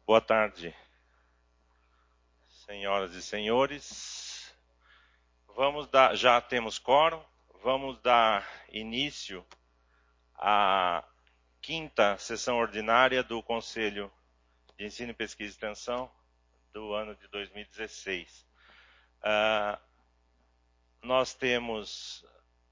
Boa tarde, senhoras e senhores. Já temos quórum, vamos dar início à quinta sessão ordinária do Conselho de Ensino, Pesquisa e Extensão do ano de 2016. Nós temos...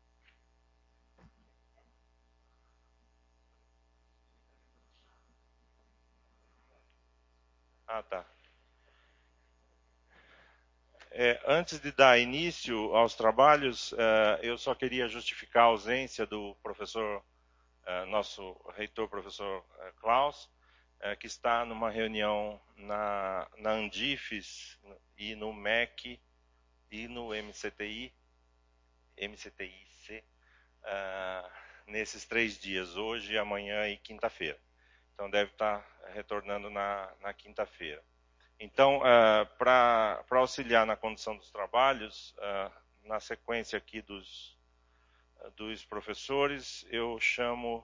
Antes de dar início aos trabalhos, eu só queria justificar a ausência do professor, nosso reitor, professor Klaus, que está numa reunião na Andifes e no MEC e no MCTIC, nesses 3 dias, hoje, amanhã e quinta-feira. Então deve estar retornando na quinta-feira. Então, para auxiliar na condução dos trabalhos, na sequência aqui dos professores, eu chamo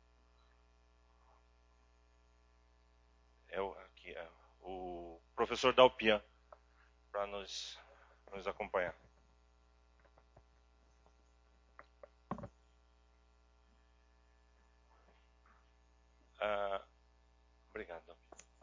o professor Dalpian para nos acompanhar. Obrigado.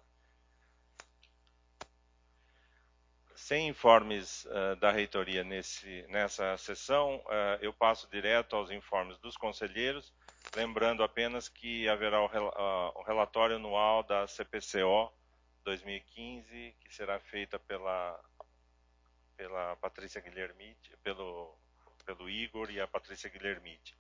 Sem informes da reitoria nessa sessão, eu passo direto aos informes dos conselheiros, lembrando apenas que haverá o relatório anual da CPCO 2015, que será feita pela Patrícia Guilhermite, pelo Igor e a Patrícia Guilhermite.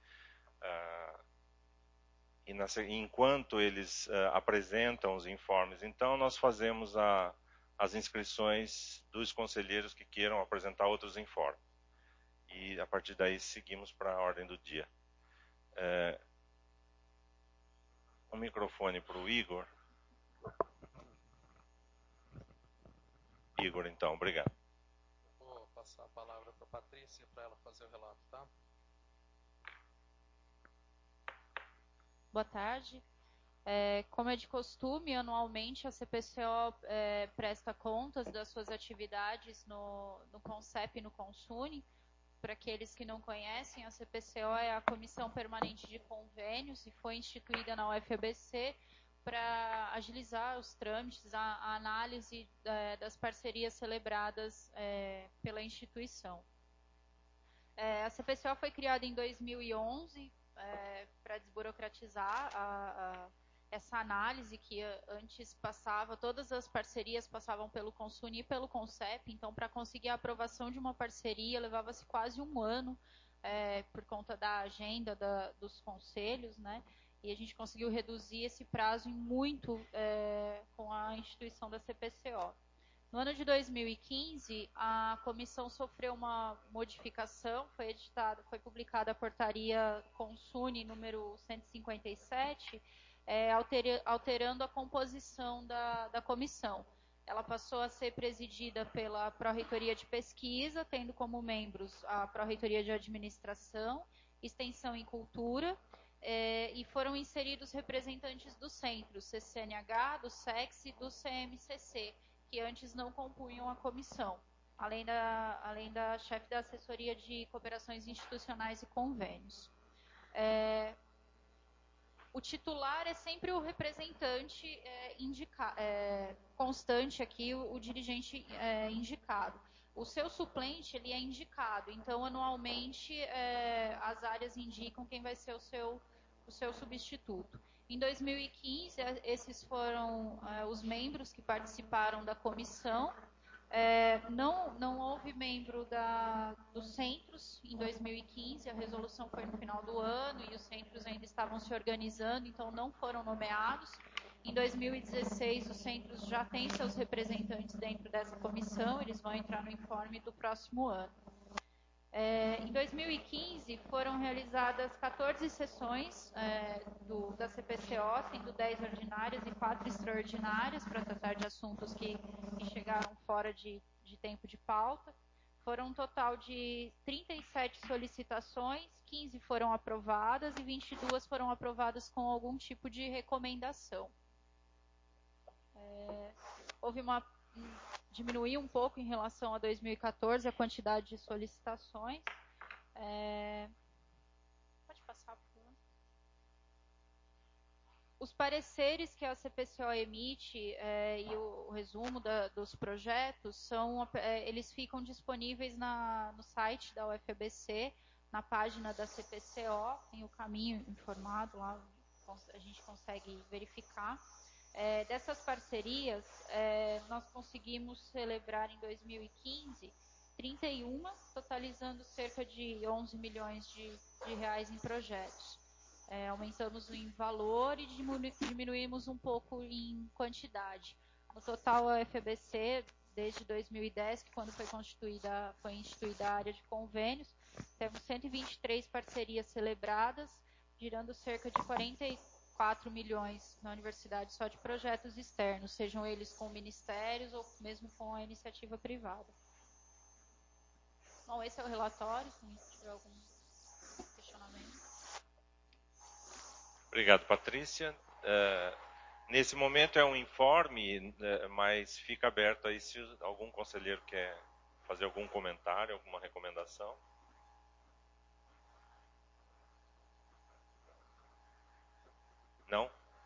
Enquanto eles apresentam os informes, então nós fazemos as inscrições dos conselheiros que queiram apresentar outros informes. E, a partir daí, seguimos para a ordem do dia. Um microfone para o Igor. Igor, então, obrigado. Vou passar a palavra para a Patrícia, para ela fazer o relato, tá? Boa tarde. Como é de costume, anualmente a CPCO presta contas das suas atividades no CONCEP e no CONSUNE. Para aqueles que não conhecem, a CPCO é a Comissão Permanente de Convênios e foi instituída na UFABC para agilizar os trâmites, a análise das parcerias celebradas pela instituição. A CPCO foi criada em 2011 para desburocratizar essa análise que antes passava, todas as parcerias passavam pelo CONSUNE e pelo CONCEP, então para conseguir a aprovação de uma parceria levava-se quase um ano, por conta da agenda dos conselhos, né? E a gente conseguiu reduzir esse prazo em muito com a instituição da CPCO. No ano de 2015, a comissão sofreu uma modificação, foi publicada a portaria CONSUNE número 157, alterando a composição da comissão. Ela passou a ser presidida pela Pró-Reitoria de Pesquisa, tendo como membros a Pró-Reitoria de Administração, Extensão e Cultura, e foram inseridos representantes dos centros, CCNH, do SEX e do CMCC, que antes não compunham a comissão, além da chefe da assessoria de cooperações institucionais e convênios. O titular é sempre o representante constante aqui, o dirigente indicado. O seu suplente ele é indicado, então anualmente as áreas indicam quem vai ser o seu substituto. Em 2015, esses foram os membros que participaram da comissão. Não houve membro dos centros em 2015, a resolução foi no final do ano e os centros ainda estavam se organizando, então não foram nomeados. Em 2016, os centros já têm seus representantes dentro dessa comissão, eles vão entrar no informe do próximo ano. Em 2015, foram realizadas 14 sessões da CPCO, sendo 10 ordinárias e 4 extraordinárias, para tratar de assuntos que chegaram fora de tempo de pauta. Foram um total de 37 solicitações, 15 foram aprovadas e 22 foram aprovadas com algum tipo de recomendação. houve diminuiu um pouco em relação a 2014 a quantidade de solicitações. Pode passar, por favor. Os pareceres que a CPCO emite e o resumo dos projetos eles ficam disponíveis no site da UFABC, na página da CPCO, tem o caminho informado lá, a gente consegue verificar. Dessas parcerias, nós conseguimos celebrar em 2015 31, totalizando cerca de 11 milhões de reais em projetos. Aumentamos em valor e diminuímos um pouco em quantidade. No total, a UFABC, desde 2010, que quando foi instituída a área de convênios, temos 123 parcerias celebradas, girando cerca de 44 milhões na universidade só de projetos externos, sejam eles com ministérios ou mesmo com a iniciativa privada. Bom, esse é o relatório, se tiver algum questionamento. Obrigado, Patrícia. Nesse momento é um informe, mas fica aberto aí se algum conselheiro quer fazer algum comentário, alguma recomendação. Não?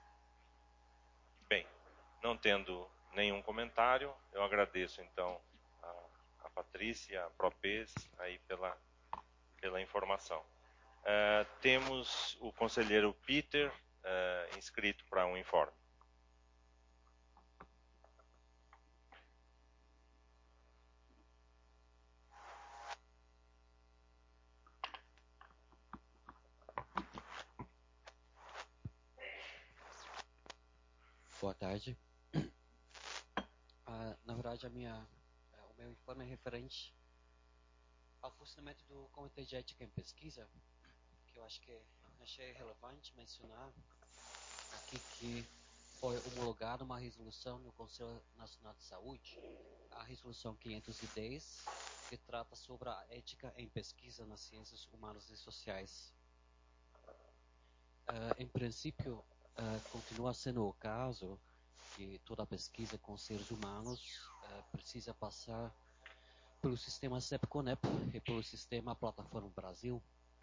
Bem, não tendo nenhum comentário, eu agradeço então a Patrícia, a Propes, aí pela informação. Temos o conselheiro Peter inscrito para um informe. Boa tarde. Na verdade, o meu informe é referente ao funcionamento do Comitê de Ética em Pesquisa, que eu achei relevante mencionar aqui que foi homologada uma resolução no Conselho Nacional de Saúde, a resolução 510, que trata sobre a ética em pesquisa nas ciências humanas e sociais. Em princípio, continua sendo o caso que toda pesquisa com seres humanos precisa passar pelo sistema CEP-CONEP e pelo sistema Plataforma Brasil.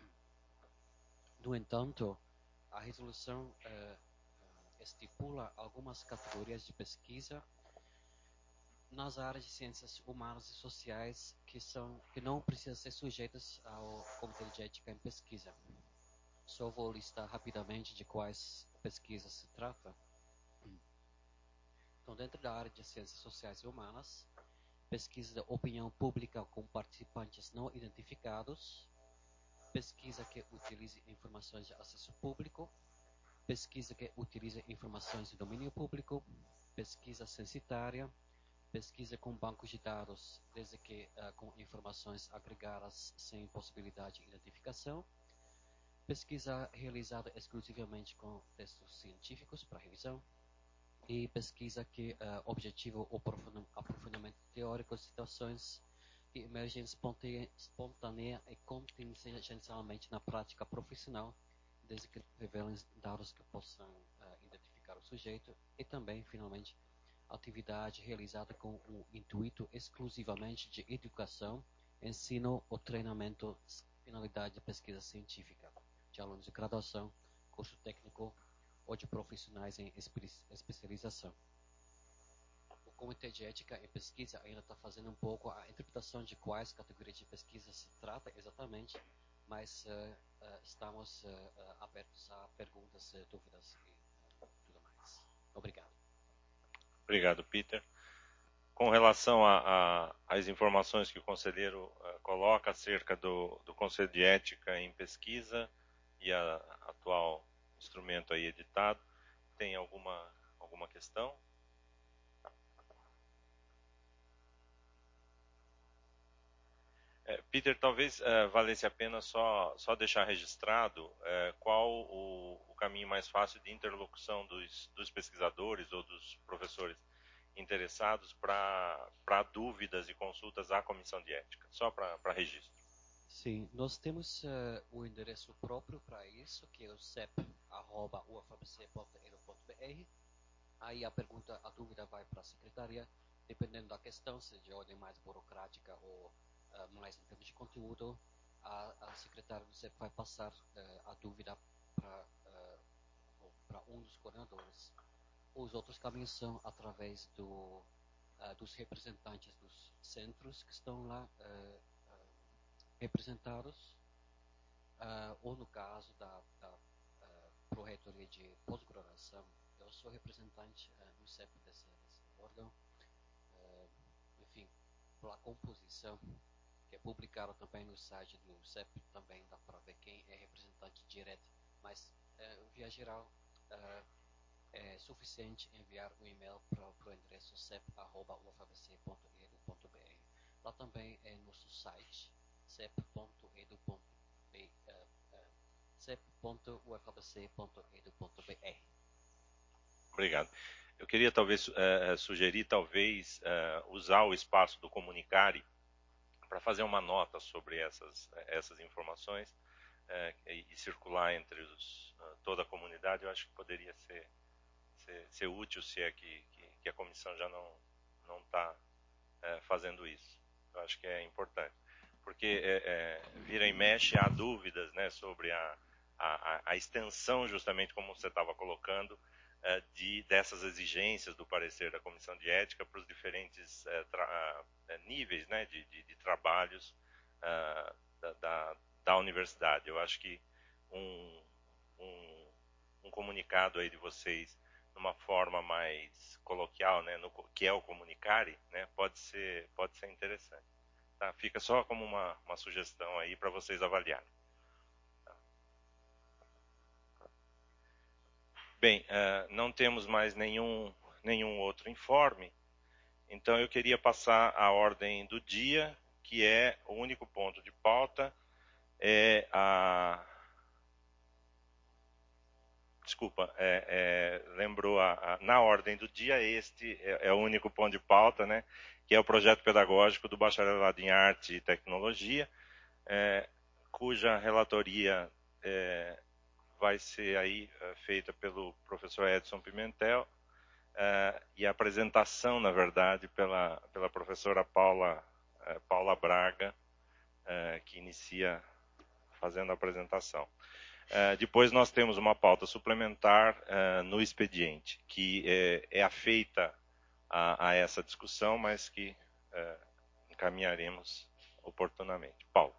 No entanto, a resolução estipula algumas categorias de pesquisa nas áreas de ciências humanas e sociais que não precisam ser sujeitas ao Comitê de Ética em Pesquisa. Só vou listar rapidamente de quais pesquisas se trata. Então, dentro da área de ciências sociais e humanas, pesquisa de opinião pública com participantes não identificados, pesquisa que utilize informações de acesso público, pesquisa que utilize informações de domínio público, pesquisa censitária, pesquisa com bancos de dados, desde que com informações agregadas sem possibilidade de identificação, pesquisa realizada exclusivamente com textos científicos para revisão, e pesquisa que objetiva o aprofundamento teórico de situações que emergem espontânea e contingencialmente na prática profissional, desde que revelem dados que possam identificar o sujeito, e também, finalmente, atividade realizada com o intuito exclusivamente de educação, ensino ou treinamento, finalidade de pesquisa científica, de alunos de graduação, curso técnico ou de profissionais em especialização. O Comitê de Ética em Pesquisa ainda está fazendo um pouco a interpretação de quais categorias de pesquisa se trata exatamente, mas estamos abertos a perguntas, dúvidas e tudo mais. Obrigado. Obrigado, Peter. Com relação às informações que o conselheiro coloca acerca do Conselho de Ética em Pesquisa e a atual instrumento aí editado, tem alguma questão? Peter, talvez valesse a pena só deixar registrado qual o caminho mais fácil de interlocução dos pesquisadores ou dos professores interessados para dúvidas e consultas à Comissão de Ética, só para registro. Sim, nós temos o endereço próprio para isso, que é o cep@ufabc.edu.br. Aí a dúvida vai para a secretaria área, dependendo da questão, se de ordem mais burocrática ou mais em termos de conteúdo, a secretária do CEP vai passar a dúvida para um dos coordenadores. Os outros caminhos são através dos representantes dos centros que estão lá representados, ou no caso da Pró-Reitoria de Pós-Graduação. Eu sou representante no CEP desse órgão. Enfim, pela composição, que é publicado também no site do CEP, também dá para ver quem é representante direto, mas, via geral, é suficiente enviar um e-mail para o endereço cep@ufabc.edu.br. Lá também é nosso site, cep.ufabc.edu.br. Obrigado. Eu queria talvez sugerir usar o espaço do Comunicare para fazer uma nota sobre essas informações e circular entre toda a comunidade. Eu acho que poderia ser útil, se é que a comissão já não está fazendo isso. Eu acho que é importante, porque vira e mexe, há dúvidas, né, sobre a extensão, justamente como você estava colocando, dessas exigências do parecer da Comissão de Ética para os diferentes níveis, né, de trabalhos da universidade. Eu acho que um comunicado aí de vocês, numa forma mais coloquial, né, que é o Comunicare, né, pode ser interessante. Tá? Fica só como uma sugestão aí para vocês avaliarem. Tá? Bem, não temos mais nenhum outro informe, então eu queria passar a ordem do dia, que é o único ponto de pauta, lembrou na ordem do dia, este é o único ponto de pauta, né, que é o projeto pedagógico do Bacharelado em Arte e Tecnologia, cuja relatoria vai ser aí feita pelo professor Edson Pimentel, e a apresentação, na verdade, pela professora Paula Braga, que inicia fazendo a apresentação. Depois nós temos uma pauta suplementar no expediente, que é afeita a essa discussão, mas que encaminharemos oportunamente. Paulo.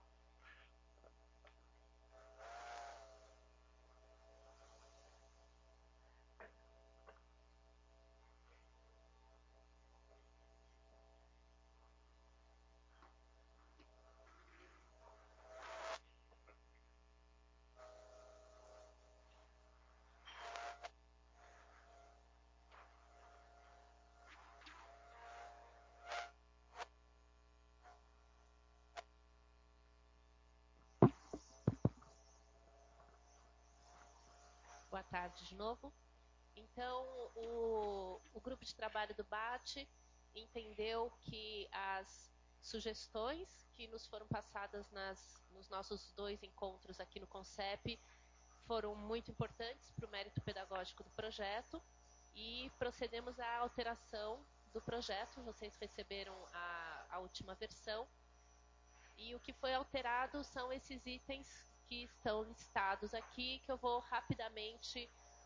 Boa tarde de novo. Então, o grupo de trabalho do BAT entendeu que as sugestões que nos foram passadas nos nossos 2 encontros aqui no CONCEP foram muito importantes para o mérito pedagógico do projeto e procedemos à alteração do projeto. Vocês receberam a última versão e o que foi alterado são esses itens que estão listados aqui, que eu vou rapidamente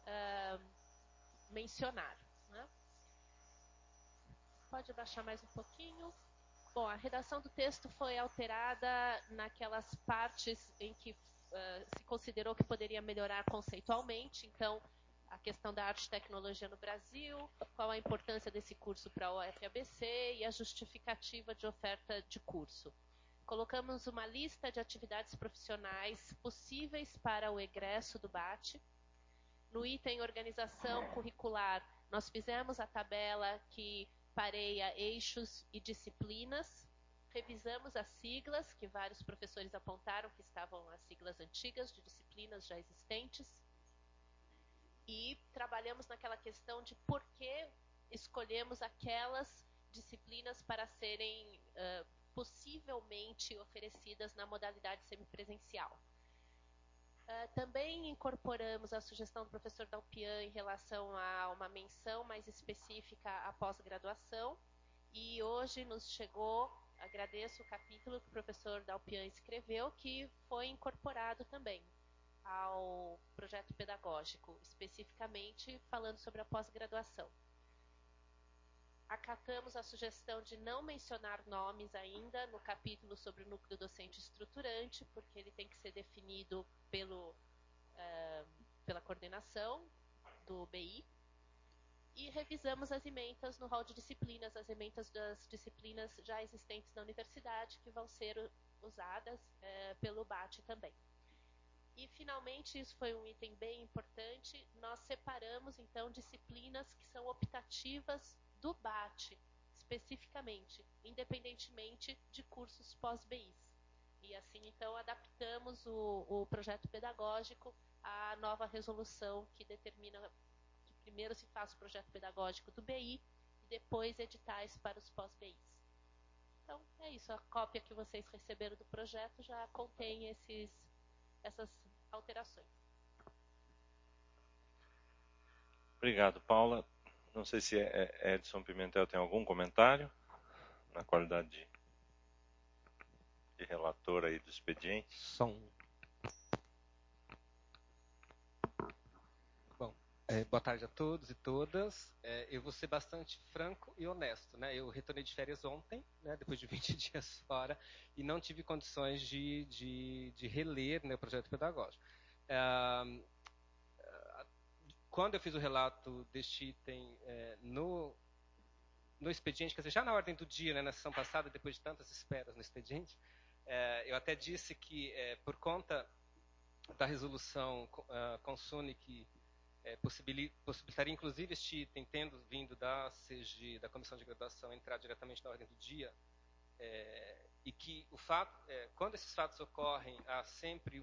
mencionar. Né? Pode abaixar mais um pouquinho. Bom, a redação do texto foi alterada naquelas partes em que se considerou que poderia melhorar conceitualmente. Então, a questão da arte e tecnologia no Brasil, qual a importância desse curso para a UFABC e a justificativa de oferta de curso. Colocamos uma lista de atividades profissionais possíveis para o egresso do BAT. No item organização curricular, nós fizemos a tabela que pareia eixos e disciplinas. Revisamos as siglas, que vários professores apontaram que estavam as siglas antigas de disciplinas já existentes. E trabalhamos naquela questão de por que escolhemos aquelas disciplinas para serem possivelmente oferecidas na modalidade semipresencial. Também incorporamos a sugestão do professor Dalpian em relação a uma menção mais específica à pós-graduação. E hoje nos chegou, agradeço o capítulo que o professor Dalpian escreveu, que foi incorporado também ao projeto pedagógico, especificamente falando sobre a pós-graduação. Acatamos a sugestão de não mencionar nomes ainda no capítulo sobre o núcleo docente estruturante, porque ele tem que ser definido pela coordenação do BI. E revisamos as ementas no rol de disciplinas, as ementas das disciplinas já existentes na universidade, que vão ser usadas pelo BAT também. E, finalmente, isso foi um item bem importante, nós separamos, então, disciplinas que são optativas do BAT, especificamente, independentemente de cursos pós-BIs. E, assim, então, adaptamos o projeto pedagógico à nova resolução que determina que primeiro se faça o projeto pedagógico do BI e depois editais para os pós-BIs. Então, é isso. A cópia que vocês receberam do projeto já contém essas alterações. Obrigado, Paula. Não sei se Edson Pimentel tem algum comentário na qualidade de relator aí do expediente. Bom, boa tarde a todos e todas. Eu vou ser bastante franco e honesto, né? Eu retornei de férias ontem, né, depois de 20 dias fora, e não tive condições de reler, né, o projeto pedagógico. Quando eu fiz o relato deste item no expediente, quer dizer, já na ordem do dia, né, na sessão passada, depois de tantas esperas no expediente, eu até disse que, por conta da resolução Consune, que possibilitaria, inclusive, este item, tendo vindo da CG, da Comissão de Graduação, entrar diretamente na ordem do dia, e que o fato, quando esses fatos ocorrem, há sempre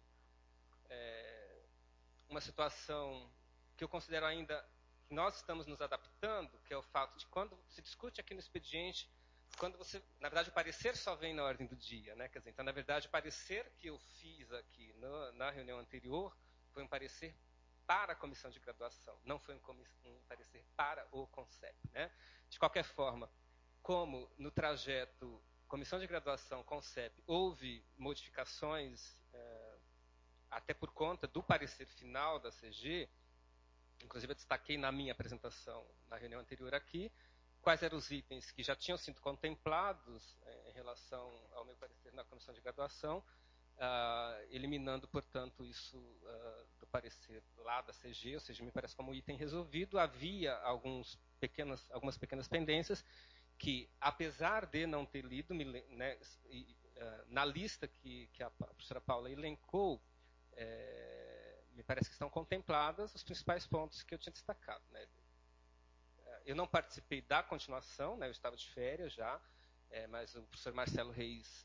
uma situação que eu considero ainda que nós estamos nos adaptando, que é o fato de quando se discute aqui no expediente, quando você, na verdade, o parecer só vem na ordem do dia, né? Quer dizer, então, na verdade, o parecer que eu fiz aqui na reunião anterior foi um parecer para a comissão de graduação, não foi um parecer para o CONCEP, né? De qualquer forma, como no trajeto comissão de graduação CONCEP houve modificações, até por conta do parecer final da CG, inclusive eu destaquei na minha apresentação na reunião anterior aqui, quais eram os itens que já tinham sido contemplados em relação ao meu parecer na comissão de graduação, eliminando, portanto, isso do parecer lá da CG, ou seja, me parece como item resolvido. Havia algumas pequenas pendências que, apesar de não ter lido, né, na lista que a professora Paula elencou, me parece que estão contempladas os principais pontos que eu tinha destacado, né? Eu não participei da continuação, né? Eu estava de férias já, mas o professor Marcelo Reis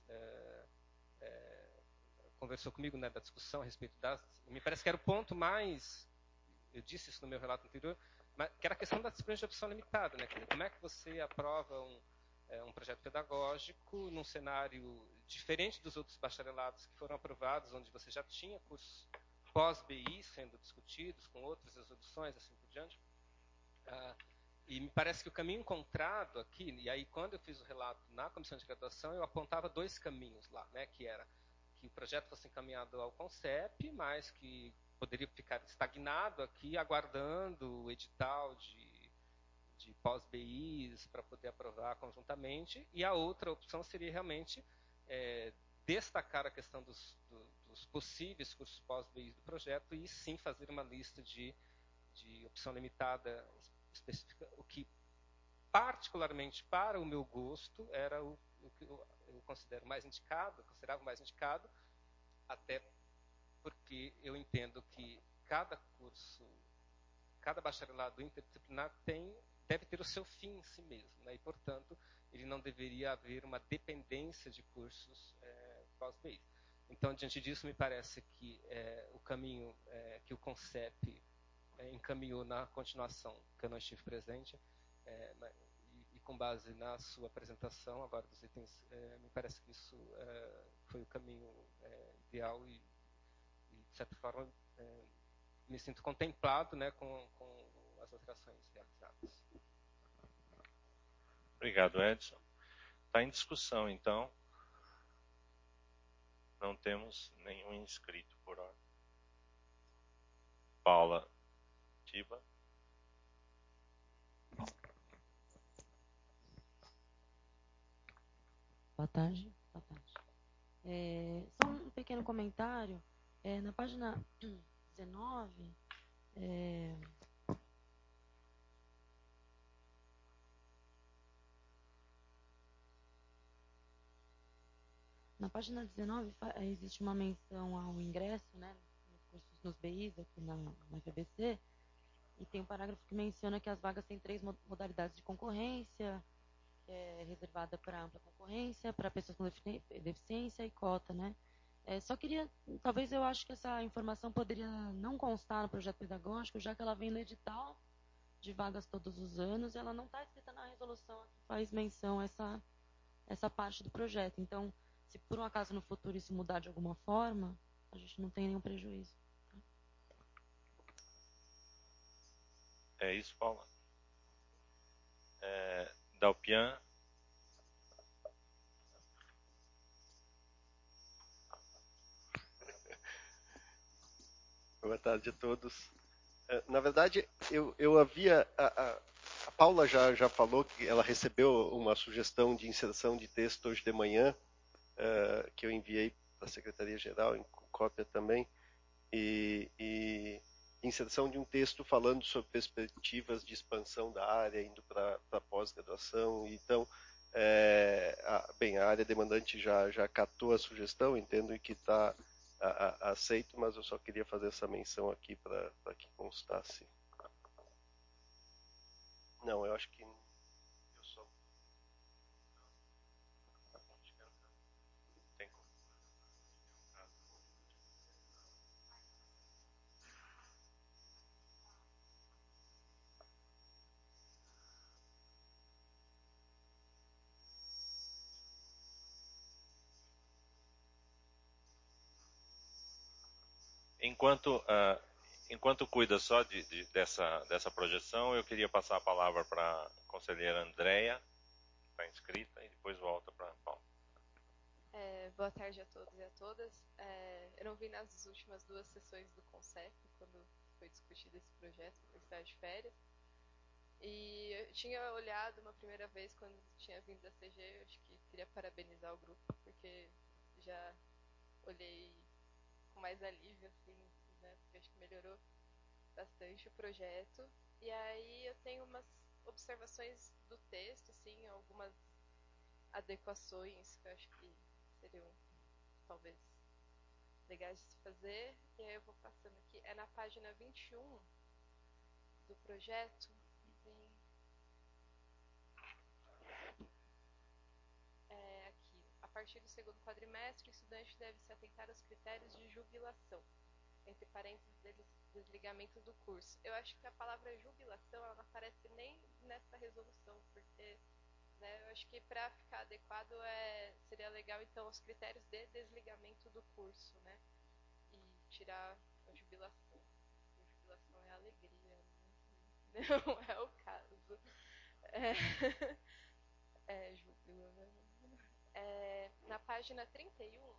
conversou comigo, né, da discussão a respeito das... Me parece que era o ponto mais... Eu disse isso no meu relato anterior, mas que era a questão da disciplina de opção limitada, né? Como é que você aprova um projeto pedagógico num cenário diferente dos outros bacharelados que foram aprovados, onde você já tinha cursos pós-BI sendo discutidos, com outras resoluções, assim por diante. E me parece que o caminho encontrado aqui, e aí quando eu fiz o relato na comissão de graduação, eu apontava dois caminhos lá, né, que era que o projeto fosse encaminhado ao CONCEP, mas que poderia ficar estagnado aqui, aguardando o edital de pós-BIs para poder aprovar conjuntamente, e a outra opção seria realmente destacar a questão dos possíveis cursos pós-BIs do projeto e sim fazer uma lista de opção limitada específica, o que particularmente para o meu gosto era o que eu considero mais indicado, considerava mais indicado, até porque eu entendo que cada curso, cada bacharelado interdisciplinar deve ter o seu fim em si mesmo, né? E, portanto, ele não deveria haver uma dependência de cursos pós-BI. Então, diante disso, me parece que o caminho que o CONCEP encaminhou na continuação, que eu não estive presente, e com base na sua apresentação, agora dos itens, me parece que isso foi o caminho ideal e certa forma, me sinto contemplado, né, com as alterações realizadas. Obrigado, Edson. Está em discussão, então. Não temos nenhum inscrito por hora. Paula Tiba. Boa tarde. Boa tarde. Só um pequeno comentário. Na página 19, na página 19 existe uma menção ao ingresso, né, nos cursos nos BIs aqui na FBC, e tem um parágrafo que menciona que as vagas têm 3 modalidades de concorrência, que é reservada para ampla concorrência, para pessoas com deficiência e cota, né? Só queria, talvez eu acho que essa informação poderia não constar no projeto pedagógico, já que ela vem no edital de vagas todos os anos, e ela não está escrita na resolução que faz menção a essa parte do projeto. Então, se por um acaso no futuro isso mudar de alguma forma, a gente não tem nenhum prejuízo. É isso, Paula? Dalpian. Boa tarde a todos. Na verdade, eu havia... A Paula já falou que ela recebeu uma sugestão de inserção de texto hoje de manhã, que eu enviei para a Secretaria-Geral, em cópia também, e inserção de um texto falando sobre perspectivas de expansão da área, indo para a pós-graduação. Então, a área demandante já catou a sugestão, entendo que está aceito, mas eu só queria fazer essa menção aqui para que constasse. Não, eu acho que eu só... Tem como. Enquanto cuida só dessa projeção, eu queria passar a palavra para a conselheira Andréia, que está inscrita, e depois volta para a Paula. Boa tarde a todos e a todas. Eu não vi nas últimas 2 sessões do CONCEP, quando foi discutido esse projeto, por estar de férias. E eu tinha olhado uma primeira vez quando tinha vindo da CG, eu acho que queria parabenizar o grupo, porque já olhei com mais alívio, assim, né, porque acho que melhorou bastante o projeto. E aí eu tenho umas observações do texto, assim, algumas adequações que eu acho que seriam, talvez, legais de se fazer. E aí eu vou passando aqui. É na página 21 do projeto. Aqui. A partir do 2º quadrimestre, o estudante deve se atentar aos critérios de jubilação, entre parênteses, desligamento do curso. Eu acho que a palavra jubilação ela não aparece nem nessa resolução, porque, né, eu acho que para ficar adequado seria legal, então, os critérios de desligamento do curso, né? E tirar a jubilação. A jubilação é alegria, né? Não é o caso. Júbilo, né? Na página 31,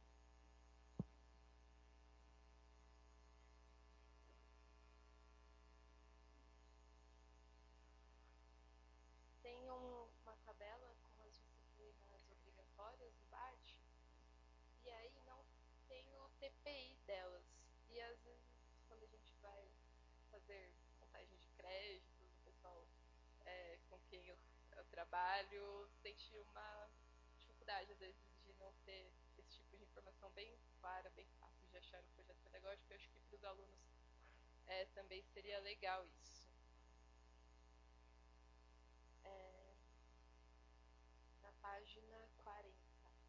tem uma tabela com as disciplinas obrigatórias do BAT, e aí não tem o TPI delas. E às vezes, quando a gente vai fazer contagem de créditos, o pessoal com quem eu trabalho sente uma dificuldade, às vezes, de não ter esse tipo de informação bem clara, bem fácil de achar no projeto pedagógico. Eu acho que para os alunos também seria legal isso. Na página 40.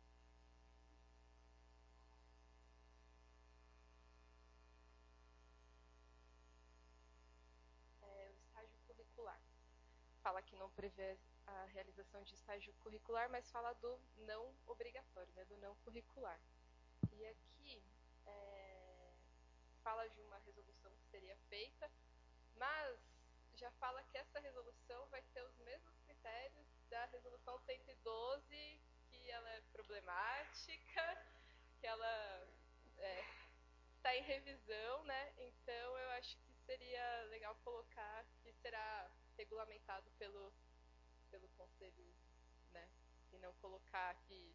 O estágio curricular. Fala que não prevê a realização de estágio curricular, mas fala do não obrigatório, né, do não curricular. E aqui fala de uma resolução que seria feita, mas já fala que essa resolução vai ter os mesmos critérios da resolução 112, que ela é problemática, que ela está em revisão, né? Então eu acho que seria legal colocar que será regulamentado pelo conselho, né? E não colocar que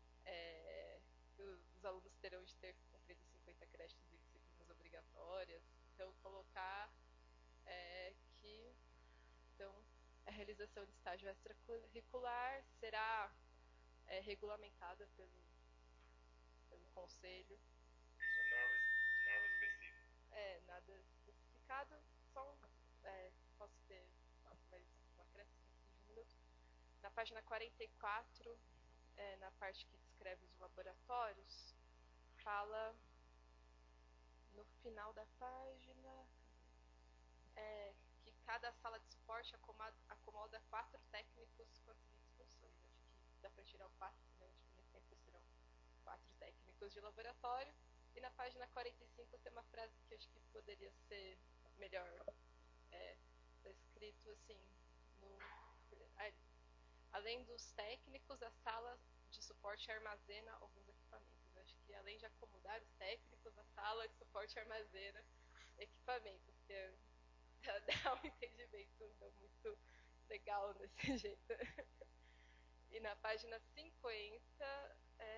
os alunos terão de ter cumprido 50 créditos em disciplinas obrigatórias. Então colocar que então, a realização de estágio extracurricular será regulamentada pelo conselho. Norma específica. Nada especificado, só posso ter mais um acréscimo de um minuto. Na página 44, na parte que descreve os laboratórios, fala no final da página que cada sala de suporte acomoda 4 técnicos com as seguintes funções. Acho que dá para tirar o 4, né? Acho que nem sempre serão 4 técnicos de laboratório. E na página 45 tem uma frase que acho que poderia ser melhor escrito assim, além dos técnicos, a sala de suporte armazena alguns equipamentos. Acho que além de acomodar os técnicos, a sala de suporte armazena equipamentos, que dá um entendimento não muito legal desse jeito. E na página 50,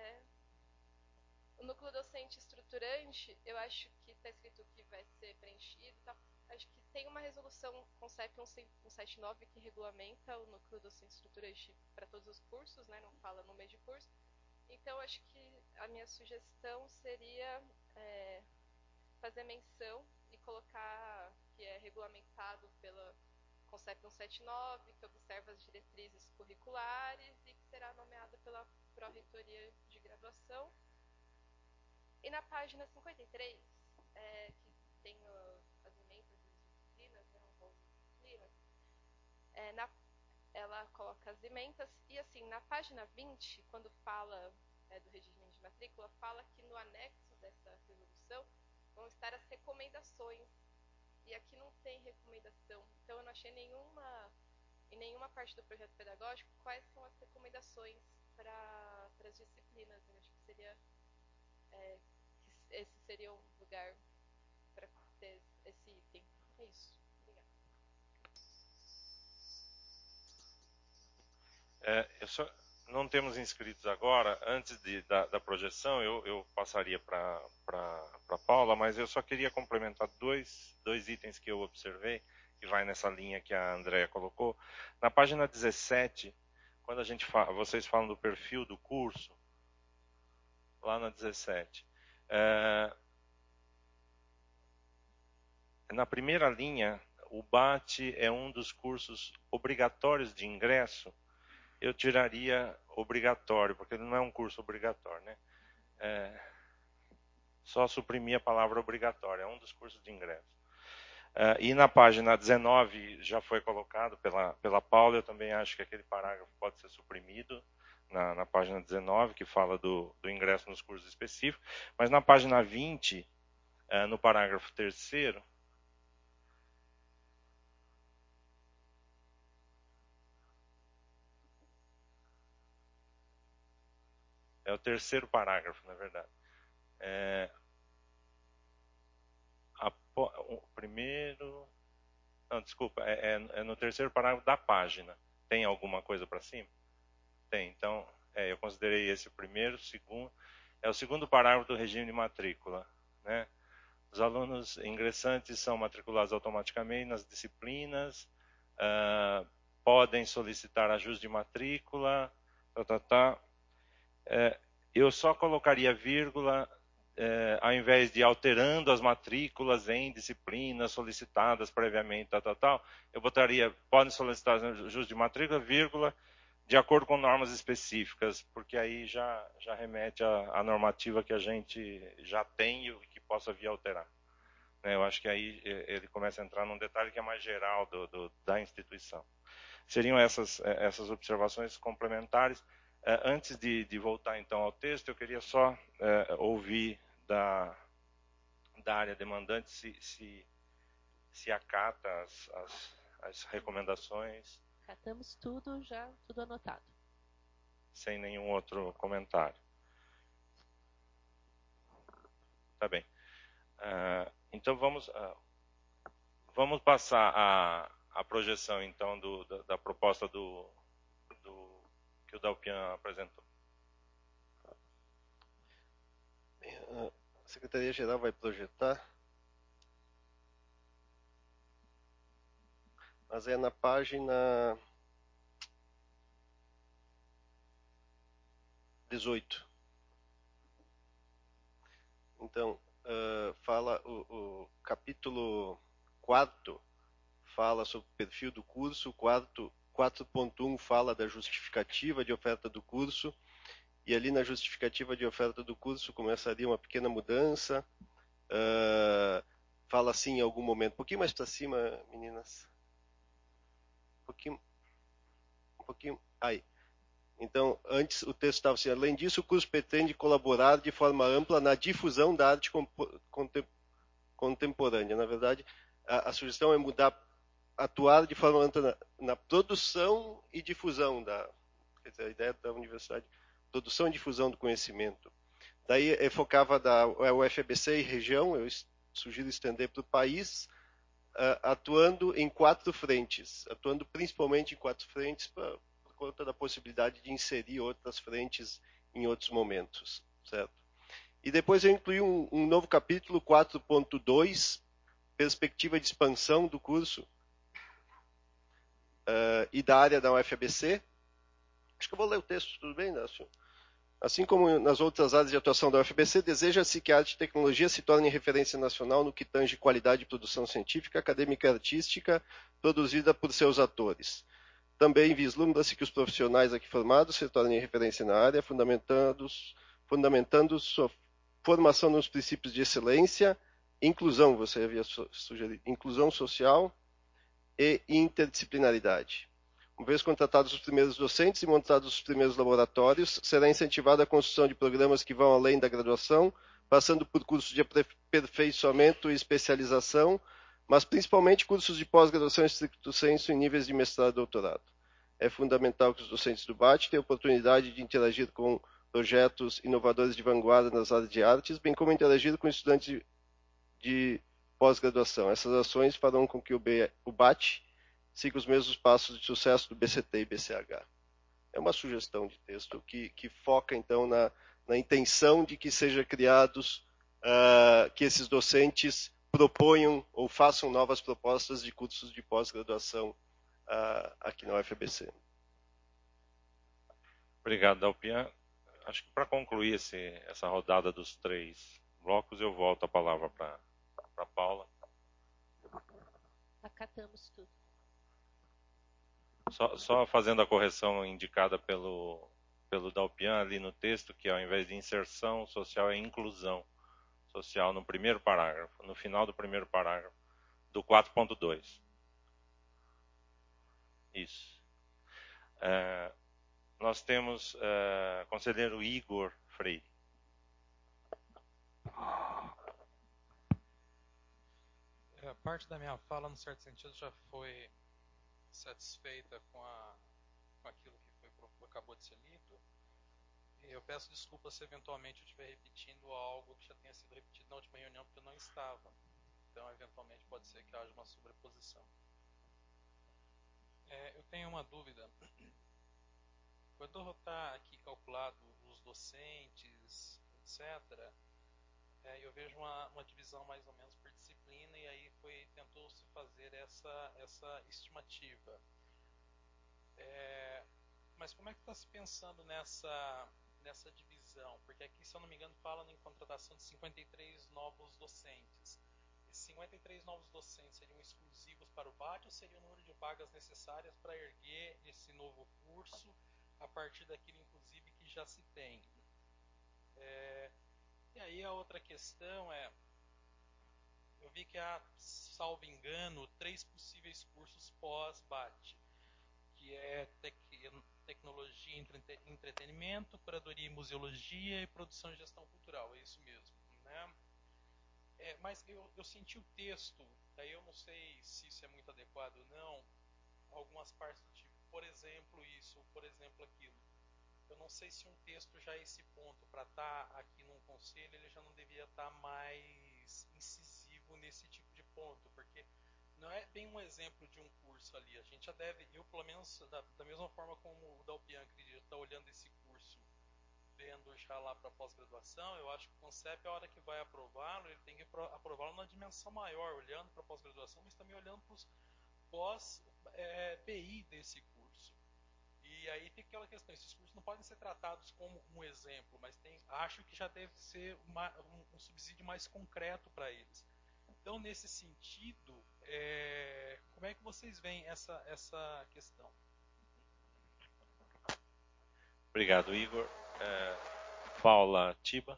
o núcleo docente estruturante, eu acho que está escrito que vai ser preenchido. Tá? Acho que tem uma resolução CONCEP 179 que regulamenta o núcleo docente estruturante para todos os cursos, né? Não fala no meio de curso. Então, acho que a minha sugestão seria fazer menção e colocar que é regulamentado pela CONCEP 179, que observa as diretrizes curriculares e que será nomeado pela Pró-Reitoria de Graduação. E na página 53, que tem as emendas e as disciplinas, né, um rol de disciplinas, ela coloca as emendas e, assim, na página 20, quando fala do regime de matrícula, fala que no anexo dessa resolução vão estar as recomendações. E aqui não tem recomendação. Então, eu não achei em nenhuma parte do projeto pedagógico quais são as recomendações para as disciplinas. Eu acho que seria... esse seria um lugar para ter esse item. É isso. Obrigada. Não temos inscritos agora. Antes da projeção, eu passaria para Paula, mas eu só queria complementar dois itens que eu observei, que vai nessa linha que a Andrea colocou. Na página 17, quando vocês falam do perfil do curso, lá na 17, na primeira linha, o BAT é um dos cursos obrigatórios de ingresso. Eu tiraria obrigatório, porque ele não é um curso obrigatório, né? Só suprimir a palavra obrigatório, é um dos cursos de ingresso. E na página 19 já foi colocado pela Paula, eu também acho que aquele parágrafo pode ser suprimido, na página 19, que fala do ingresso nos cursos específicos, mas na página 20, no parágrafo 3º, é o 3º parágrafo, na verdade. O primeiro... Não, desculpa, é no 3º parágrafo da página. Tem alguma coisa para cima? Tem, então, eu considerei esse o primeiro, segundo... É o 2º parágrafo do regime de matrícula, né? Os alunos ingressantes são matriculados automaticamente nas disciplinas, podem solicitar ajuste de matrícula, eu só colocaria vírgula, ao invés de alterando as matrículas em disciplinas solicitadas previamente, eu botaria, podem solicitar ajuste de matrícula, vírgula, de acordo com normas específicas, porque aí já remete à normativa que a gente já tem e que possa vir a alterar. Eu acho que aí ele começa a entrar num detalhe que é mais geral da instituição. Seriam essas observações complementares. Antes de voltar então ao texto, eu queria só ouvir da área demandante se acata as recomendações. Catamos tudo, já tudo anotado. Sem nenhum outro comentário. Tá bem. Então vamos passar a projeção então da proposta que o Dalpian apresentou. A Secretaria-Geral vai projetar, mas é na página 18. Então, fala o capítulo 4 fala sobre o perfil do curso, o 4.1 fala da justificativa de oferta do curso, e ali na justificativa de oferta do curso começaria uma pequena mudança. Fala assim em algum momento, um pouquinho mais para cima, meninas. Um pouquinho, aí. Então, antes o texto estava assim: além disso, o curso pretende colaborar de forma ampla na difusão da arte contemporânea. Na verdade, a sugestão é atuar de forma ampla na produção e difusão quer dizer, a ideia da universidade, produção e difusão do conhecimento. Daí focava da UFABC e região, eu sugiro estender para o país, atuando em 4 frentes, atuando principalmente em 4 frentes por conta da possibilidade de inserir outras frentes em outros momentos, certo? E depois eu incluí um novo capítulo, 4.2, perspectiva de expansão do curso e da área da UFABC. Acho que eu vou ler o texto, tudo bem, Nácio? Assim como nas outras áreas de atuação da UFABC, deseja-se que a arte e tecnologia se tornem referência nacional no que tange qualidade de produção científica, acadêmica e artística produzida por seus atores. Também vislumbra-se que os profissionais aqui formados se tornem referência na área, fundamentando sua formação nos princípios de excelência, inclusão, você havia sugerido, inclusão social e interdisciplinaridade. Uma vez contratados os primeiros docentes e montados os primeiros laboratórios, será incentivada a construção de programas que vão além da graduação, passando por cursos de aperfeiçoamento e especialização, mas principalmente cursos de pós-graduação estricto sensu em níveis de mestrado e doutorado. É fundamental que os docentes do BAT tenham oportunidade de interagir com projetos inovadores de vanguarda nas áreas de artes, bem como interagir com estudantes de pós-graduação. Essas ações farão com que o BAT siga os mesmos passos de sucesso do BCT e BCH. É uma sugestão de texto que foca, então, na intenção de que sejam criados, que esses docentes proponham ou façam novas propostas de cursos de pós-graduação aqui na UFABC. Obrigado, Dalpian. Acho que para concluir essa rodada dos 3 blocos, eu volto a palavra para a Paula. Acatamos tudo. Só fazendo a correção indicada pelo Dalpian ali no texto, que ao invés de inserção social é inclusão social no primeiro parágrafo, no final do primeiro parágrafo, do 4.2. Isso. Nós temos conselheiro Igor Freire. A parte da minha fala, no certo sentido, já foi satisfeita com aquilo que acabou de ser lido. E eu peço desculpas se eventualmente eu estiver repetindo algo que já tenha sido repetido na última reunião, porque eu não estava. Então, eventualmente, pode ser que haja uma sobreposição. Eu tenho uma dúvida. Quando está aqui calculado os docentes, etc., eu vejo uma divisão mais ou menos por disciplina, e aí tentou-se fazer essa estimativa. Mas como é que está se pensando nessa divisão? Porque aqui, se eu não me engano, fala em contratação de 53 novos docentes. Esses 53 novos docentes seriam exclusivos para o BAT ou seria o número de vagas necessárias para erguer esse novo curso a partir daquilo, inclusive, que já se tem? E aí a outra questão eu vi que há, salvo engano, 3 possíveis cursos pós-BAT, que é tecnologia e entretenimento, curadoria e museologia e produção e gestão cultural, é isso mesmo, né? Mas eu senti o texto, daí eu não sei se isso é muito adequado ou não, algumas partes do tipo, por exemplo isso, ou por exemplo aquilo. Eu não sei se um texto já é esse ponto, para estar aqui num conselho, ele já não deveria estar mais incisivo nesse tipo de ponto, porque não é bem um exemplo de um curso ali. A gente já deve, eu pelo menos, da mesma forma como o Dalpian acredita, está olhando esse curso, vendo já lá para pós-graduação, eu acho que o CONCEP, a hora que vai aprová-lo, ele tem que aprová-lo na dimensão maior, olhando para a pós-graduação, mas também olhando para os pós-BI desse curso. E aí tem aquela questão, esses cursos não podem ser tratados como um exemplo, mas acho que já deve ser um subsídio mais concreto para eles. Então, nesse sentido, como é que vocês veem essa questão? Obrigado, Igor. Paula Tiba.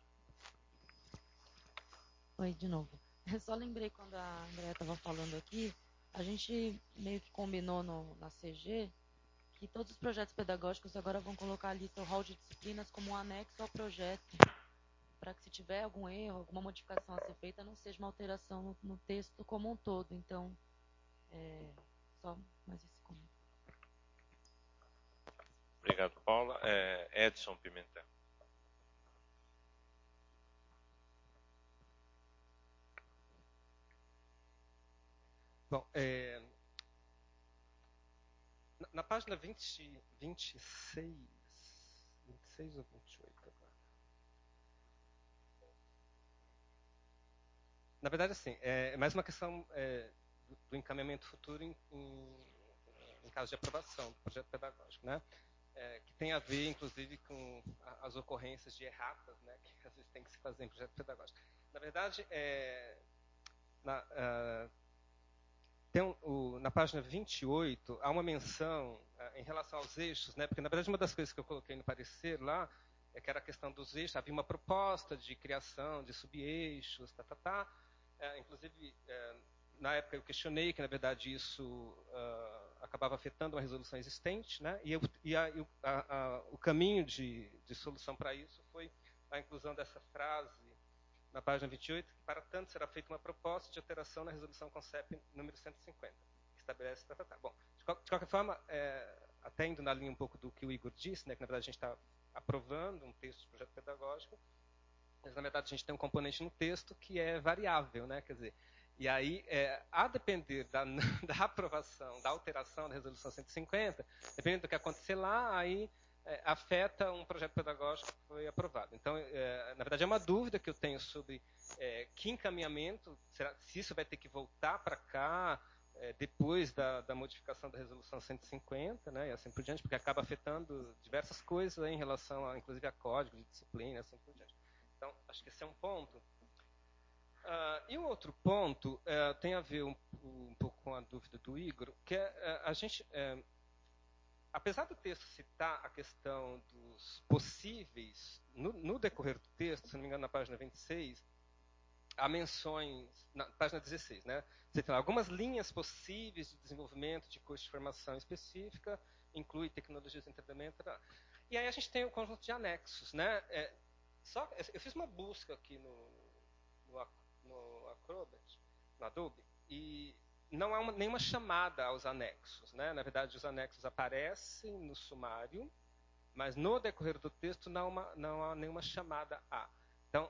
Oi, de novo. Eu só lembrei quando a Andrea estava falando aqui, a gente meio que combinou na CG que todos os projetos pedagógicos agora vão colocar ali seu hall de disciplinas como um anexo ao projeto, para que se tiver algum erro, alguma modificação a ser feita, não seja uma alteração no texto como um todo. Então, só mais esse comentário. Obrigado, Paula. Edson Pimentel. Bom, na página 26 ou 28 agora. Na verdade, assim, é mais uma questão do encaminhamento futuro em caso de aprovação do projeto pedagógico, né? Que tem a ver, inclusive, com as ocorrências de erratas, né? Que às vezes tem que se fazer em projeto pedagógico. Na verdade, na página 28, há uma menção em relação aos eixos, né? Porque, na verdade, uma das coisas que eu coloquei no parecer lá é que era a questão dos eixos. Havia uma proposta de criação de subeixos, inclusive, na época eu questionei que, na verdade, isso acabava afetando uma resolução existente, né? E o caminho de solução para isso foi a inclusão dessa frase na página 28, que para tanto será feita uma proposta de alteração na resolução CONCEP número 150, que estabelece... Bom, de qualquer forma, até indo na linha um pouco do que o Igor disse, né, que na verdade a gente está aprovando um texto de projeto pedagógico, mas na verdade a gente tem um componente no texto que é variável, né, quer dizer, e aí, a depender da aprovação, da alteração da resolução 150, dependendo do que acontecer lá, aí afeta um projeto pedagógico que foi aprovado. Então, na verdade, é uma dúvida que eu tenho sobre que encaminhamento, se isso vai ter que voltar para cá depois da modificação da resolução 150, né, e assim por diante, porque acaba afetando diversas coisas em relação, inclusive, a código de disciplina, e assim por diante. Então, acho que esse é um ponto. E um outro ponto tem a ver um pouco com a dúvida do Igor, que a gente, apesar do texto citar a questão dos possíveis, no decorrer do texto, se não me engano, na página 26, há menções, na página 16, né? Você tem algumas linhas possíveis de desenvolvimento de curso de formação específica, inclui tecnologias de entendimento. E aí a gente tem um conjunto de anexos, né? Eu fiz uma busca aqui no Acrobat, no Adobe, e não há nenhuma chamada aos anexos, né? Na verdade, os anexos aparecem no sumário, mas no decorrer do texto não há nenhuma chamada a. Então,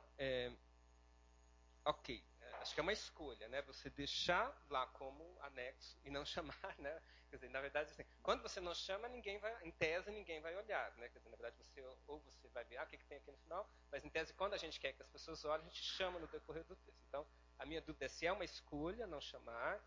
ok, acho que é uma escolha, né? Você deixar lá como anexo e não chamar, né? Quer dizer, na verdade, assim, quando você não chama, em tese, ninguém vai olhar, né? Quer dizer, na verdade, você vai ver, o que tem aqui no final, mas em tese, quando a gente quer que as pessoas olhem, a gente chama no decorrer do texto. Então, a minha dúvida é se é uma escolha não chamar.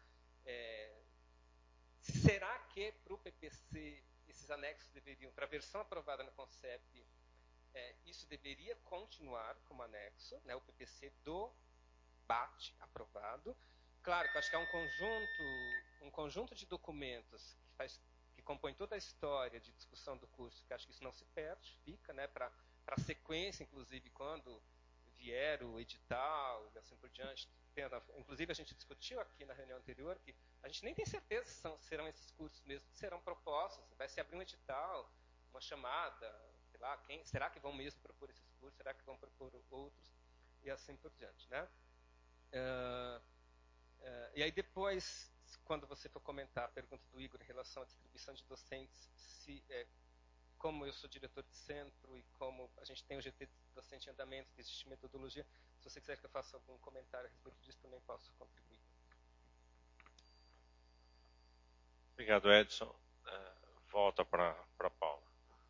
Será que para o PPC esses anexos deveriam, para a versão aprovada no CONCEP, isso deveria continuar como anexo, né? O PPC do BAT aprovado. Claro que eu acho que é um conjunto de documentos que compõe toda a história de discussão do curso, que acho que isso não se perde, fica, né, para a sequência, inclusive, quando vier o edital e assim por diante. Inclusive, a gente discutiu aqui na reunião anterior que a gente nem tem certeza se serão esses cursos mesmo que serão propostos. Vai se abrir um edital, uma chamada, sei lá, será que vão mesmo propor esses cursos? Será que vão propor outros? E assim por diante, né? E aí depois, quando você for comentar a pergunta do Igor em relação à distribuição de docentes, como eu sou diretor de centro e como a gente tem o GT docente em andamento, que existe metodologia, se você quiser que eu faça algum comentário a respeito disso, também posso contribuir. Obrigado, Edson. Volta para Paula.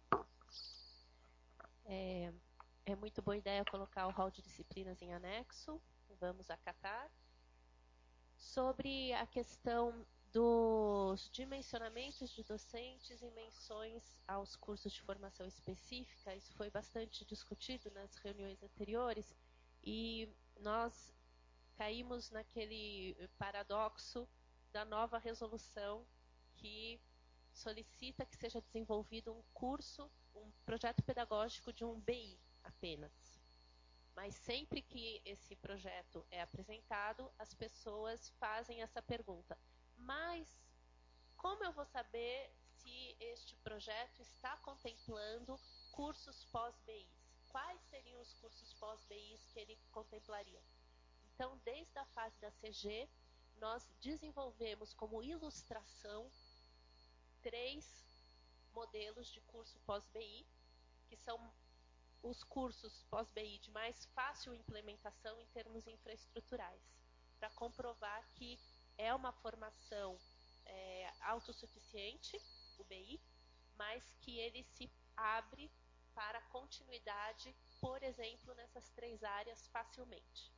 É muito boa ideia colocar o rol de disciplinas em anexo. Vamos acatar. Sobre a questão dos dimensionamentos de docentes e menções aos cursos de formação específica, isso foi bastante discutido nas reuniões anteriores e nós caímos naquele paradoxo da nova resolução que solicita que seja desenvolvido um curso, um projeto pedagógico de um BI apenas. Mas sempre que esse projeto é apresentado, as pessoas fazem essa pergunta. Mas como eu vou saber se este projeto está contemplando cursos pós-BIs? Quais seriam os cursos pós-BIs que ele contemplaria? Então, desde a fase da CG, nós desenvolvemos como ilustração 3 modelos de curso pós-BI, que são os cursos pós-BI de mais fácil implementação em termos infraestruturais, para comprovar que é uma formação autossuficiente, o BI, mas que ele se abre para continuidade, por exemplo, nessas 3 áreas facilmente.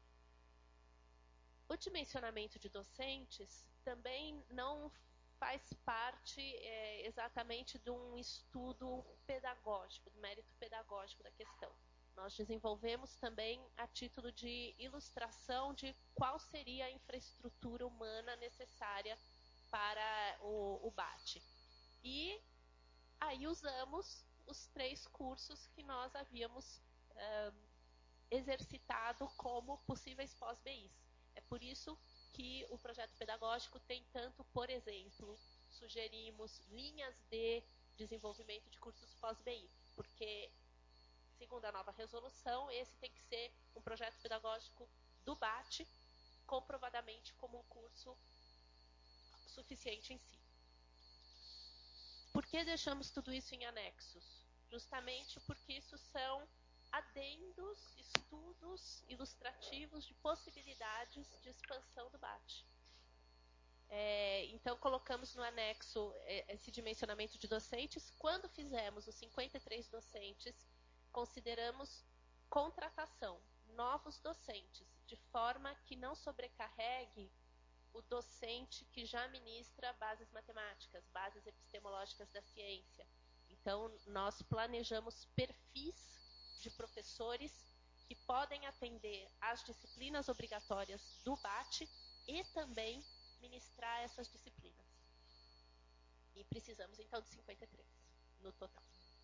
O dimensionamento de docentes também não faz parte exatamente de um estudo pedagógico, do mérito pedagógico da questão. Nós desenvolvemos também a título de ilustração de qual seria a infraestrutura humana necessária para o BAT. E aí usamos os 3 cursos que nós havíamos exercitado como possíveis pós-BIs. É por isso que o projeto pedagógico tem tanto, por exemplo, sugerimos linhas de desenvolvimento de cursos pós-BI, porque, segundo a nova resolução, esse tem que ser um projeto pedagógico do BAT, comprovadamente como um curso suficiente em si. Por que deixamos tudo isso em anexos? Justamente porque isso são adendos, estudos ilustrativos de possibilidades de expansão do BAT. Então, colocamos no anexo esse dimensionamento de docentes. Quando fizemos os 53 docentes, consideramos contratação, novos docentes, de forma que não sobrecarregue o docente que já ministra bases matemáticas, bases epistemológicas da ciência. Então, nós planejamos perfis de professores que podem atender às disciplinas obrigatórias do BAT e também ministrar essas disciplinas. E precisamos, então, de 53 no total.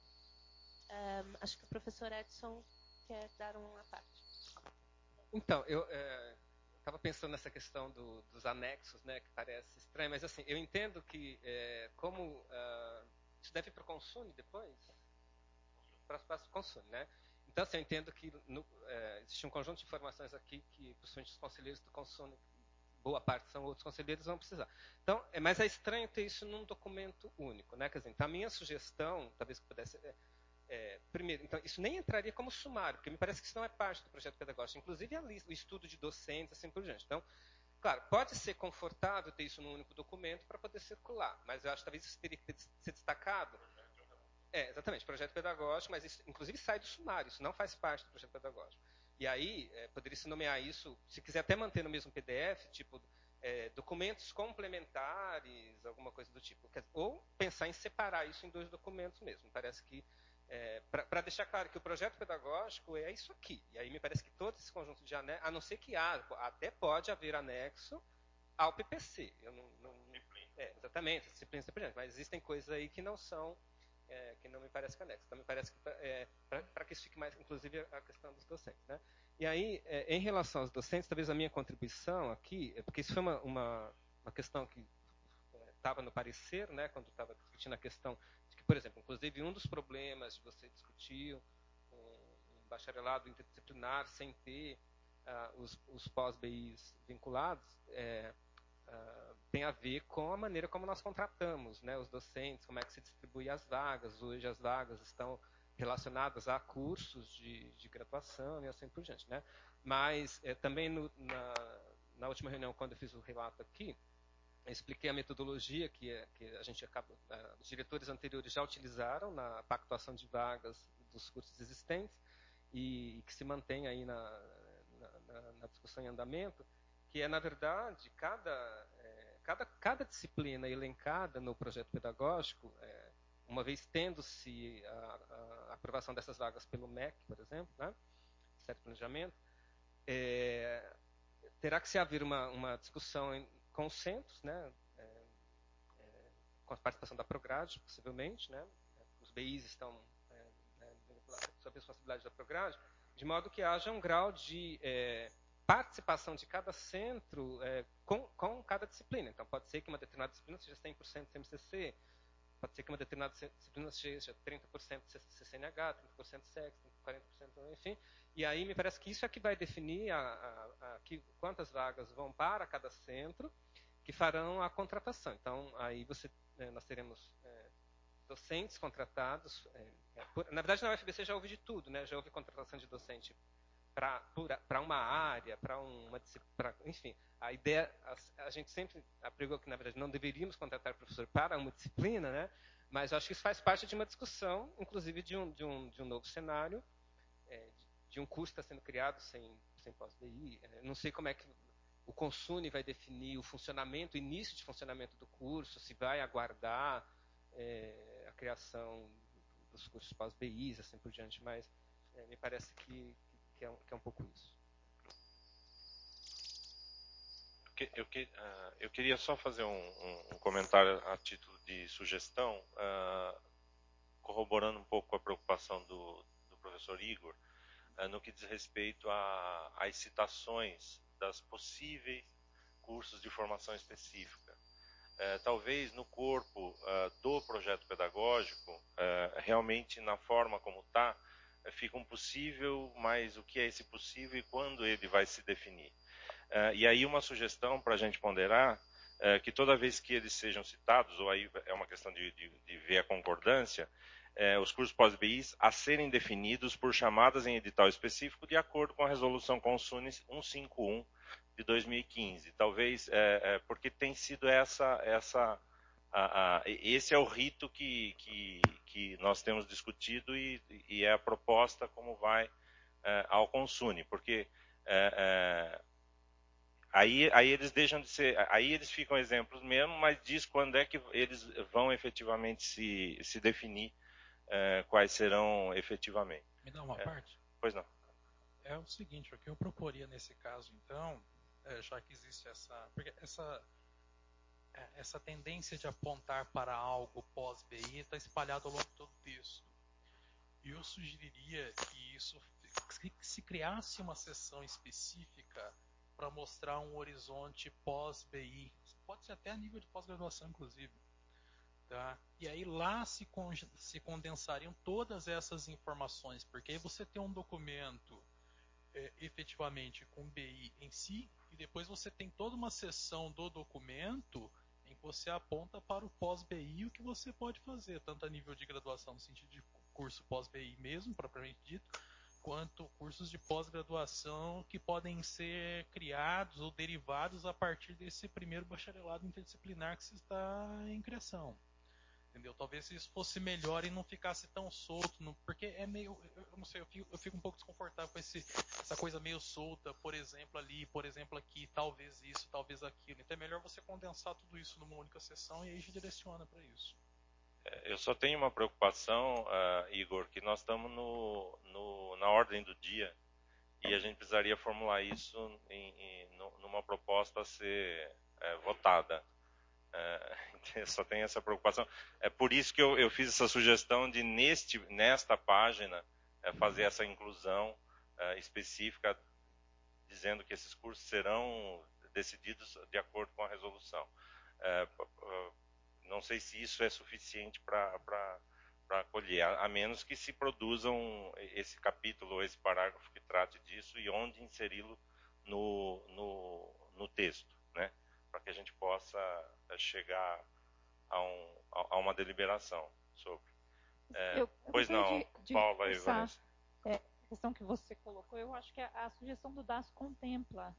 Acho que o professor Edson quer dar uma parte. Então, eu estava pensando nessa questão dos anexos, né, que parece estranho, mas assim, eu entendo que como isso deve ir para o Consune depois? Para o Consune, né? Então, assim, eu entendo que existe um conjunto de informações aqui que, principalmente os conselheiros do Consune, boa parte são outros conselheiros, vão precisar. Então, mas é estranho ter isso num documento único, né? Quer dizer, então a minha sugestão, talvez que pudesse... primeiro, então, isso nem entraria como sumário, porque me parece que isso não é parte do projeto pedagógico, inclusive o estudo de docentes, assim por diante. Então, claro, pode ser confortável ter isso num único documento para poder circular, mas eu acho que talvez isso teria que ser destacado. Exatamente, projeto pedagógico, mas isso inclusive sai do sumário, isso não faz parte do projeto pedagógico. E aí, poderia se nomear isso, se quiser até manter no mesmo PDF, tipo, documentos complementares, alguma coisa do tipo. Ou pensar em separar isso em 2 documentos mesmo. Parece que, para deixar claro que o projeto pedagógico é isso aqui. E aí me parece que todo esse conjunto de anexos, a não ser que até pode haver anexo ao PPC. Exatamente, disciplina, mas existem coisas aí que não são... que não me parece que é anexo. Então, me parece que, para que isso fique mais, inclusive, a questão dos docentes. Né? E aí, em relação aos docentes, talvez a minha contribuição aqui, porque isso foi uma questão que estava no parecer, né, quando estava discutindo a questão de que, por exemplo, inclusive um dos problemas de você discutir um bacharelado interdisciplinar sem ter os pós-BIs vinculados tem a ver com a maneira como nós contratamos, né, os docentes, como é que se distribui as vagas. Hoje as vagas estão relacionadas a cursos de graduação e assim por diante, né? Mas também na última reunião, quando eu fiz o relato aqui, eu expliquei a metodologia que a gente os diretores anteriores já utilizaram na pactuação de vagas dos cursos existentes e que se mantém aí na discussão em andamento, que na verdade, cada disciplina elencada no projeto pedagógico, uma vez tendo-se a aprovação dessas vagas pelo MEC, por exemplo, né, Ministério do Planejamento, terá que se haver uma discussão com os centros, né, com a participação da Prograde, possivelmente, né, os BIs estão sob a responsabilidade da Prograde, de modo que haja um grau de participação de cada centro com cada disciplina. Então, pode ser que uma determinada disciplina seja 100% CMCC, pode ser que uma determinada disciplina seja 30% CCNH, 30% SEX, 40%, enfim. E aí me parece que isso é que vai definir quantas vagas vão para cada centro que farão a contratação. Então, aí nós teremos docentes contratados. Na verdade, na UFBC já houve de tudo, né? Já houve contratação de docente para uma área, para uma disciplina, enfim. A ideia, a gente sempre apregou que, na verdade, não deveríamos contratar professor para uma disciplina, né? Mas eu acho que isso faz parte de uma discussão, inclusive de um novo cenário, de um curso que está sendo criado sem pós-BI. Não sei como é que o Consune vai definir o funcionamento, o início de funcionamento do curso, se vai aguardar a criação dos cursos pós-BIs, assim por diante, mas me parece que é um pouco isso. Eu queria só fazer um comentário a título de sugestão, corroborando um pouco com a preocupação do professor Igor, no que diz respeito às citações das possíveis cursos de formação específica. Talvez no corpo do projeto pedagógico, realmente na forma como está, fica um possível, mas o que é esse possível e quando ele vai se definir. E aí uma sugestão para a gente ponderar, que toda vez que eles sejam citados, ou aí é uma questão de ver a concordância, os cursos pós-BIs a serem definidos por chamadas em edital específico de acordo com a resolução Consune 151 de 2015. Talvez porque tem sido esse é o rito que nós temos discutido e é a proposta como vai ao Consune, porque aí eles deixam de ser, aí eles ficam exemplos mesmo, mas diz quando é que eles vão efetivamente se definir quais serão efetivamente. Me dá uma parte? Pois não. É o seguinte, o que eu proporia nesse caso, então, já que existe porque essa tendência de apontar para algo pós-BI está espalhado ao longo de todo o texto. E eu sugeriria que se criasse uma seção específica para mostrar um horizonte pós-BI. Pode ser até a nível de pós-graduação, inclusive. Tá? E aí lá se condensariam todas essas informações, porque aí você tem um documento efetivamente com BI em si, e depois você tem toda uma seção do documento em que você aponta para o pós-BI e o que você pode fazer, tanto a nível de graduação, no sentido de curso pós-BI mesmo, propriamente dito, quanto cursos de pós-graduação que podem ser criados ou derivados a partir desse primeiro bacharelado interdisciplinar que se está em criação. Entendeu? Talvez isso fosse melhor e não ficasse tão solto, porque é meio, eu não sei, eu fico um pouco desconfortável com essa coisa meio solta, por exemplo ali, por exemplo aqui, talvez isso, talvez aquilo. Então é melhor você condensar tudo isso numa única sessão e aí já direciona para isso. Eu só tenho uma preocupação, Igor, que nós estamos na ordem do dia e a gente precisaria formular isso numa proposta a ser votada. Só tenho essa preocupação. É por isso que eu fiz essa sugestão de nesta página fazer essa inclusão específica, dizendo que esses cursos serão decididos de acordo com a resolução. Não sei se isso é suficiente para acolher, a menos que se produzam esse capítulo ou esse parágrafo que trate disso e onde inseri-lo no texto, né? Para que a gente possa chegar a uma deliberação sobre. Eu Pois não, Paula e Vanessa. A questão que você colocou, eu acho que a sugestão do DAS contempla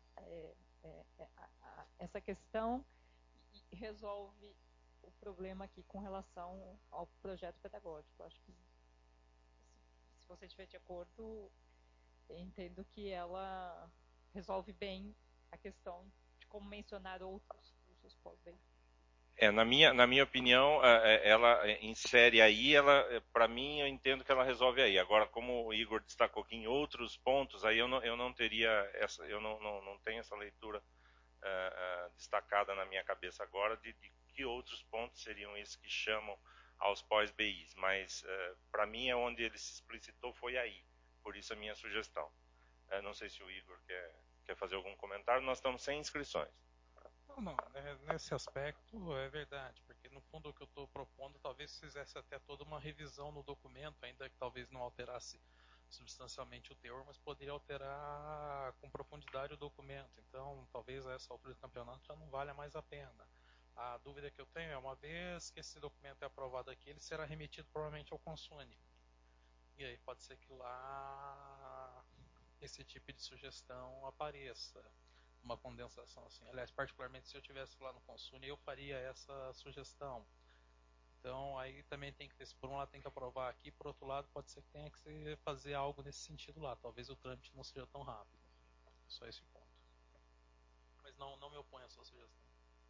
essa questão e resolve o problema aqui com relação ao projeto pedagógico. Eu acho que, se você estiver de acordo, eu entendo que ela resolve bem a questão de como mencionar outros cursos pós-BI. Na minha opinião, ela insere aí, para mim, eu entendo que ela resolve aí. Agora, como o Igor destacou aqui em outros pontos, aí eu não teria essa, eu não tenho essa leitura destacada na minha cabeça agora de que outros pontos seriam esses que chamam aos pós-BIs. Mas, para mim, é onde ele se explicitou foi aí. Por isso a minha sugestão. Não sei se o Igor quer fazer algum comentário. Nós estamos sem inscrições. Não, nesse aspecto é verdade, porque no fundo o que eu estou propondo talvez fizesse até toda uma revisão no documento, ainda que talvez não alterasse substancialmente o teor, mas poderia alterar com profundidade o documento. Então, talvez a essa altura do campeonato já não valha mais a pena. A dúvida que eu tenho é, uma vez que esse documento é aprovado aqui, ele será remetido provavelmente ao Consune. E aí pode ser que lá esse tipo de sugestão apareça. Uma condensação assim. Aliás, particularmente se eu estivesse lá no Consune, eu faria essa sugestão. Então, aí também tem que ter, por um lado tem que aprovar aqui, por outro lado pode ser que tenha que fazer algo nesse sentido lá. Talvez o trâmite não seja tão rápido. Só esse ponto. Mas não me oponho à sua sugestão.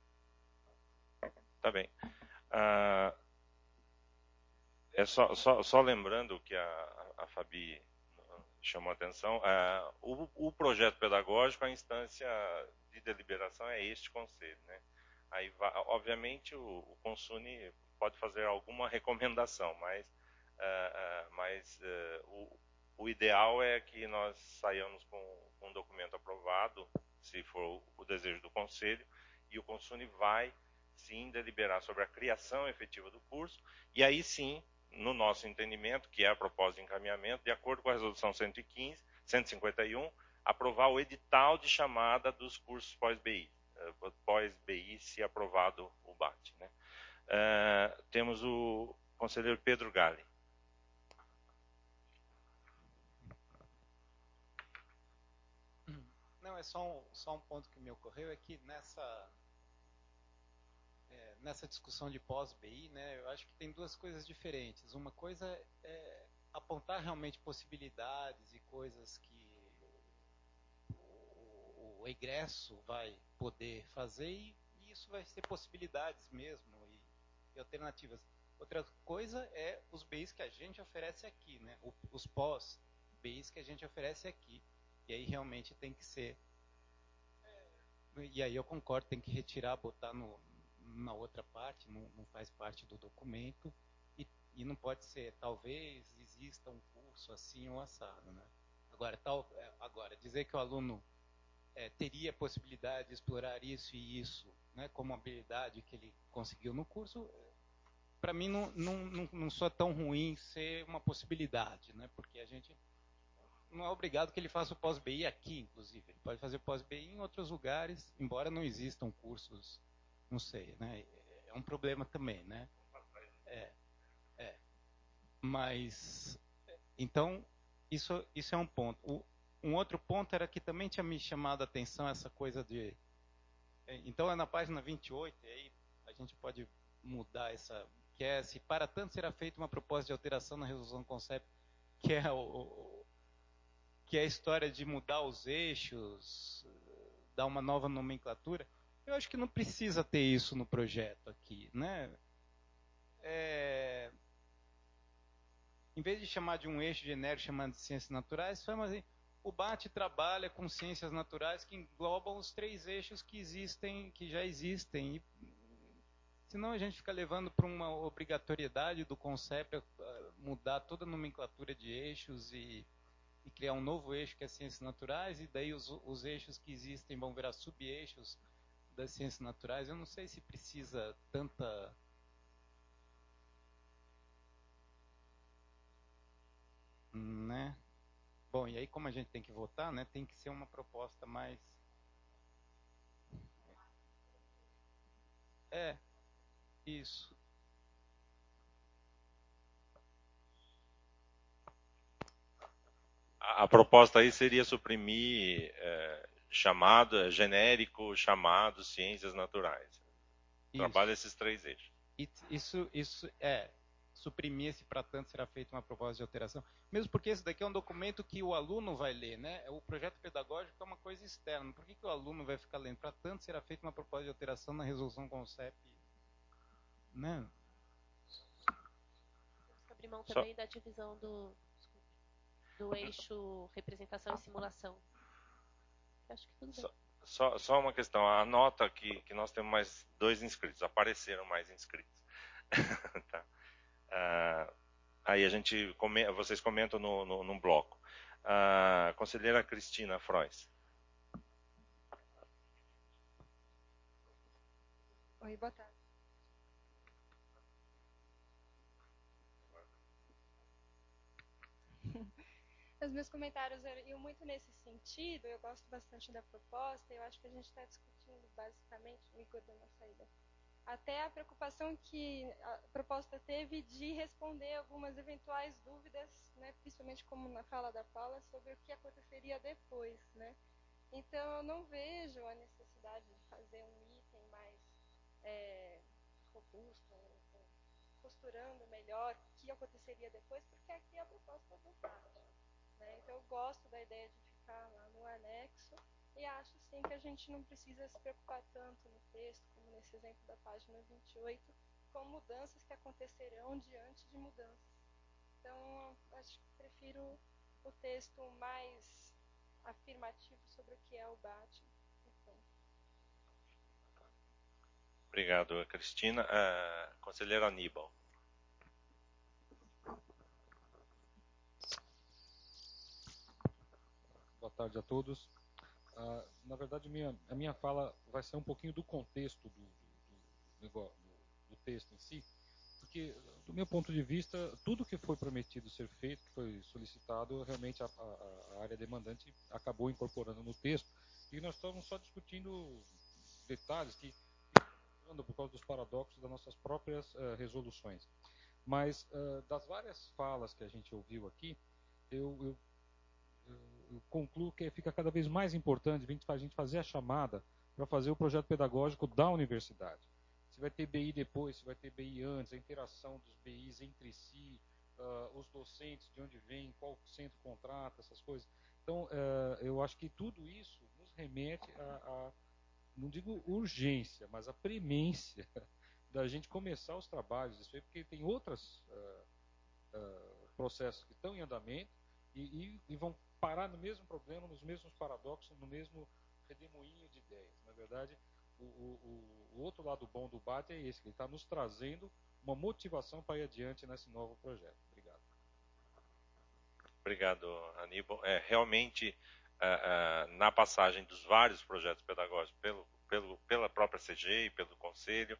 Tá bem. Só lembrando que a Fabi chamou a atenção, o projeto pedagógico, a instância de deliberação é este conselho, né? Aí, obviamente, o Consune pode fazer alguma recomendação, mas o ideal é que nós saiamos com um documento aprovado, se for o desejo do conselho, e o Consune vai, sim, deliberar sobre a criação efetiva do curso, e aí sim, no nosso entendimento, que é a proposta de encaminhamento, de acordo com a resolução 151, aprovar o edital de chamada dos cursos pós-BI, se aprovado o BAT, né? Temos o conselheiro Pedro Galli. Não, é só um ponto que me ocorreu, é que nessa discussão de pós-BI, né, eu acho que tem duas coisas diferentes. Uma coisa é apontar realmente possibilidades e coisas que o egresso vai poder fazer, e isso vai ter possibilidades mesmo e alternativas. Outra coisa é os BIs que a gente oferece aqui, né, os pós-BIs que a gente oferece aqui. E aí realmente tem que ser... E aí eu concordo, tem que retirar, botar na outra parte, não faz parte do documento, e não pode ser, talvez exista um curso assim ou assado, né? Agora, dizer que o aluno teria possibilidade de explorar isso e isso, né, como habilidade que ele conseguiu no curso, para mim não soa tão ruim ser uma possibilidade, né? Porque a gente não é obrigado que ele faça o pós-BI aqui, inclusive. Ele pode fazer pós-BI em outros lugares, embora não existam cursos, não sei, né? É um problema também, né? Mas, então, isso é um ponto. Um outro ponto era que também tinha me chamado a atenção essa coisa de... Então, é na página 28, e aí a gente pode mudar essa... Que é, se para tanto será feita uma proposta de alteração na resolução concept, que é que é a história de mudar os eixos, dar uma nova nomenclatura. Eu acho que não precisa ter isso no projeto aqui, né? Em vez de chamar de um eixo genérico, chamando de ciências naturais, assim, o BAT trabalha com ciências naturais que englobam os 3 eixos que existem, que já existem. E, senão a gente fica levando para uma obrigatoriedade do conceito, mudar toda a nomenclatura de eixos e criar um novo eixo que é ciências naturais, e daí os eixos que existem vão virar sub-eixos das ciências naturais. Eu não sei se precisa tanta... né? Bom, e aí como a gente tem que votar, né, tem que ser uma proposta mais... Isso. A proposta aí seria suprimir genérico chamado ciências naturais. Trabalha esses 3 eixos. Isso suprimir esse para tanto será feita uma proposta de alteração, mesmo porque esse daqui é um documento que o aluno vai ler, né? O projeto pedagógico é uma coisa externa. Por que o aluno vai ficar lendo? Para tanto será feita uma proposta de alteração na resolução CONCEP, né? Vamos abrir mão também da divisão do eixo representação e simulação. Acho que tudo bem. Só uma questão, a nota que nós temos mais 2 inscritos, apareceram mais inscritos. Tá. Aí vocês comentam num bloco. Conselheira Cristina Frois. Oi, boa tarde. Os meus comentários iam muito nesse sentido, eu gosto bastante da proposta, eu acho que a gente está discutindo basicamente, me dando a saída, até a preocupação que a proposta teve de responder algumas eventuais dúvidas, né, principalmente como na fala da Paula, sobre o que aconteceria depois, né. Então eu não vejo a necessidade de fazer um item mais robusto, costurando melhor o que aconteceria depois, porque aqui é a proposta do fato. Então eu gosto da ideia de ficar lá no anexo e acho sim que a gente não precisa se preocupar tanto no texto, como nesse exemplo da página 28, com mudanças que acontecerão diante de mudanças. Então acho que prefiro o texto mais afirmativo sobre o que é o BAT. Então. Obrigado, Cristina. Conselheiro Aníbal. Boa tarde a todos. Na verdade, a minha fala vai ser um pouquinho do contexto do texto em si, porque, do meu ponto de vista, tudo que foi prometido ser feito, que foi solicitado, realmente a área demandante acabou incorporando no texto, e nós estamos só discutindo detalhes que por causa dos paradoxos das nossas próprias resoluções. Mas, das várias falas que a gente ouviu aqui, eu concluo que fica cada vez mais importante a gente fazer a chamada para fazer o projeto pedagógico da universidade. Se vai ter BI depois, se vai ter BI antes, a interação dos BIs entre si, os docentes, de onde vem, qual centro contrata, essas coisas. Então, eu acho que tudo isso nos remete a não digo urgência, mas a premência da gente começar os trabalhos disso aí, porque tem outros processos que estão em andamento e vão parar no mesmo problema, nos mesmos paradoxos, no mesmo redemoinho de ideias. Na verdade, o outro lado bom do BAT é esse, que ele está nos trazendo uma motivação para ir adiante nesse novo projeto. Obrigado. Obrigado, Aníbal. Realmente, na passagem dos vários projetos pedagógicos pela própria CG e pelo Conselho,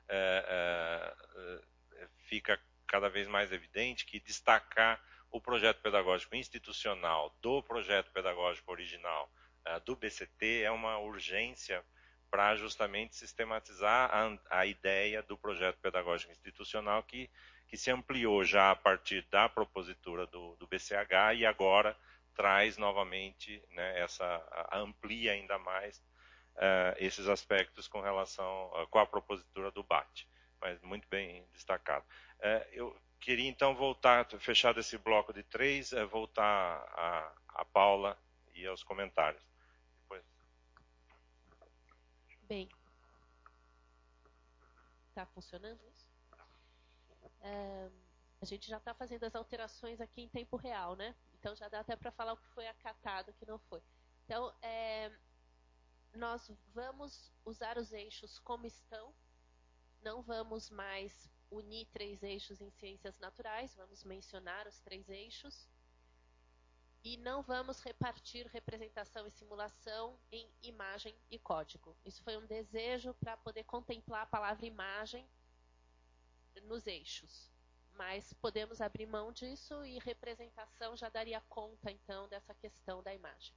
fica cada vez mais evidente que destacar o projeto pedagógico institucional do projeto pedagógico original do BCT é uma urgência para justamente sistematizar a ideia do projeto pedagógico institucional que se ampliou já a partir da propositura do BCH e agora traz novamente, né, amplia ainda mais esses aspectos com a propositura do BAT. Mas muito bem destacado. Eu queria então fechar esse bloco de 3, voltar a Paula e aos comentários. Depois. Bem, está funcionando isso? A gente já está fazendo as alterações aqui em tempo real, né? Então já dá até para falar o que foi acatado, o que não foi. Então, nós vamos usar os eixos como estão, não vamos mais unir 3 eixos em ciências naturais, vamos mencionar os 3 eixos, e não vamos repartir representação e simulação em imagem e código. Isso foi um desejo para poder contemplar a palavra imagem nos eixos. mas podemos abrir mão disso e representação já daria conta, então, dessa questão da imagem.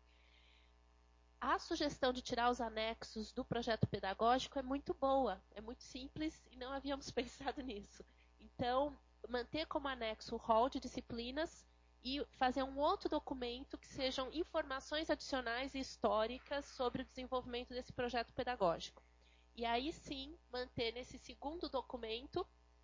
A sugestão de tirar os anexos do projeto pedagógico é muito boa, é muito simples e não havíamos pensado nisso. Então, manter como anexo o rol de disciplinas e fazer um outro documento que sejam informações adicionais e históricas sobre o desenvolvimento desse projeto pedagógico. E aí sim, manter nesse segundo documento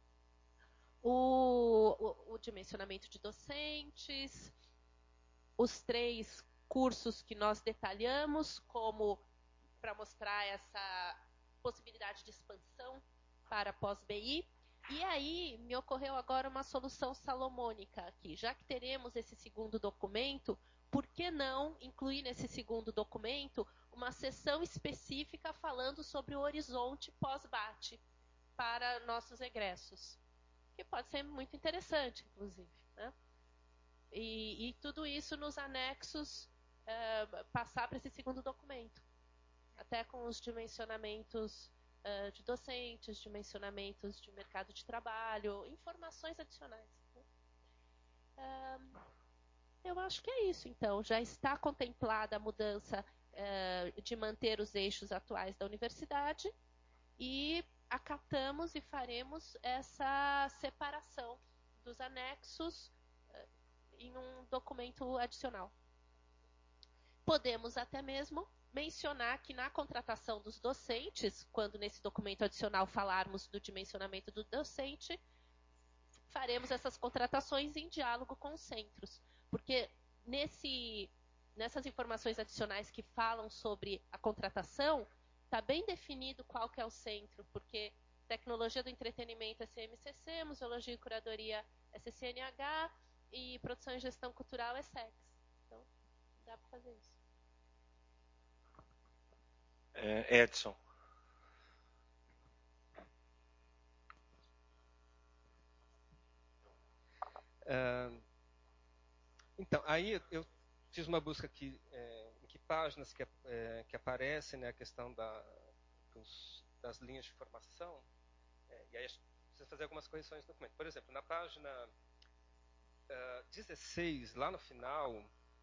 o dimensionamento de docentes, os 3 cursos que nós detalhamos, como para mostrar essa possibilidade de expansão para pós-BI. E aí me ocorreu agora uma solução salomônica aqui. Já que teremos esse segundo documento, por que não incluir nesse segundo documento uma seção específica falando sobre o horizonte pós-BAT para nossos egressos? Que pode ser muito interessante, inclusive, né? E tudo isso nos anexos passar para esse segundo documento. Até com os dimensionamentos de docentes, dimensionamentos de mercado de trabalho, informações adicionais. Eu acho que é isso, então. Já está contemplada a mudança de manter os eixos atuais da universidade e acatamos e faremos essa separação dos anexos em um documento adicional. Podemos até mesmo mencionar que na contratação dos docentes, quando nesse documento adicional falarmos do dimensionamento do docente, faremos essas contratações em diálogo com os centros. Porque nessas informações adicionais que falam sobre a contratação, está bem definido qual que é o centro, porque tecnologia do entretenimento é CMCC, museologia e curadoria é CCNH e produção e gestão cultural é SEX. Então, dá para fazer isso. Edson. Então, aí eu fiz uma busca aqui em que páginas que aparece, né, a questão das linhas de formação, e aí precisa fazer algumas correções no documento. Por exemplo, na página 16, lá no final,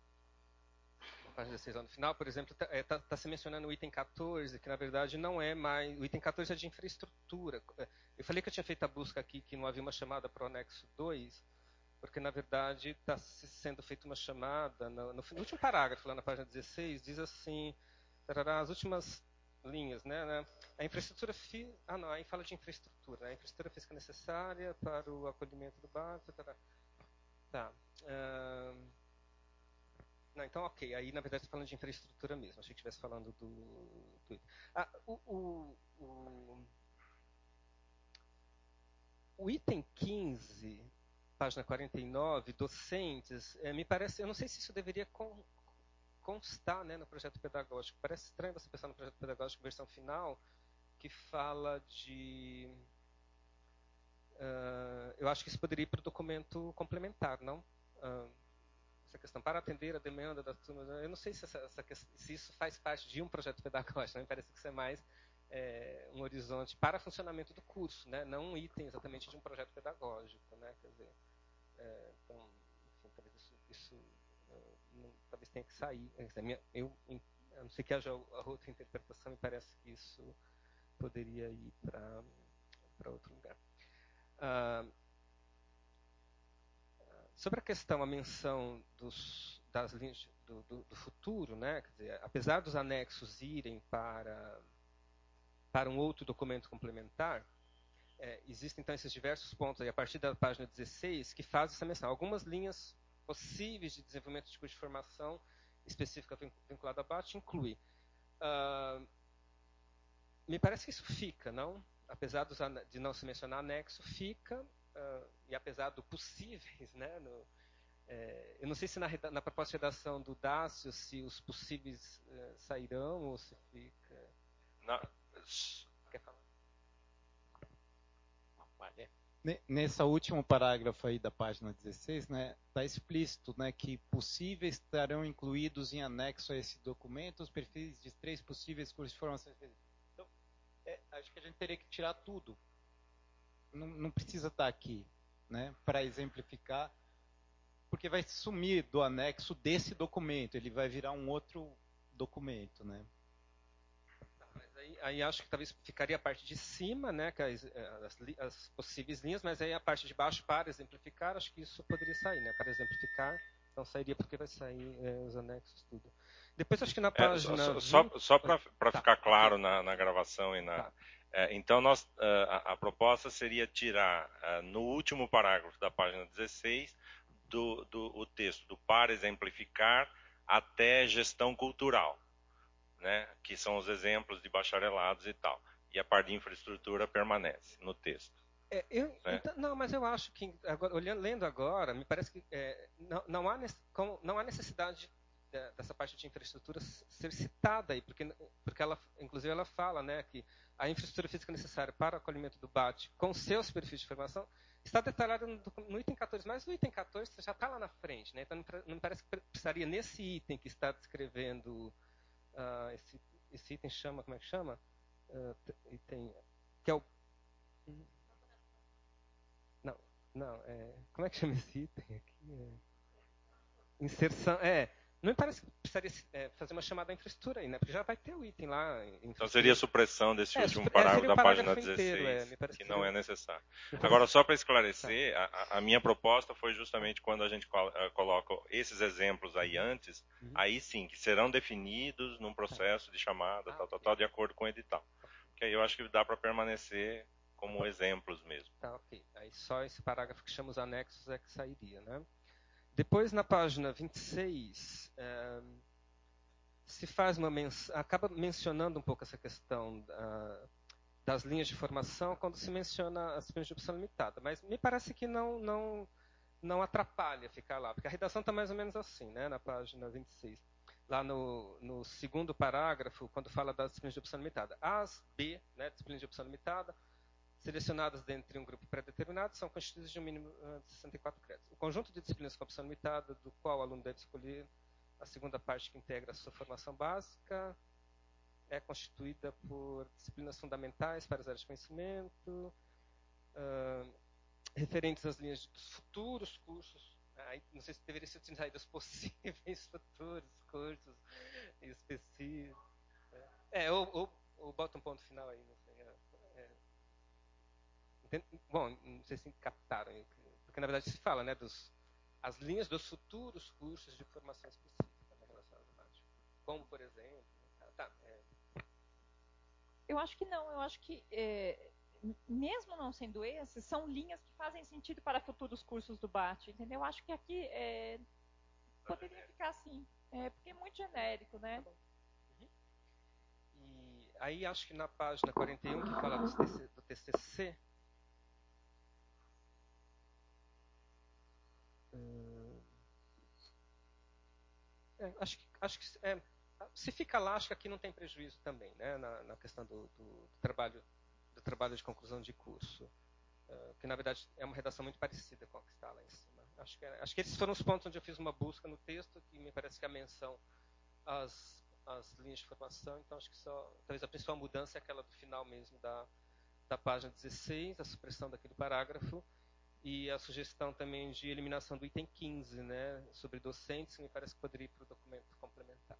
por exemplo, está se mencionando o item 14, que na verdade não é mais... O item 14 é de infraestrutura. Eu falei que eu tinha feito a busca aqui, que não havia uma chamada para o anexo 2, porque na verdade está sendo feita uma chamada, no último parágrafo, lá na página 16, diz assim, as últimas linhas, né? A infraestrutura... aí fala de infraestrutura, né? A infraestrutura física necessária para o acolhimento do barco, Tá. Não, então ok. Aí na verdade está falando de infraestrutura mesmo. Achei que estivesse falando do... O item 15, página 49, docentes, me parece... Eu não sei se isso deveria constar, né, no projeto pedagógico. Parece estranho você pensar no projeto pedagógico versão final, que fala de... eu acho que isso poderia ir para o documento complementar, não? Essa questão para atender a demanda das turmas. Eu não sei se isso faz parte de um projeto pedagógico. Me parece que isso é mais um horizonte para funcionamento do curso, né? Não um item exatamente de um projeto pedagógico, né? Quer dizer, então, enfim, talvez isso talvez tenha que sair. Eu não sei que haja outra interpretação. Me parece que isso poderia ir para outro lugar. Sobre a questão, a menção das linhas do futuro, né? Quer dizer, apesar dos anexos irem para um outro documento complementar, existem então esses diversos pontos aí, a partir da página 16, que fazem essa menção. Algumas linhas possíveis de desenvolvimento de curso de formação específica vinculada à BAT inclui. Me parece que isso fica, não? Apesar de não se mencionar anexo, fica... e apesar do possíveis, né, eu não sei se na proposta de redação do Dácio, se os possíveis sairão ou se fica... Não. Quer falar? Nesse último parágrafo aí da página 16, né, está explícito, né, que possíveis estarão incluídos em anexo a esse documento os perfis de 3 possíveis cursos de formação específica. Então, acho que a gente teria que tirar tudo. Não precisa estar aqui. né, para exemplificar, porque vai sumir do anexo desse documento, ele vai virar um outro documento, né? Mas aí acho que talvez ficaria a parte de cima, né, que as possíveis linhas, mas aí a parte de baixo para exemplificar, acho que isso poderia sair, né, para exemplificar, então sairia porque vai sair os anexos, tudo. Depois acho que na página... Só para ficar claro na gravação e na... Então, a proposta seria tirar, no último parágrafo da página 16, o texto do para exemplificar até gestão cultural, né? Que são os exemplos de bacharelados e tal. E a parte de infraestrutura permanece no texto. Né? Então, não, mas eu acho que, lendo agora, me parece que não há necessidade dessa parte de infraestrutura ser citada aí, porque ela, inclusive, ela fala, né, que a infraestrutura física necessária para o acolhimento do BAT com seus perfis de informação está detalhada no item 14, mas no item 14 já está lá na frente, né? Então não me parece que precisaria nesse item que está descrevendo esse item chama, como é que chama? Item que é o como é que chama esse item aqui? Inserção, não me parece que precisaria fazer uma chamada à infraestrutura aí, né? Porque já vai ter o item lá. Então seria a supressão desse último parágrafo da página 16, inteiro, que não é necessário. Agora, só para esclarecer, a minha proposta foi justamente quando a gente coloca esses exemplos aí antes, aí sim, que serão definidos num processo de chamada, tal, de acordo com o edital. Que aí eu acho que dá para permanecer como exemplos mesmo. Tá, ok. Aí só esse parágrafo que chama os anexos é que sairia, né? Depois, na página 26, se faz acaba mencionando um pouco essa questão das linhas de formação quando se menciona as disciplinas de opção limitada. Mas me parece que não atrapalha ficar lá, porque a redação está mais ou menos assim, né, na página 26. Lá no segundo parágrafo, quando fala das disciplinas de opção limitada. As B, né, disciplinas de opção limitada, selecionadas dentre um grupo pré-determinado, são constituídas de um mínimo de 64 créditos. O conjunto de disciplinas com opção limitada, do qual o aluno deve escolher a segunda parte que integra a sua formação básica, é constituída por disciplinas fundamentais para as áreas de conhecimento, referentes às linhas dos futuros cursos, não sei se deveria ser utilizado dos possíveis futuros cursos específicos. Ou bota um ponto final aí, não sei. Bom, não sei se captaram, porque na verdade se fala, né, as linhas dos futuros cursos de formação específica, né, relacionados ao BAT. Como, por exemplo... Eu acho que não, eu acho que, mesmo não sendo esses, são linhas que fazem sentido para futuros cursos do BAT, entendeu? Eu acho que aqui poderia ficar assim, porque é muito genérico, né? E aí acho que na página 41, que fala do TCC, acho que se fica lá, acho que aqui não tem prejuízo também, né, na questão do trabalho de conclusão de curso, que na verdade é uma redação muito parecida com a que está lá em cima. Acho que esses foram os pontos onde eu fiz uma busca no texto, que me parece que a menção às linhas de formação, então acho que talvez a principal mudança é aquela do final mesmo da página 16, a supressão daquele parágrafo, e a sugestão também de eliminação do item 15, né, sobre docentes, que me parece que poderia ir para o documento complementar.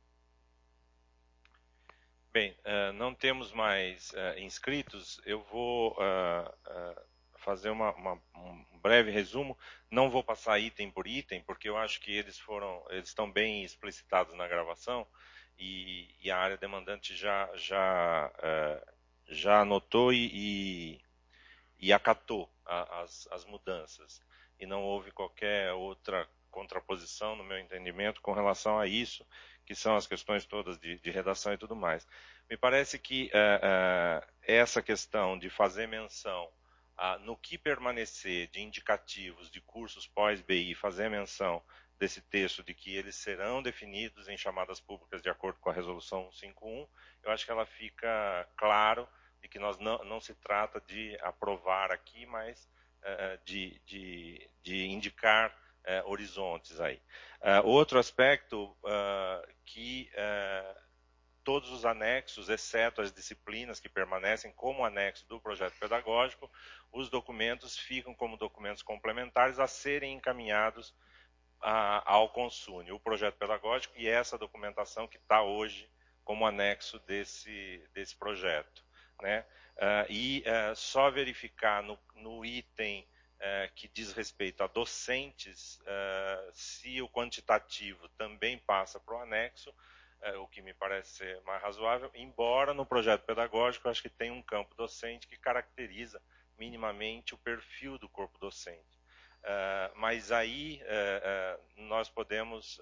Bem, não temos mais inscritos. Eu vou fazer um breve resumo. Não vou passar item por item, porque eu acho que eles estão bem explicitados na gravação e a área demandante já anotou e acatou as mudanças. E não houve qualquer outra contraposição, no meu entendimento, com relação a isso, que são as questões todas de redação e tudo mais. Me parece que essa questão de fazer menção no que permanecer de indicativos de cursos pós-BI, fazer menção desse texto de que eles serão definidos em chamadas públicas de acordo com a resolução 151, eu acho que ela fica claro de que não se trata de aprovar aqui, mas de indicar horizontes aí. Outro aspecto que todos os anexos, exceto as disciplinas que permanecem como anexo do projeto pedagógico, os documentos ficam como documentos complementares a serem encaminhados ao Consune, o projeto pedagógico e essa documentação que está hoje como anexo desse projeto, né? Só verificar no item que diz respeito a docentes, se o quantitativo também passa para o anexo, o que me parece ser mais razoável, embora no projeto pedagógico eu acho que tem um campo docente que caracteriza minimamente o perfil do corpo docente. Mas aí nós podemos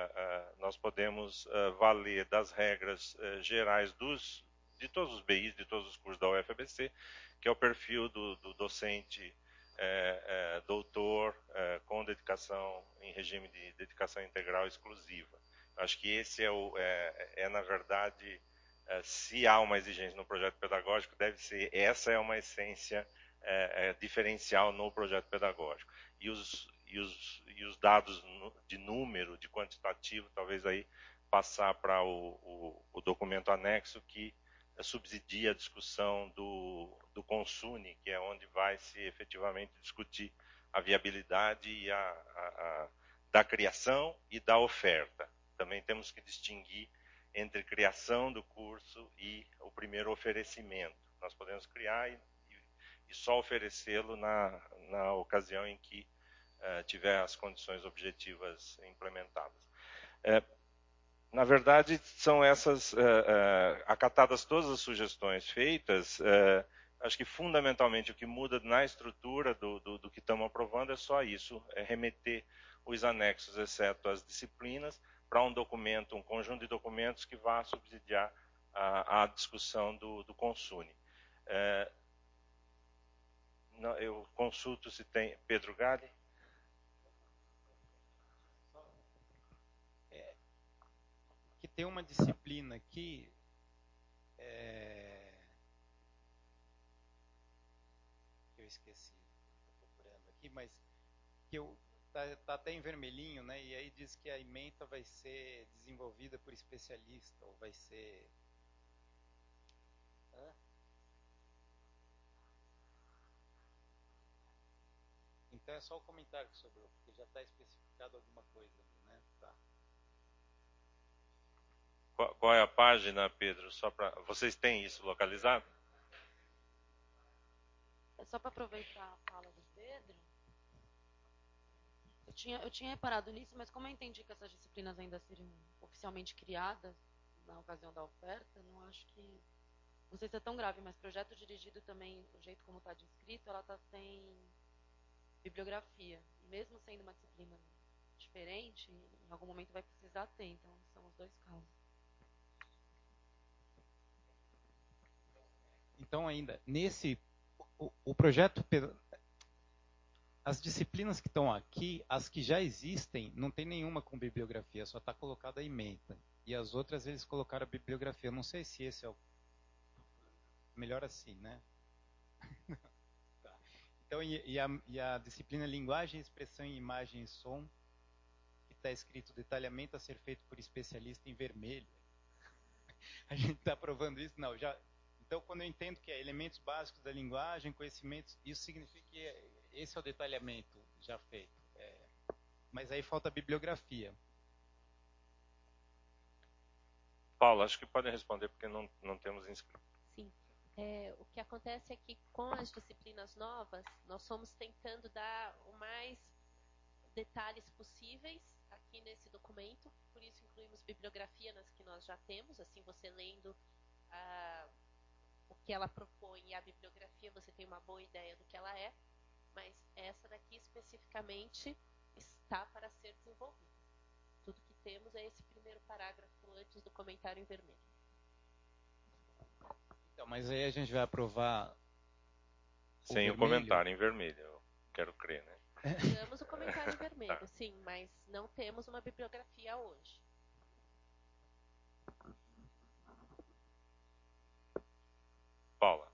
valer das regras gerais de todos os BIs, de todos os cursos da UFABC, que é o perfil do docente doutor com dedicação em regime de dedicação integral exclusiva. Acho que esse na verdade, se há uma exigência no projeto pedagógico, essa é uma essência diferencial no projeto pedagógico. E os dados de número, de quantitativo, talvez aí passar para o documento anexo que subsidia a discussão do Consune, que é onde vai se efetivamente discutir a viabilidade da criação e da oferta. Também temos que distinguir entre criação do curso e o primeiro oferecimento. Nós podemos criar e só oferecê-lo na ocasião em que tiver as condições objetivas implementadas. Na verdade, são essas, acatadas todas as sugestões feitas, acho que fundamentalmente o que muda na estrutura do que estamos aprovando é só isso, é remeter os anexos, exceto as disciplinas, para um documento, um conjunto de documentos que vá subsidiar a discussão do Consune. Eu consulto se tem Pedro Gali. Que tem uma disciplina aqui que eu esqueci, estou procurando aqui, mas que tá até em vermelhinho, né? E aí diz que a ementa vai ser desenvolvida por especialista ou vai ser Então é só o comentário que sobrou, porque já está especificado alguma coisa ali, né? Tá. Qual é a página, Pedro? Vocês têm isso localizado? É só para aproveitar a fala do Pedro. Eu tinha reparado nisso, mas como eu entendi que essas disciplinas ainda seriam oficialmente criadas na ocasião da oferta, não acho que... Não sei se é tão grave, mas projeto dirigido também, o jeito como está descrito, ela está sem bibliografia. E mesmo sendo uma disciplina diferente, em algum momento vai precisar ter. Então, são os dois casos. Então, ainda, nesse... O projeto... As disciplinas que estão aqui, as que já existem, não tem nenhuma com bibliografia, só está colocada a ementa. E as outras eles colocaram a bibliografia. Não sei se esse é o melhor assim, né? Tá. Então, e a disciplina Linguagem, Expressão em Imagem e Som, que está escrito detalhamento a ser feito por especialista em vermelho. A gente está provando isso? Não, já... Então, quando eu entendo que é elementos básicos da linguagem, conhecimentos, isso significa que esse é o detalhamento já feito. Mas aí falta a bibliografia. Paulo, acho que pode responder, porque não temos inscrito. Sim. O que acontece é que com as disciplinas novas, nós fomos tentando dar o mais detalhes possíveis aqui nesse documento, por isso incluímos bibliografia nas que nós já temos, assim você lendo o que ela propõe e a bibliografia, você tem uma boa ideia do que ela é, mas essa daqui especificamente está para ser desenvolvida. Tudo que temos é esse primeiro parágrafo antes do comentário em vermelho. Então, mas aí a gente vai aprovar sem o comentário em vermelho, eu quero crer, né? Temos o comentário em vermelho, sim, mas não temos uma bibliografia hoje. Paula.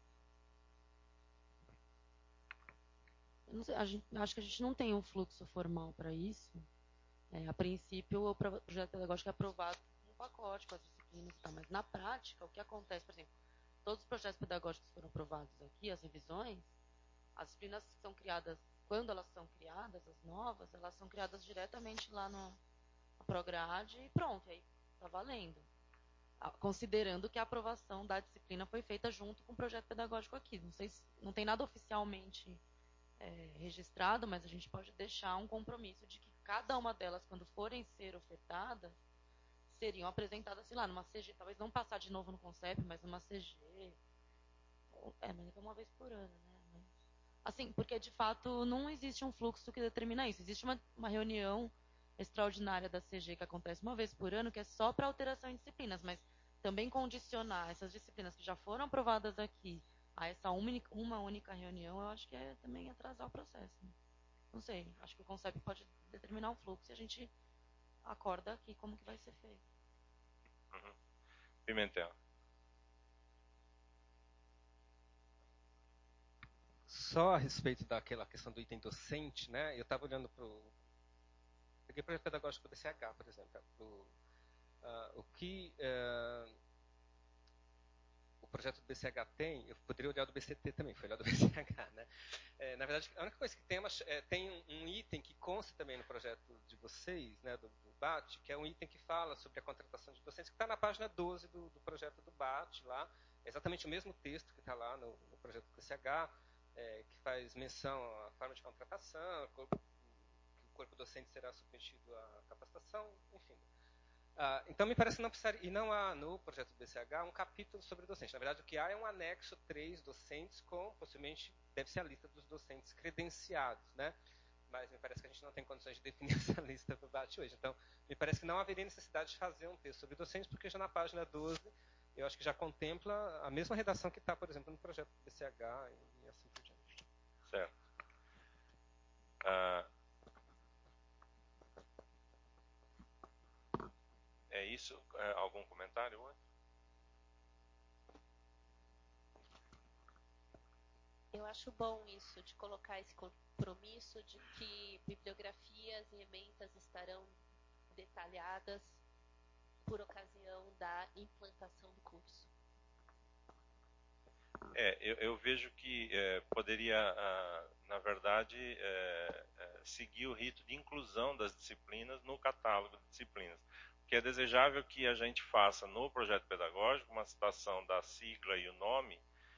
Não sei, acho que a gente não tem um fluxo formal para isso. A princípio, o projeto pedagógico é aprovado no pacote, com as disciplinas disciplinas e tal. Mas na prática, o que acontece, por exemplo, todos os projetos pedagógicos que foram aprovados aqui, as revisões, as disciplinas que são criadas, quando elas são criadas, as novas, elas são criadas diretamente lá na Prograde e pronto, aí está valendo. Considerando que a aprovação da disciplina foi feita junto com o projeto pedagógico aqui. Não sei se não tem nada oficialmente registrado, mas a gente pode deixar um compromisso de que cada uma delas, quando forem ser ofertadas, seriam apresentadas, sei lá, numa CG, talvez não passar de novo no CONCEP, mas numa CG. Mas é uma vez por ano, né? Mas, assim, porque de fato não existe um fluxo que determina isso. Existe uma reunião extraordinária da CG que acontece uma vez por ano, que é só para alteração em disciplinas, mas também condicionar essas disciplinas que já foram aprovadas aqui a essa uma única reunião, eu acho que é também atrasar o processo. Né? Não sei, acho que o CONCEP pode determinar um fluxo e a gente acorda aqui como que vai ser feito. Uhum. Pimentel. Só a respeito daquela questão do item docente, né? Eu estava olhando para o... Peguei o projeto pedagógico do BCH, por exemplo. O que o projeto do BCH tem, eu poderia olhar do BCT também, foi olhar do BCH, né? Na verdade, a única coisa que tem um item que consta também no projeto de vocês, né, do BAT, que é um item que fala sobre a contratação de docentes, que está na página 12 do projeto do BAT, lá. É exatamente o mesmo texto que está lá no projeto do BCH, que faz menção à forma de contratação, que o corpo docente será submetido à capacitação, enfim. Então, me parece que não precisaria, e não há no projeto do BCH um capítulo sobre docentes. Na verdade, o que há é um anexo 3 docentes com, possivelmente, deve ser a lista dos docentes credenciados, né? Mas me parece que a gente não tem condições de definir essa lista para o debate hoje. Então, me parece que não haveria necessidade de fazer um texto sobre docentes, porque já na página 12, eu acho que já contempla a mesma redação que está, por exemplo, no projeto do BCH e assim por diante. Certo. É isso? Algum comentário? Eu acho bom isso, de colocar esse compromisso de que bibliografias e ementas estarão detalhadas por ocasião da implantação do curso. Eu vejo que poderia, na verdade, seguir o rito de inclusão das disciplinas no catálogo de disciplinas. Que é desejável que a gente faça no projeto pedagógico uma citação da sigla e o nome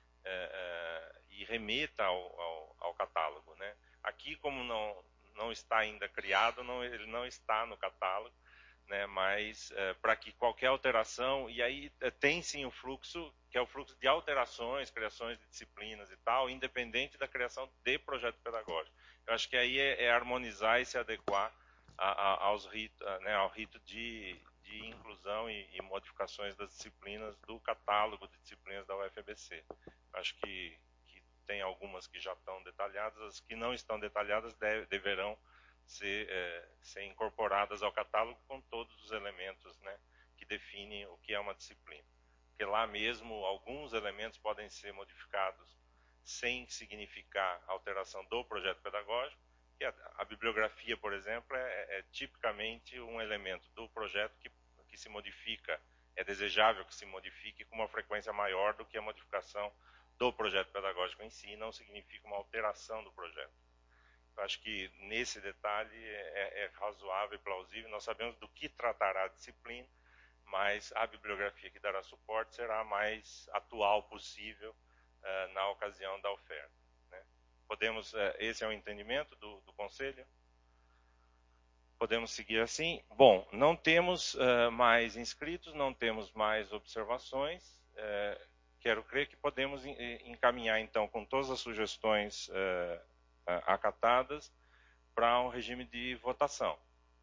e remeta ao catálogo, né? Aqui, como não está ainda criado, ele não está no catálogo, né? Mas para que qualquer alteração, e aí tem sim o fluxo, que é o fluxo de alterações, criações de disciplinas e tal, independente da criação de projeto pedagógico. Eu acho que aí é harmonizar e se adequar aos ritos, né, ao rito de inclusão e modificações das disciplinas do catálogo de disciplinas da UFABC. Acho que tem algumas que já estão detalhadas, as que não estão detalhadas deverão ser incorporadas ao catálogo com todos os elementos, né, que definem o que é uma disciplina. Porque lá mesmo alguns elementos podem ser modificados sem significar alteração do projeto pedagógico. E a bibliografia, por exemplo, é tipicamente um elemento do projeto que se modifica, é desejável que se modifique com uma frequência maior do que a modificação do projeto pedagógico em si, não significa uma alteração do projeto. Eu acho que nesse detalhe é razoável e plausível. Nós sabemos do que tratará a disciplina, mas a bibliografia que dará suporte será a mais atual possível na ocasião da oferta. Né? Esse é o entendimento do Conselho? Podemos seguir assim? Bom, não temos mais inscritos, não temos mais observações. Quero crer que podemos encaminhar, então, com todas as sugestões acatadas para um regime de votação.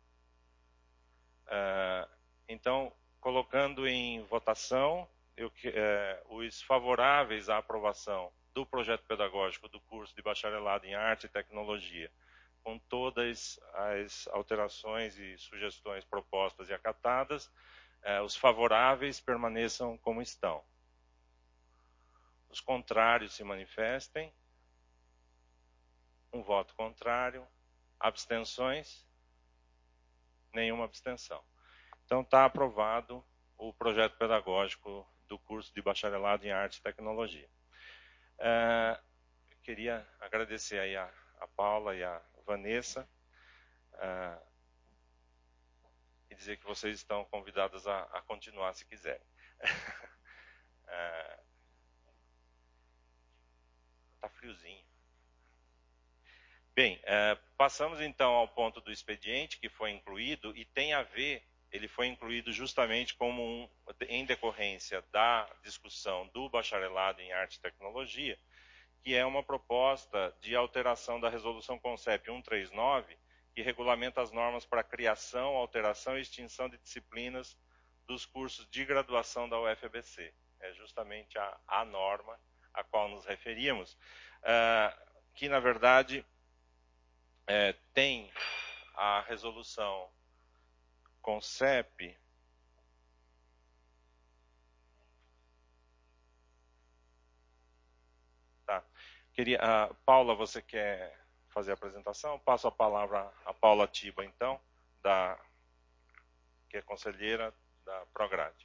Então, colocando em votação os favoráveis à aprovação do projeto pedagógico do curso de bacharelado em Arte e Tecnologia, com todas as alterações e sugestões propostas e acatadas, os favoráveis permaneçam como estão. Os contrários se manifestem. Um voto contrário. Abstenções? Nenhuma abstenção. Então está aprovado o projeto pedagógico do curso de bacharelado em arte e tecnologia. Queria agradecer aí a Paula e a Vanessa e dizer que vocês estão convidadas a continuar se quiserem. Tá friozinho. Bem, passamos então ao ponto do expediente que foi incluído e tem a ver, ele foi incluído justamente como em decorrência da discussão do bacharelado em arte e tecnologia, que é uma proposta de alteração da resolução CONCEP 139, que regulamenta as normas para criação, alteração e extinção de disciplinas dos cursos de graduação da UFABC. É justamente a norma a qual nos referíamos, que na verdade tem a resolução CONCEP Paula, você quer fazer a apresentação? Passo a palavra a Paula Tiba, então, que é conselheira da Prograde.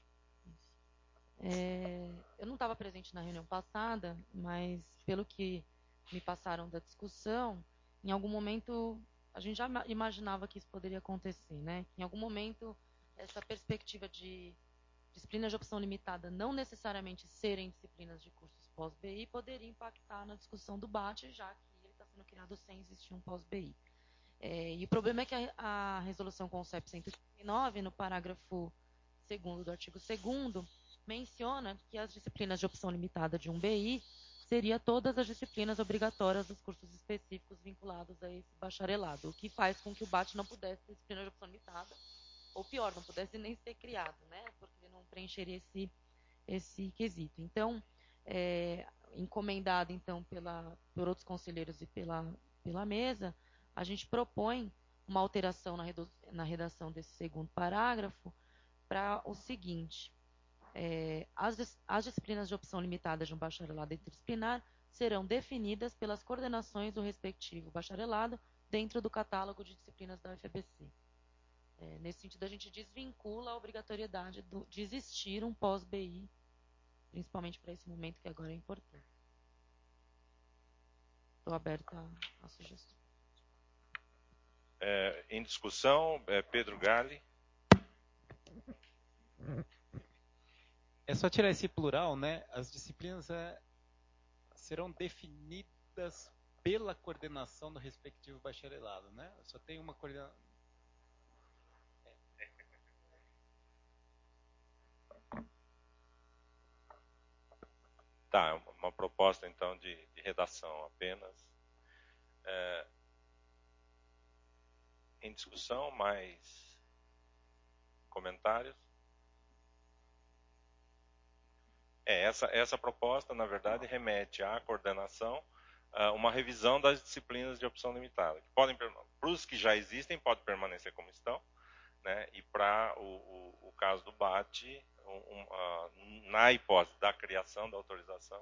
Eu não estava presente na reunião passada, mas pelo que me passaram da discussão, em algum momento a gente já imaginava que isso poderia acontecer, né? Em algum momento essa perspectiva de disciplinas de opção limitada não necessariamente serem disciplinas de cursos pós-BI poderia impactar na discussão do BAT, já que ele está sendo criado sem existir um pós-BI. E o problema é que a resolução CONCEP 139, no parágrafo 2º do artigo 2º, menciona que as disciplinas de opção limitada de um BI seria todas as disciplinas obrigatórias dos cursos específicos vinculados a esse bacharelado, o que faz com que o BAT não pudesse ter disciplina de opção limitada, ou pior, não pudesse nem ser criado, né? Porque não preencheria esse quesito. Então, encomendado então por outros conselheiros e pela mesa, a gente propõe uma alteração na redação desse segundo parágrafo para o seguinte: as disciplinas de opção limitada de um bacharelado interdisciplinar serão definidas pelas coordenações do respectivo bacharelado dentro do catálogo de disciplinas da UFABC. Nesse sentido, a gente desvincula a obrigatoriedade de existir um pós-BI, principalmente para esse momento que agora é importante. Estou aberta a sugestões. Em discussão, Pedro Galli. É só tirar esse plural, né? As disciplinas serão definidas pela coordenação do respectivo bacharelado, né? Só tem uma coordenação. Tá, uma proposta então de redação apenas. Em discussão, mais comentários? Essa proposta, na verdade, remete à coordenação, uma revisão das disciplinas de opção limitada. Para os que já existem, podem permanecer como estão, né? E para o caso do BAT, na hipótese da criação da autorização,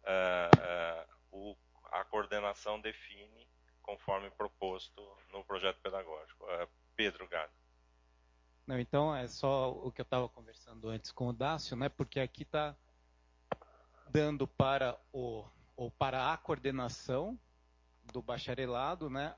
a coordenação define conforme proposto no projeto pedagógico. Pedro Galli. Não, então é só o que eu estava conversando antes com o Dácio, né? Porque aqui está dando para a coordenação do bacharelado, né?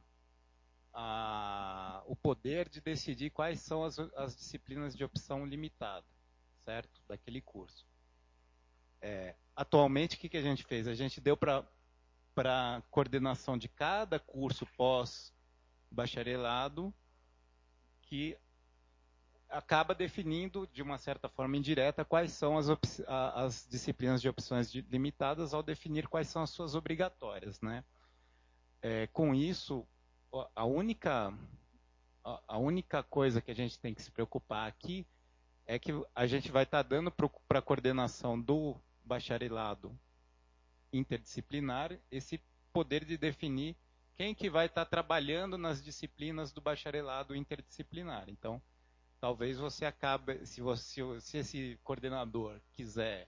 O poder de decidir quais são as disciplinas de opção limitada, certo? Daquele curso. Atualmente, o que a gente fez? A gente deu para a coordenação de cada curso pós-bacharelado, que acaba definindo, de uma certa forma indireta, quais são as disciplinas de opções limitadas ao definir quais são as suas obrigatórias, né? Com isso, a única coisa que a gente tem que se preocupar aqui é que a gente vai estar dando para a coordenação do bacharelado interdisciplinar esse poder de definir quem que vai estar trabalhando nas disciplinas do bacharelado interdisciplinar. Então, talvez você acabe, se esse coordenador quiser,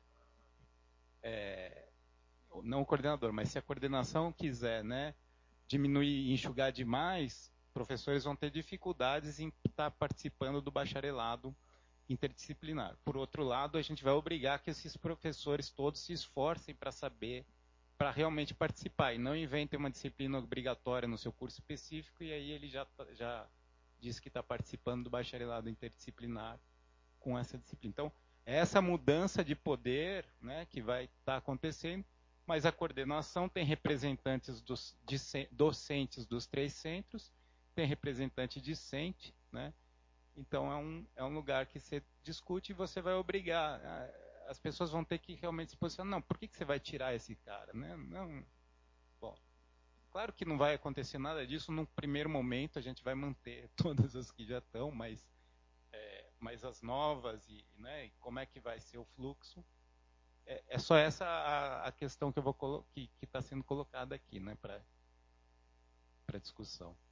não o coordenador, mas se a coordenação quiser, né, diminuir e enxugar demais, professores vão ter dificuldades em estar participando do bacharelado interdisciplinar. Por outro lado, a gente vai obrigar que esses professores todos se esforcem para saber, para realmente participar, e não inventem uma disciplina obrigatória no seu curso específico, e aí ele já diz que está participando do bacharelado interdisciplinar com essa disciplina. Então, é essa mudança de poder, né, que vai estar acontecendo, mas a coordenação tem representantes docentes dos 3 centros, tem representante discente, né? Então é um lugar que você discute e você vai obrigar. As pessoas vão ter que realmente se posicionar. Não, por que você vai tirar esse cara? Né? Não. Bom, claro que não vai acontecer nada disso. Num primeiro momento a gente vai manter todas as que já estão, mas as novas né, e como é que vai ser o fluxo. É só essa a questão que eu vou que está sendo colocada aqui, né, para discussão.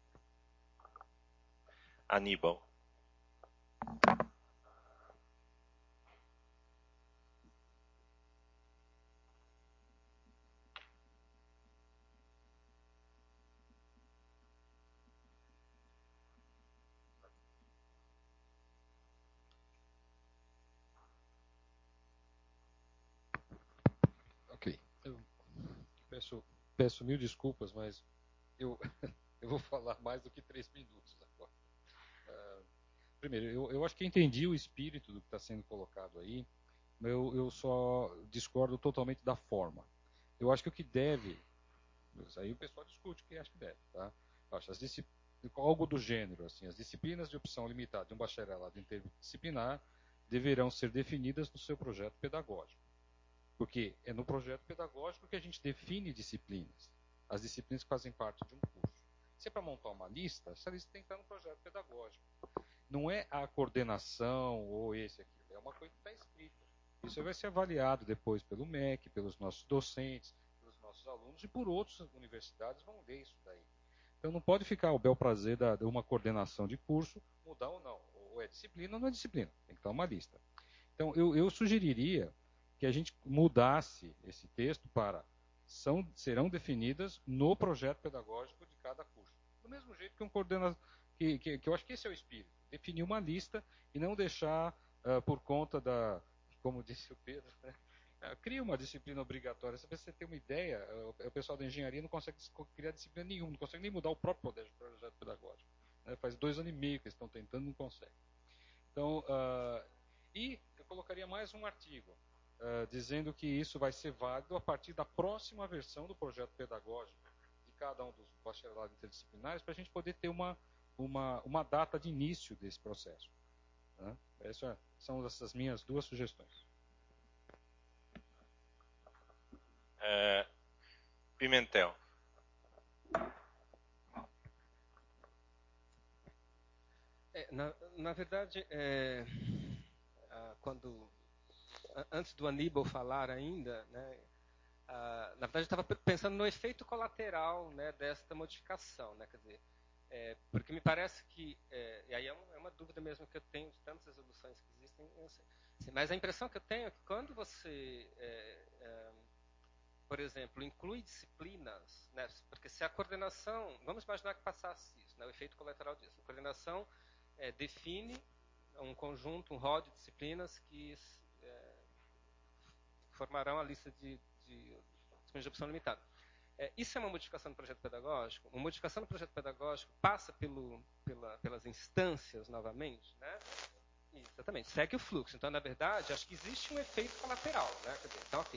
Aníbal. Ok. Eu peço mil desculpas, mas eu vou falar mais do que 3 minutos agora. Primeiro, eu acho que entendi o espírito do que está sendo colocado aí, mas eu só discordo totalmente da forma. Eu acho que o que deve, aí o pessoal discute o que acha que deve, tá? Eu acho algo do gênero, assim, as disciplinas de opção limitada de um bacharelado interdisciplinar deverão ser definidas no seu projeto pedagógico. Porque é no projeto pedagógico que a gente define disciplinas, as disciplinas que fazem parte de um curso. Se é para montar uma lista, essa lista tem que estar no projeto pedagógico. Não é a coordenação ou esse aqui, é uma coisa que está escrita. Isso vai ser avaliado depois pelo MEC, pelos nossos docentes, pelos nossos alunos e por outras universidades vão ler isso daí. Então não pode ficar ao bel prazer de uma coordenação de curso, mudar ou não. Ou é disciplina ou não é disciplina. Tem que estar uma lista. Então eu sugeriria que a gente mudasse esse texto para serão definidas no projeto pedagógico de cada curso. Do mesmo jeito que um coordenador, que eu acho que esse é o espírito, definir uma lista e não deixar por conta como disse o Pedro, né? Cria uma disciplina obrigatória. Se você tem uma ideia, o pessoal da engenharia não consegue criar disciplina nenhuma, não consegue nem mudar o próprio projeto pedagógico. Né? Faz 2 anos e meio que eles estão tentando, não conseguem. Então, e eu colocaria mais um artigo, dizendo que isso vai ser válido a partir da próxima versão do projeto pedagógico de cada um dos bacharelados interdisciplinares, para a gente poder ter uma data de início desse processo. Né? Essas são essas minhas 2 sugestões. Pimentel. Na verdade, antes do Aníbal falar ainda, né, na verdade eu estava pensando no efeito colateral, né, desta modificação, né, quer dizer, porque me parece que, e aí é uma dúvida mesmo que eu tenho de tantas resoluções que existem, mas a impressão que eu tenho é que quando você, por exemplo, inclui disciplinas, né, porque se a coordenação, vamos imaginar que passasse isso, né, o efeito colateral disso, a coordenação define um conjunto, um rol de disciplinas que formarão a lista de disciplinas de opção limitada. Isso é uma modificação do projeto pedagógico? Uma modificação do projeto pedagógico passa pelas instâncias novamente, né? Exatamente, segue o fluxo. Então, na verdade, acho que existe um efeito colateral, né? Quer dizer, então, ok.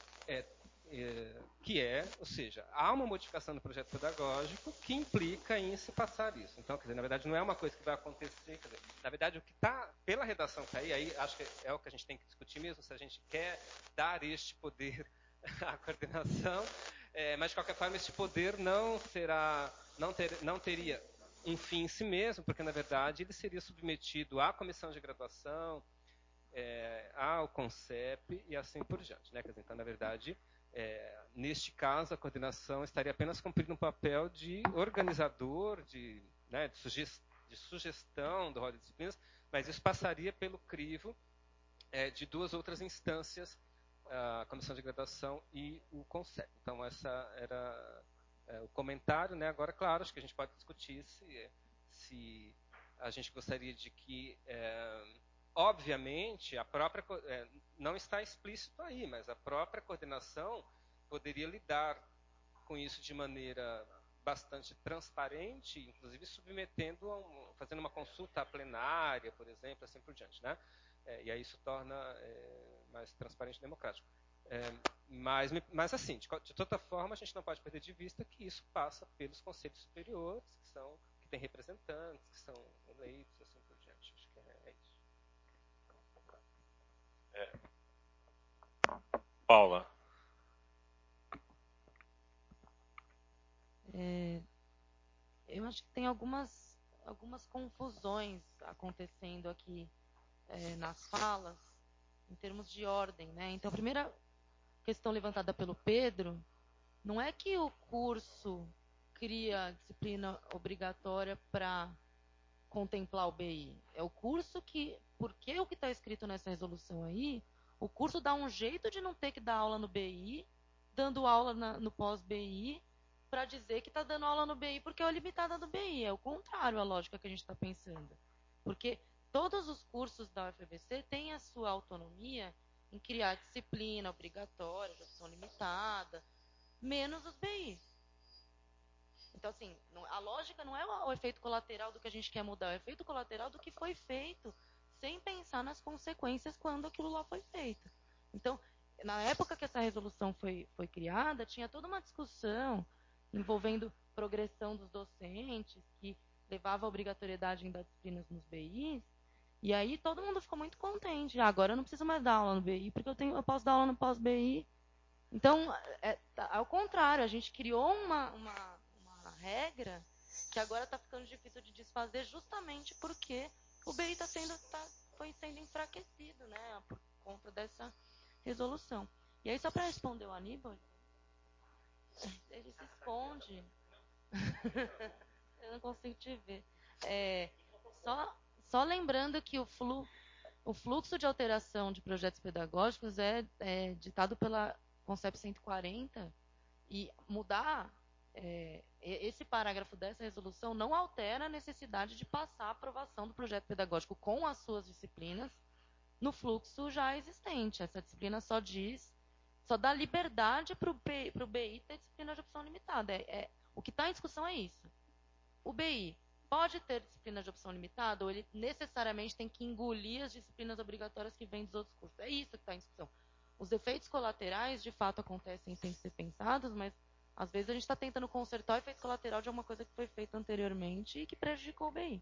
Ou seja, há uma modificação do projeto pedagógico que implica em se passar isso. Então, quer dizer, na verdade, não é uma coisa que vai acontecer. Quer dizer, na verdade, o que está, pela redação que está aí, acho que é o que a gente tem que discutir mesmo, se a gente quer dar este poder à coordenação, mas, de qualquer forma, este poder não teria um fim em si mesmo, porque, na verdade, ele seria submetido à comissão de graduação, ao CONCEP e assim por diante. Né? Quer dizer, então, na verdade, neste caso, a coordenação estaria apenas cumprindo um papel de organizador, de sugestão do rol de disciplinas, mas isso passaria pelo crivo de 2 outras instâncias, a comissão de graduação e o CONCEP. Então, essa era o comentário. Né? Agora, claro, acho que a gente pode discutir se a gente gostaria de que Obviamente, não está explícito aí, mas a própria coordenação poderia lidar com isso de maneira bastante transparente, inclusive submetendo, fazendo uma consulta plenária, por exemplo, assim por diante, né? E aí isso torna mais transparente e democrático. Mas assim, de toda forma, a gente não pode perder de vista que isso passa pelos conselhos superiores, que têm representantes, que são eleitos, assim por diante. Acho que é isso. Paula. Eu acho que tem algumas confusões acontecendo aqui nas falas, em termos de ordem, né? Então, a primeira questão levantada pelo Pedro não é que o curso cria disciplina obrigatória para contemplar o BI. É o curso que, porque o que está escrito nessa resolução aí, o curso dá um jeito de não ter que dar aula no BI, dando aula no pós-BI, para dizer que está dando aula no BI porque é limitada do BI. É o contrário a lógica que a gente está pensando. Porque todos os cursos da UFABC têm a sua autonomia em criar disciplina obrigatória, de opção limitada, menos os BIs. Então, assim, a lógica não é o efeito colateral do que a gente quer mudar, é o efeito colateral do que foi feito, sem pensar nas consequências quando aquilo lá foi feito. Então, na época que essa resolução foi criada, tinha toda uma discussão envolvendo progressão dos docentes, que levava a obrigatoriedade em dar disciplinas nos BIs, e aí todo mundo ficou muito contente. Agora eu não preciso mais dar aula no BI, porque eu posso dar aula no pós-BI. Então, ao contrário, a gente criou uma regra que agora está ficando difícil de desfazer justamente porque o BI foi sendo enfraquecido, né, por conta dessa resolução. E aí, só para responder o Aníbal, ele se esconde. Eu não consigo te ver. Só lembrando que o fluxo de alteração de projetos pedagógicos é ditado pela Concep 140 e mudar esse parágrafo dessa resolução não altera a necessidade de passar a aprovação do projeto pedagógico com as suas disciplinas no fluxo já existente. Essa disciplina só dá liberdade para o BI ter disciplina de opção limitada. O que está em discussão é isso. O BI pode ter disciplina de opção limitada ou ele necessariamente tem que engolir as disciplinas obrigatórias que vêm dos outros cursos? É isso que está em discussão. Os efeitos colaterais, de fato, acontecem e têm que ser pensados, mas às vezes a gente está tentando consertar o efeito colateral de alguma coisa que foi feita anteriormente e que prejudicou o BI.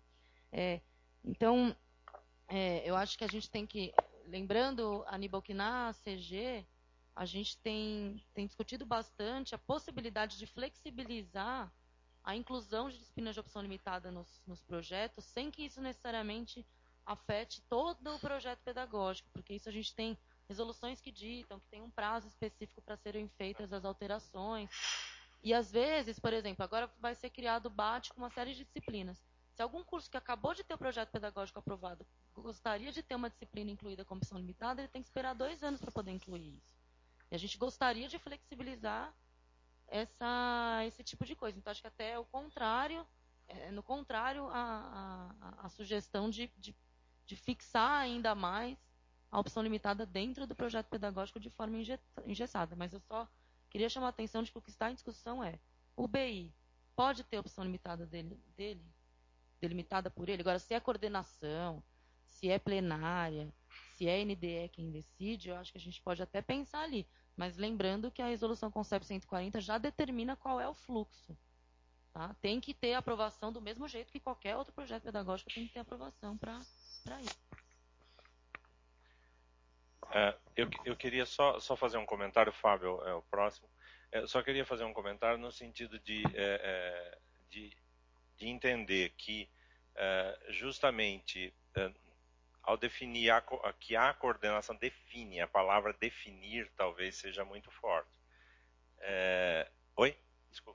Então, eu acho que a gente tem que... Lembrando, Aníbal, que na CG a gente tem discutido bastante a possibilidade de flexibilizar a inclusão de disciplinas de opção limitada nos projetos, sem que isso necessariamente afete todo o projeto pedagógico, porque isso a gente tem resoluções que ditam que tem um prazo específico para serem feitas as alterações. E às vezes, por exemplo, agora vai ser criado o BAT com uma série de disciplinas. Se algum curso que acabou de ter o projeto pedagógico aprovado gostaria de ter uma disciplina incluída como opção limitada, ele tem que esperar 2 anos para poder incluir isso. E a gente gostaria de flexibilizar esse tipo de coisa. Então, acho que até o contrário, no contrário a sugestão de fixar ainda mais a opção limitada dentro do projeto pedagógico de forma engessada. Mas eu só queria chamar a atenção de que o que está em discussão é o BI pode ter opção limitada dele, delimitada por ele. Agora, se é coordenação, se é plenária, se é NDE quem decide, eu acho que a gente pode até pensar ali. Mas lembrando que a resolução Concep 140 já determina qual é o fluxo. Tá? Tem que ter aprovação do mesmo jeito que qualquer outro projeto pedagógico tem que ter aprovação para isso. Eu queria só fazer um comentário, Fábio, é o próximo. Eu só queria fazer um comentário no sentido de entender que justamente ao definir que a coordenação define, a palavra definir talvez seja muito forte. Oi? Desculpa.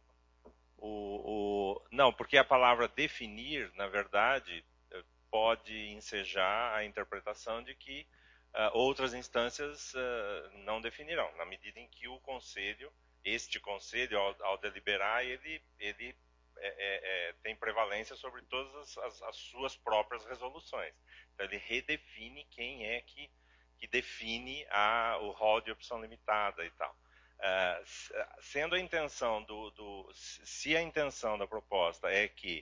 Não, porque a palavra definir, na verdade, pode ensejar a interpretação de que outras instâncias não definirão, na medida em que o conselho, este conselho, ao deliberar, ele tem prevalência sobre todas as suas próprias resoluções. Então, ele redefine quem é que define o rol de opção limitada e tal. Sendo a intenção se a intenção da proposta é que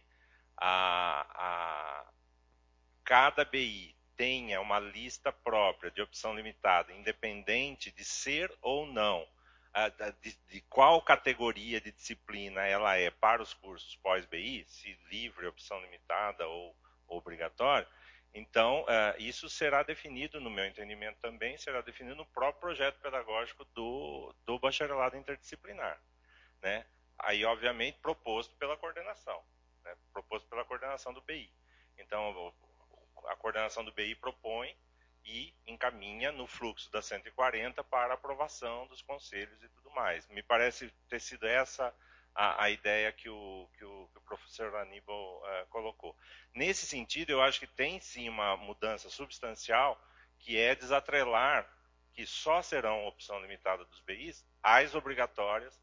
cada BI tenha uma lista própria de opção limitada, independente de ser ou não, de qual categoria de disciplina ela é para os cursos pós-BI, se livre, opção limitada ou obrigatório, então isso será definido, no meu entendimento também, será definido no próprio projeto pedagógico do bacharelado interdisciplinar, né? Aí, obviamente, proposto pela coordenação, né? Proposto pela coordenação do BI. Então, a coordenação do BI propõe e encaminha no fluxo da 140 para aprovação dos conselhos e tudo mais. Me parece ter sido essa a ideia que o professor Aníbal colocou. Nesse sentido, eu acho que tem sim uma mudança substancial, que é desatrelar que só serão opção limitada dos BIs as obrigatórias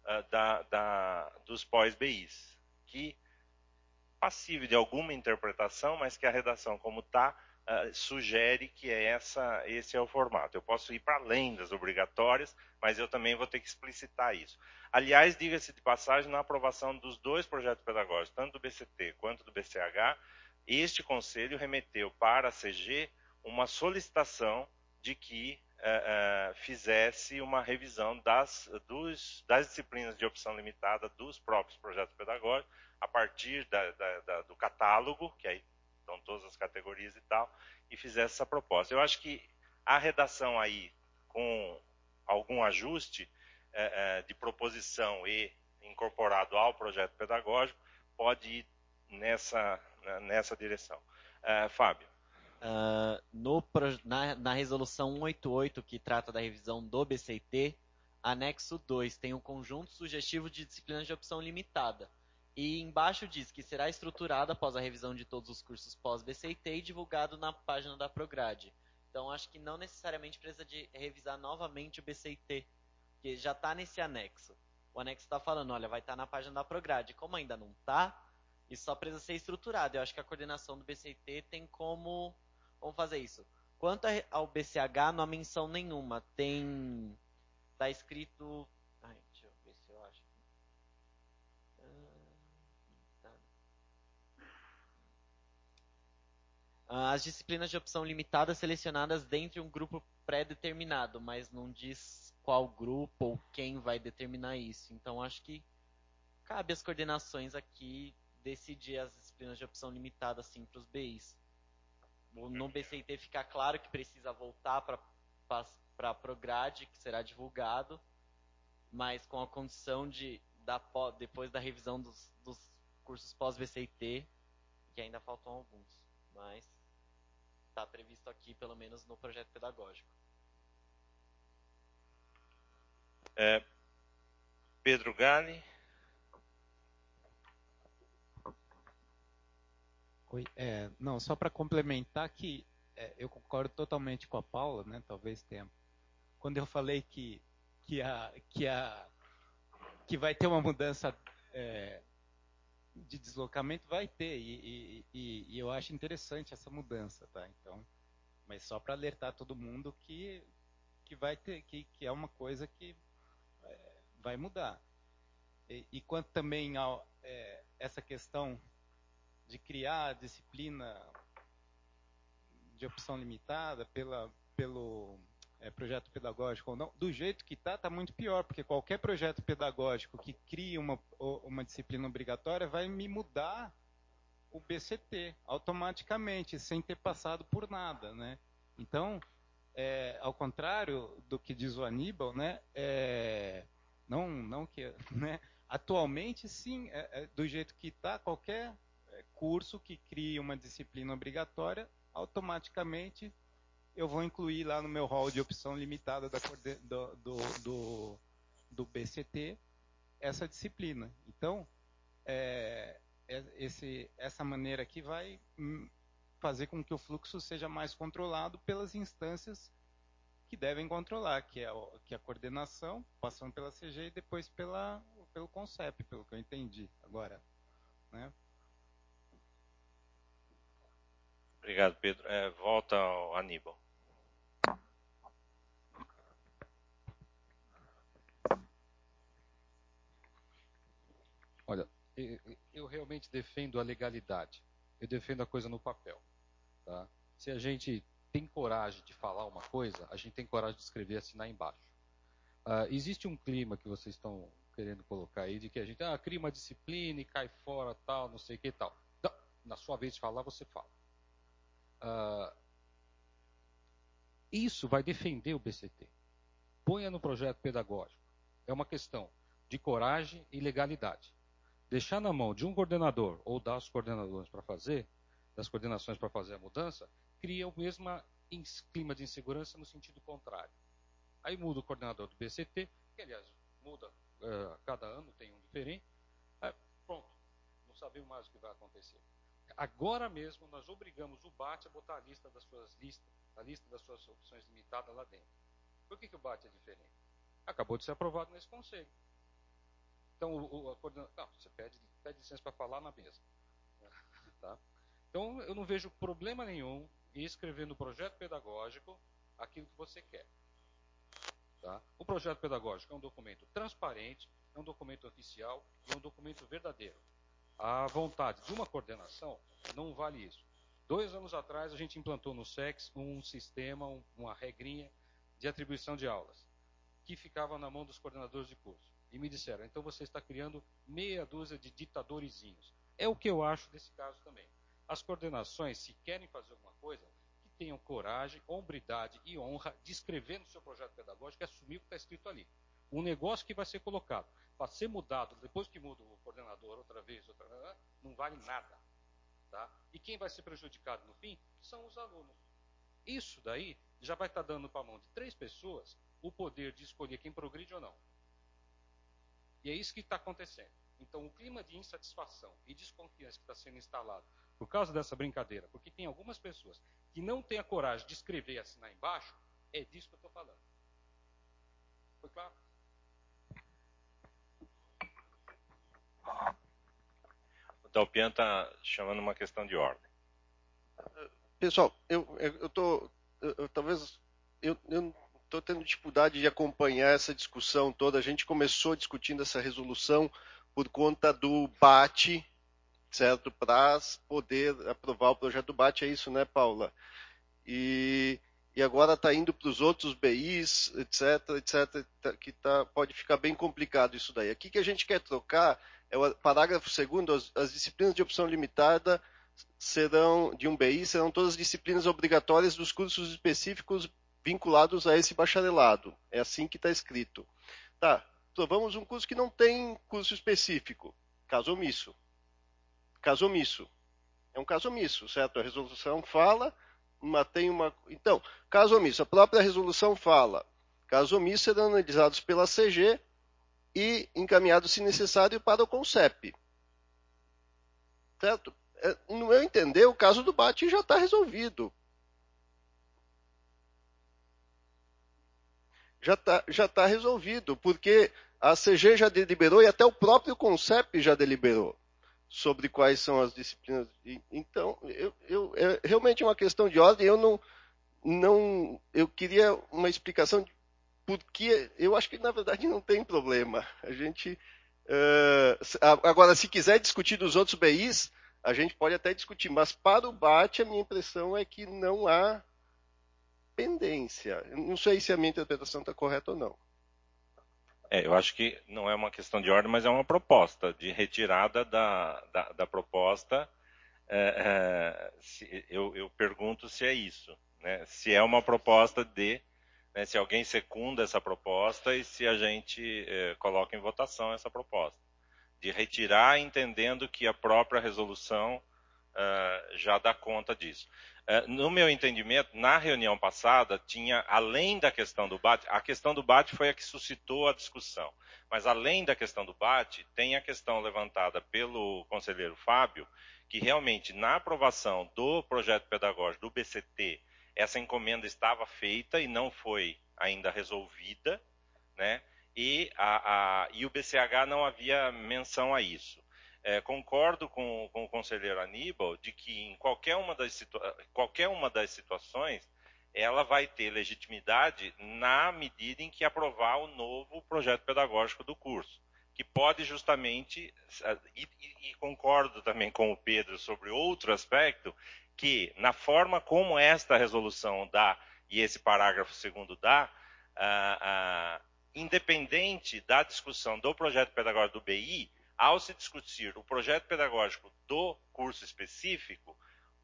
dos pós-BIs, que passível de alguma interpretação, mas que a redação como está sugere que esse é o formato. Eu posso ir para além das obrigatórias, mas eu também vou ter que explicitar isso. Aliás, diga-se de passagem, na aprovação dos dois projetos pedagógicos, tanto do BCT quanto do BCH, este conselho remeteu para a CG uma solicitação de que fizesse uma revisão das disciplinas de opção limitada dos próprios projetos pedagógicos, a partir do catálogo, que aí estão todas as categorias e tal, e fizesse essa proposta. Eu acho que a redação aí, com algum ajuste de proposição e incorporado ao projeto pedagógico, pode ir nessa direção. Fábio. Na resolução 188, que trata da revisão do BCT, anexo 2 tem um conjunto sugestivo de disciplinas de opção limitada. E embaixo diz que será estruturado após a revisão de todos os cursos pós-BCT e divulgado na página da Prograde. Então, acho que não necessariamente precisa de revisar novamente o BCT, porque já está nesse anexo. O anexo está falando, olha, vai estar na página da Prograde. Como ainda não está, isso só precisa ser estruturado. Eu acho que a coordenação do BCT tem como fazer isso. Quanto ao BCH, não há menção nenhuma. Está escrito... deixa eu ver se eu acho. As disciplinas de opção limitada selecionadas dentro de um grupo pré-determinado, mas não diz qual grupo ou quem vai determinar isso. Então, acho que cabe às coordenações aqui decidir as disciplinas de opção limitada assim, para os BIs. No BCT fica claro que precisa voltar para a Prograde, que será divulgado, mas com a condição depois da revisão dos cursos pós-BCT, que ainda faltam alguns, mas está previsto aqui, pelo menos no projeto pedagógico. Pedro Gali. Oi, não, só para complementar que eu concordo totalmente com a Paula, né? Talvez tenha. Quando eu falei que vai ter uma mudança de deslocamento, vai ter, e eu acho interessante essa mudança, tá? Então, mas só para alertar todo mundo que vai ter, que é uma coisa que vai mudar. E quanto também a essa questão de criar a disciplina de opção limitada pelo projeto pedagógico ou não, do jeito que está muito pior, porque qualquer projeto pedagógico que crie uma disciplina obrigatória vai me mudar o BCT automaticamente, sem ter passado por nada, né? Então, ao contrário do que diz o Aníbal, né? Não que, né? Atualmente, sim, do jeito que está, qualquer curso que crie uma disciplina obrigatória, automaticamente eu vou incluir lá no meu rol de opção limitada do BCT essa disciplina. Então, essa maneira aqui vai fazer com que o fluxo seja mais controlado pelas instâncias que devem controlar, que é a coordenação, passando pela CG e depois pelo CONCEP, pelo que eu entendi. Agora, né? Obrigado, Pedro. Volta ao Aníbal. Olha, eu realmente defendo a legalidade. Eu defendo a coisa no papel. Tá? Se a gente tem coragem de falar uma coisa, a gente tem coragem de escrever e assinar embaixo. Existe um clima que vocês estão querendo colocar aí, de que a gente cria uma disciplina e cai fora, tal, não sei o que e tal. Não, na sua vez de falar, você fala. Isso vai defender o BCT. Ponha no projeto pedagógico. É uma questão de coragem e legalidade. Deixar na mão de um coordenador ou das coordenações para fazer a mudança, cria o mesmo clima de insegurança no sentido contrário. Aí muda o coordenador do BCT, que aliás muda cada ano, tem um diferente. Pronto, não sabemos mais o que vai acontecer. Agora mesmo nós obrigamos o BAT a botar a lista das suas opções limitadas lá dentro. Por que o BAT é diferente? Acabou de ser aprovado nesse conselho. Então, você pede licença para falar na mesa. Tá? Então, eu não vejo problema nenhum em escrever no projeto pedagógico aquilo que você quer. Tá? O projeto pedagógico é um documento transparente, é um documento oficial e é um documento verdadeiro. A vontade de uma coordenação não vale isso. 2 anos atrás, a gente implantou no SEX um sistema, uma regrinha de atribuição de aulas, que ficava na mão dos coordenadores de curso. E me disseram, então você está criando meia dúzia de ditadorzinhos. É o que eu acho desse caso também. As coordenações, se querem fazer alguma coisa, que tenham coragem, hombridade e honra de escrever no seu projeto pedagógico e assumir o que está escrito ali. Um negócio que vai ser colocado para ser mudado, depois que muda o coordenador outra vez, não vale nada. Tá? E quem vai ser prejudicado no fim são os alunos. Isso daí já vai estar dando para a mão de 3 pessoas o poder de escolher quem progride ou não. E é isso que está acontecendo. Então, o clima de insatisfação e desconfiança que está sendo instalado por causa dessa brincadeira, porque tem algumas pessoas que não têm a coragem de escrever e assinar embaixo, é disso que eu estou falando. Foi claro? O Dalpian está chamando uma questão de ordem. Pessoal, eu estou tendo dificuldade de acompanhar essa discussão toda. A gente começou discutindo essa resolução por conta do BAT, certo? Para poder aprovar o projeto do BAT, é isso, né, Paula? E agora está indo para os outros BIs, etc, que pode ficar bem complicado isso daí. Aqui que a gente quer trocar é o parágrafo 2º, as disciplinas de opção limitada de um BI serão todas disciplinas obrigatórias dos cursos específicos vinculados a esse bacharelado. É assim que está escrito. Tá, provamos um curso que não tem curso específico. Caso omisso. Caso omisso. É um caso omisso, certo? A resolução fala, Então, caso omisso. A própria resolução fala. Caso omisso serão analisados pela CG e encaminhados, se necessário, para o CONCEP. Certo? No meu entender, o caso do BAT já está resolvido. Já está resolvido, porque a CG já deliberou e até o próprio CONCEP já deliberou sobre quais são as disciplinas. Então, é realmente uma questão de ordem. Eu queria uma explicação de porque eu acho que, na verdade, não tem problema. A gente... agora, se quiser discutir dos outros BIs, a gente pode até discutir, mas para o BAT, a minha impressão é que não há pendência. Eu não sei se a minha interpretação está correta ou não. Eu acho que não é uma questão de ordem, mas é uma proposta de retirada da proposta. Eu pergunto se é isso, né? Se é uma proposta né, se alguém secunda essa proposta e se a gente coloca em votação essa proposta. De retirar, entendendo que a própria resolução já dá conta disso. No meu entendimento, na reunião passada, tinha, além da questão do BAT, a questão do BAT foi a que suscitou a discussão, mas além da questão do BAT, tem a questão levantada pelo conselheiro Fábio, que realmente, na aprovação do projeto pedagógico do BCT, essa encomenda estava feita e não foi ainda resolvida, né? E o BCH não havia menção a isso. Concordo com o conselheiro Aníbal de que em qualquer uma das situações ela vai ter legitimidade na medida em que aprovar o novo projeto pedagógico do curso, que pode justamente, e concordo também com o Pedro sobre outro aspecto, que na forma como esta resolução dá, e esse parágrafo 2º dá, independente da discussão do projeto pedagógico do BI, ao se discutir o projeto pedagógico do curso específico,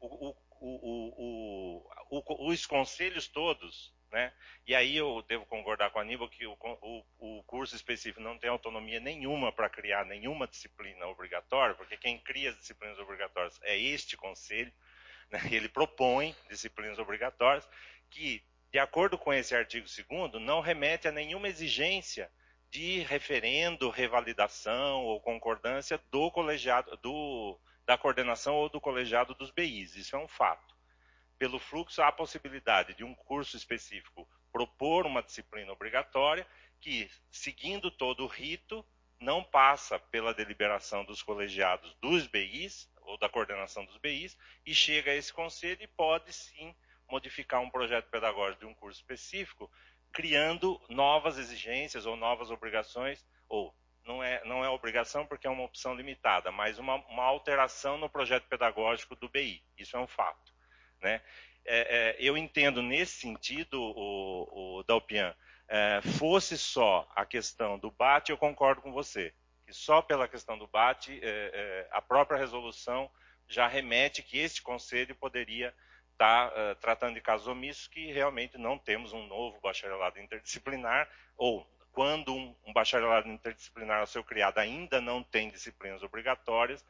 os conselhos todos, né? E aí eu devo concordar com a Aníbal que o curso específico não tem autonomia nenhuma para criar nenhuma disciplina obrigatória, porque quem cria as disciplinas obrigatórias é este conselho, né? Ele propõe disciplinas obrigatórias que, de acordo com esse artigo 2º, não remete a nenhuma exigência de referendo, revalidação ou concordância do colegiado, da coordenação ou do colegiado dos BIs. Isso é um fato. Pelo fluxo, há a possibilidade de um curso específico propor uma disciplina obrigatória que, seguindo todo o rito, não passa pela deliberação dos colegiados dos BIs ou da coordenação dos BIs e chega a esse conselho e pode, sim, modificar um projeto pedagógico de um curso específico, criando novas exigências ou novas obrigações, ou não é obrigação porque é uma opção limitada, mas uma alteração no projeto pedagógico do BI. Isso é um fato, né? Eu entendo nesse sentido, o Dalpian, fosse só a questão do BAT, eu concordo com você, que só pela questão do BAT, a própria resolução já remete que este conselho poderia estar tratando de casos omissos, que realmente não temos um novo bacharelado interdisciplinar, ou quando um bacharelado interdisciplinar a ser criado ainda não tem disciplinas obrigatórias,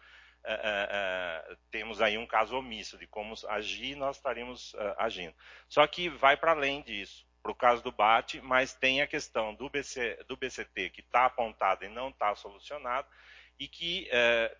temos aí um caso omisso de como agir, nós estaríamos agindo. Só que vai para além disso, para o caso do BAT, mas tem a questão do BCT que está apontado e não está solucionado, e que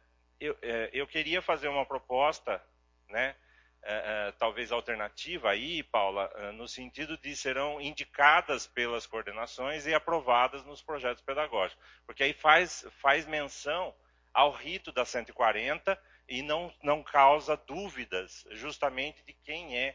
eu queria fazer uma proposta, né, talvez alternativa aí, Paula, no sentido de serão indicadas pelas coordenações e aprovadas nos projetos pedagógicos, porque aí faz menção ao rito da 140 e não causa dúvidas justamente de quem é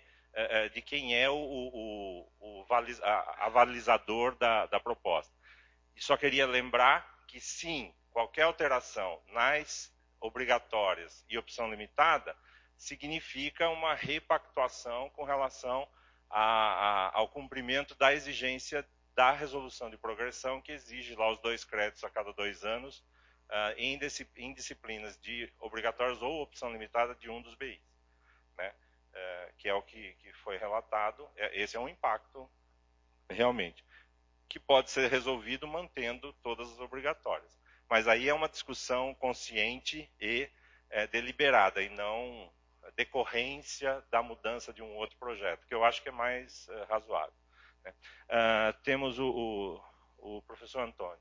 o avalizador da proposta. E só queria lembrar que sim, qualquer alteração nas obrigatórias e opção limitada significa uma repactuação com relação ao cumprimento da exigência da resolução de progressão, que exige lá os 2 créditos a cada 2 anos, em disciplinas de obrigatórias ou opção limitada de um dos BIs, né? Que é o que foi relatado. Esse é um impacto, realmente, que pode ser resolvido mantendo todas as obrigatórias. Mas aí é uma discussão consciente e deliberada, e não decorrência da mudança de um outro projeto, que eu acho que é mais razoável, né? Temos o professor Antônio.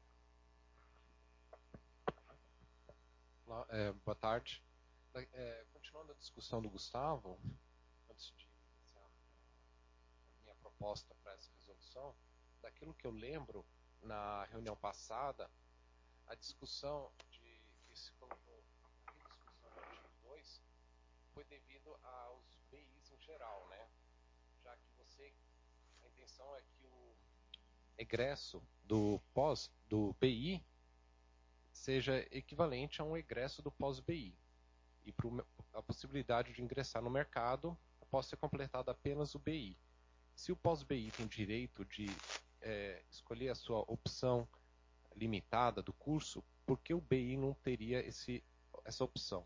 Boa tarde. Continuando a discussão do Gustavo, antes de iniciar a minha proposta para essa resolução, daquilo que eu lembro na reunião passada, a discussão que se colocou, a rediscussão do artigo 2 foi devido aos BIs em geral, né? Já que a intenção é que o egresso do BI seja equivalente a um egresso do pós-BI, e a possibilidade de ingressar no mercado após ser completado apenas o BI. Se o pós-BI tem direito de escolher a sua opção limitada do curso, por que o BI não teria essa opção?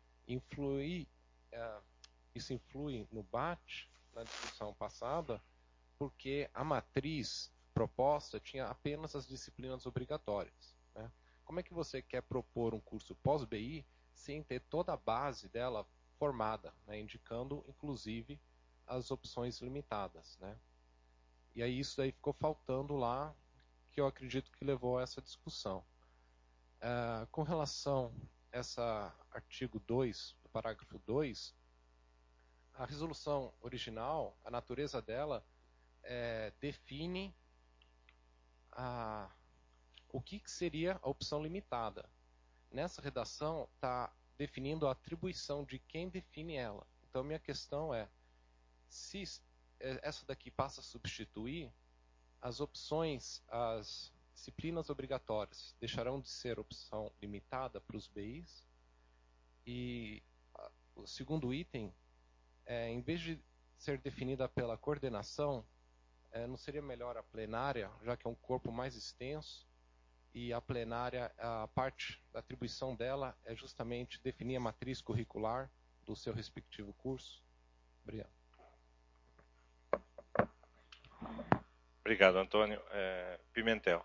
Isso influi no BAT, na discussão passada, porque a matriz proposta tinha apenas as disciplinas obrigatórias, né? Como é que você quer propor um curso pós-BI sem ter toda a base dela formada, né? Indicando, inclusive, as opções limitadas, né? E aí isso daí ficou faltando lá, que eu acredito que levou a essa discussão. Com relação a esse artigo 2, parágrafo 2, a resolução original, a natureza dela, define o que seria a opção limitada. nessa redação está definindo a atribuição de quem define ela. Então, minha questão é, se essa daqui passa a substituir, as opções, as disciplinas obrigatórias deixarão de ser opção limitada para os BIs, e o segundo item, em vez de ser definida pela coordenação, não seria melhor a plenária, já que é um corpo mais extenso, e a plenária, a parte da atribuição dela é justamente definir a matriz curricular do seu respectivo curso? Obrigado. Obrigado, Antônio. Pimentel.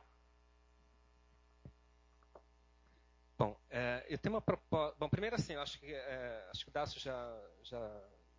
Bom, eu tenho uma proposta. Bom, primeiro assim, eu acho que o Dácio já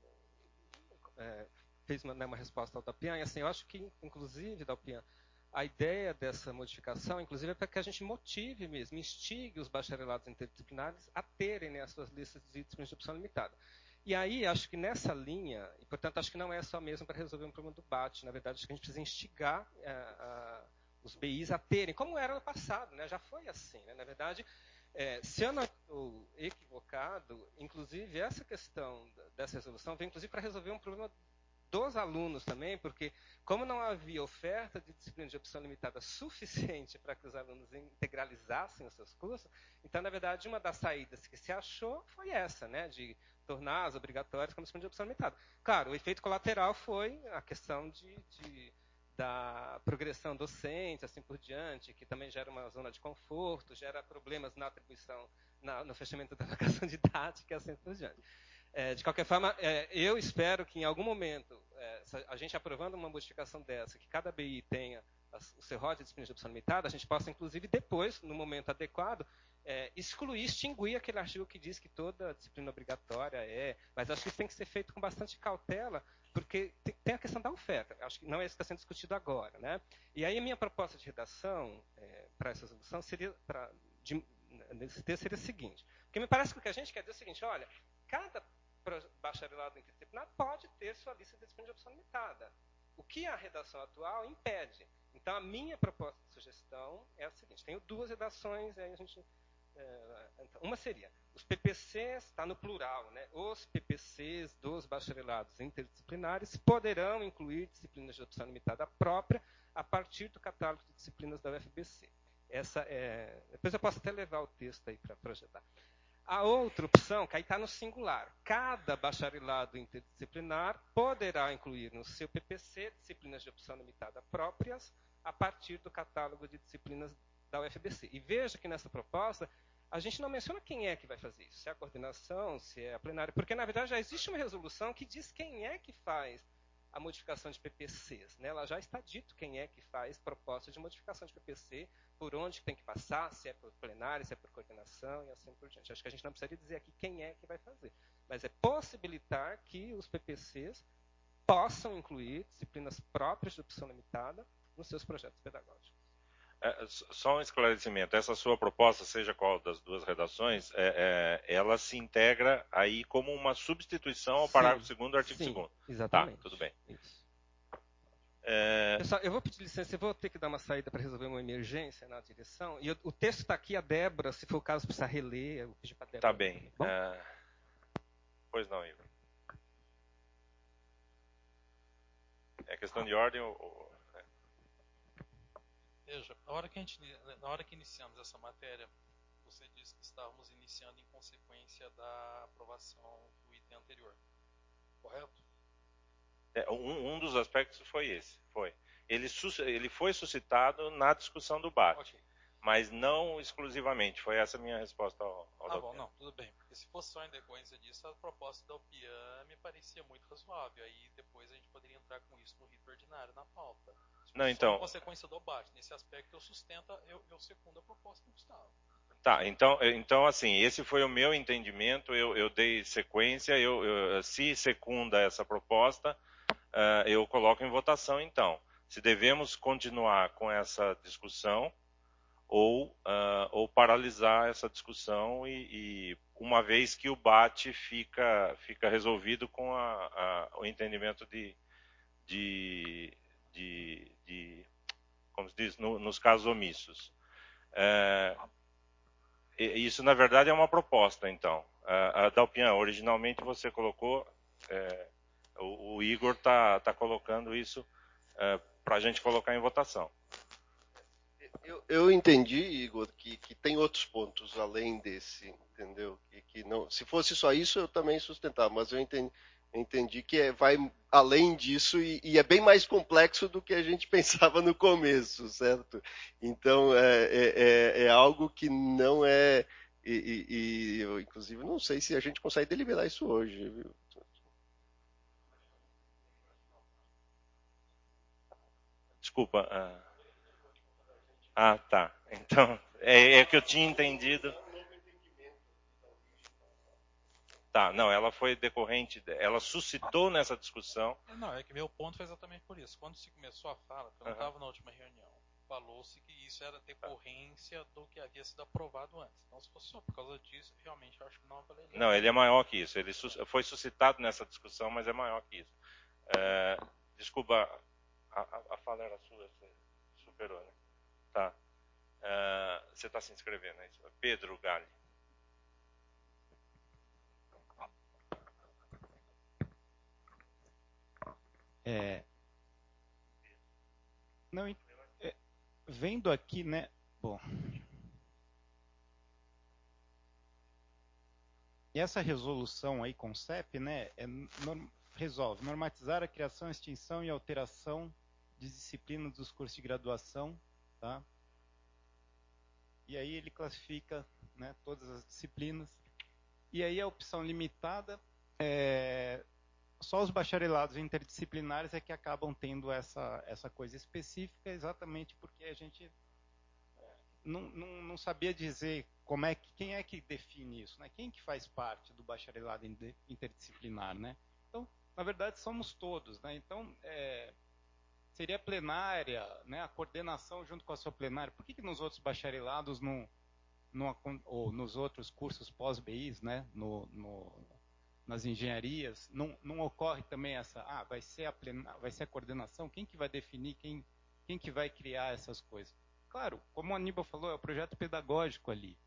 fez uma resposta ao Dapian, e assim, eu acho que, inclusive, Dapian, a ideia dessa modificação, inclusive, é para que a gente motive mesmo, instigue os bacharelados interdisciplinares a terem, né, as suas listas de disciplinas de opção limitada. E aí, acho que nessa linha, e portanto, acho que não é só mesmo para resolver um problema do BAT, na verdade, acho que a gente precisa instigar os BIs a terem, como era no passado, né, já foi assim, né, na verdade, se eu não estou equivocado, inclusive, essa questão dessa resolução vem, inclusive, para resolver um problema dos alunos também, porque como não havia oferta de disciplina de opção limitada suficiente para que os alunos integralizassem os seus cursos, então, na verdade, uma das saídas que se achou foi essa, né, de tornar as obrigatórias como disciplina de opção limitada. Claro, o efeito colateral foi a questão da progressão docente, assim por diante, que também gera uma zona de conforto, gera problemas na atribuição, no fechamento da vocação didática e assim por diante. De qualquer forma, eu espero que em algum momento, a gente aprovando uma modificação dessa, que cada BI tenha o seu rol de disciplina de opção limitada, a gente possa, inclusive, depois, no momento adequado, extinguir aquele artigo que diz que toda disciplina obrigatória mas acho que isso tem que ser feito com bastante cautela, porque tem a questão da oferta. Acho que não é isso que está sendo discutido agora, né? E aí a minha proposta de redação para essa resolução nesse texto seria o seguinte, porque me parece que o que a gente quer dizer é o seguinte, olha, cada bacharelado interdisciplinar pode ter sua lista de disciplina de opção limitada. O que a redação atual impede. Então, a minha proposta de sugestão é a seguinte, tenho duas redações, aí a gente... uma seria, os PPCs, está no plural, né? Os PPCs dos bacharelados interdisciplinares poderão incluir disciplinas de opção limitada própria a partir do catálogo de disciplinas da UFBC. Depois eu posso até levar o texto aí para projetar. A outra opção, que aí está no singular, cada bacharelado interdisciplinar poderá incluir no seu PPC disciplinas de opção limitada próprias a partir do catálogo de disciplinas da UFBC. E veja que nessa proposta, a gente não menciona quem é que vai fazer isso, se é a coordenação, se é a plenária, porque na verdade já existe uma resolução que diz quem é que faz a modificação de PPCs. Né? Ela já está dito quem é que faz proposta de modificação de PPC, por onde tem que passar, se é por plenário, se é por coordenação e assim por diante. Acho que a gente não precisaria dizer aqui quem é que vai fazer, mas é possibilitar que os PPCs possam incluir disciplinas próprias de opção limitada nos seus projetos pedagógicos. Só um esclarecimento, essa sua proposta, seja qual das duas redações, ela se integra aí como uma substituição ao parágrafo 2º do artigo 2º. Exatamente. Tá, tudo bem. Isso. Pessoal, eu vou pedir licença, eu vou ter que dar uma saída para resolver uma emergência na direção, e o texto está aqui, a Débora, se for o caso, precisa reler, eu vou pedir para a Débora. Tá bem. Pois não, Igor. É questão de ordem ou... Veja, na hora que iniciamos essa matéria, você disse que estávamos iniciando em consequência da aprovação do item anterior. Correto? Um dos aspectos foi esse. Ele foi suscitado na discussão do BAT, okay, mas não exclusivamente. Foi essa a minha resposta ao Tá bom, não, tudo bem. Porque se fosse só em decorrência disso, a proposta da UPIAN me parecia muito razoável. Aí depois a gente poderia entrar com isso no rito ordinário na pauta. Não, então... Só em consequência do BAT. Nesse aspecto, eu secundo a proposta do Gustavo. Tá, então assim, esse foi o meu entendimento, eu dei sequência, se secunda essa proposta, eu coloco em votação, então, se devemos continuar com essa discussão ou paralisar essa discussão e uma vez que o BAT fica resolvido com o entendimento como se diz, nos casos omissos. Isso, na verdade, é uma proposta, então. Dalpian, originalmente você colocou, o Igor está colocando isso para a gente colocar em votação. Eu entendi, Igor, que tem outros pontos além desse, entendeu? Que não, se fosse só isso, eu também sustentava, mas eu entendi que vai além disso e é bem mais complexo do que a gente pensava no começo, certo? Então, é algo que não é... eu, inclusive, não sei se a gente consegue deliberar isso hoje, viu? Desculpa. Tá. Então, é que eu tinha entendido. Tá, não, ela foi decorrente, ela suscitou nessa discussão. Não, é que meu ponto foi exatamente por isso. Quando se começou a fala, eu não estava na última reunião, falou-se que isso era decorrência do que havia sido aprovado antes. Então, se fosse só por causa disso, realmente eu acho que não valeria. Não, ele é maior que isso. Ele foi suscitado nessa discussão, mas é maior que isso. Desculpa, a fala era sua, você superou, né? Tá. Você está se inscrevendo, é isso? Pedro Galli. Vendo aqui, né? Bom. E essa resolução aí, CONCEP, né? Resolve normatizar a criação, extinção e alteração de disciplinas dos cursos de graduação, tá? E aí ele classifica, né, todas as disciplinas. E aí a opção limitada, só os bacharelados interdisciplinares é que acabam tendo essa coisa específica, exatamente porque a gente não sabia dizer quem é que define isso, né? Quem que faz parte do bacharelado interdisciplinar, né? Então, na verdade, somos todos, né? Então, seria a plenária, né? A coordenação junto com a sua plenária. Por que nos outros bacharelados ou nos outros cursos pós-BIs, né? Nas engenharias, não ocorre também essa, vai ser a coordenação? Quem que vai definir, quem que vai criar essas coisas? Claro, como o Aníbal falou, é o projeto pedagógico ali.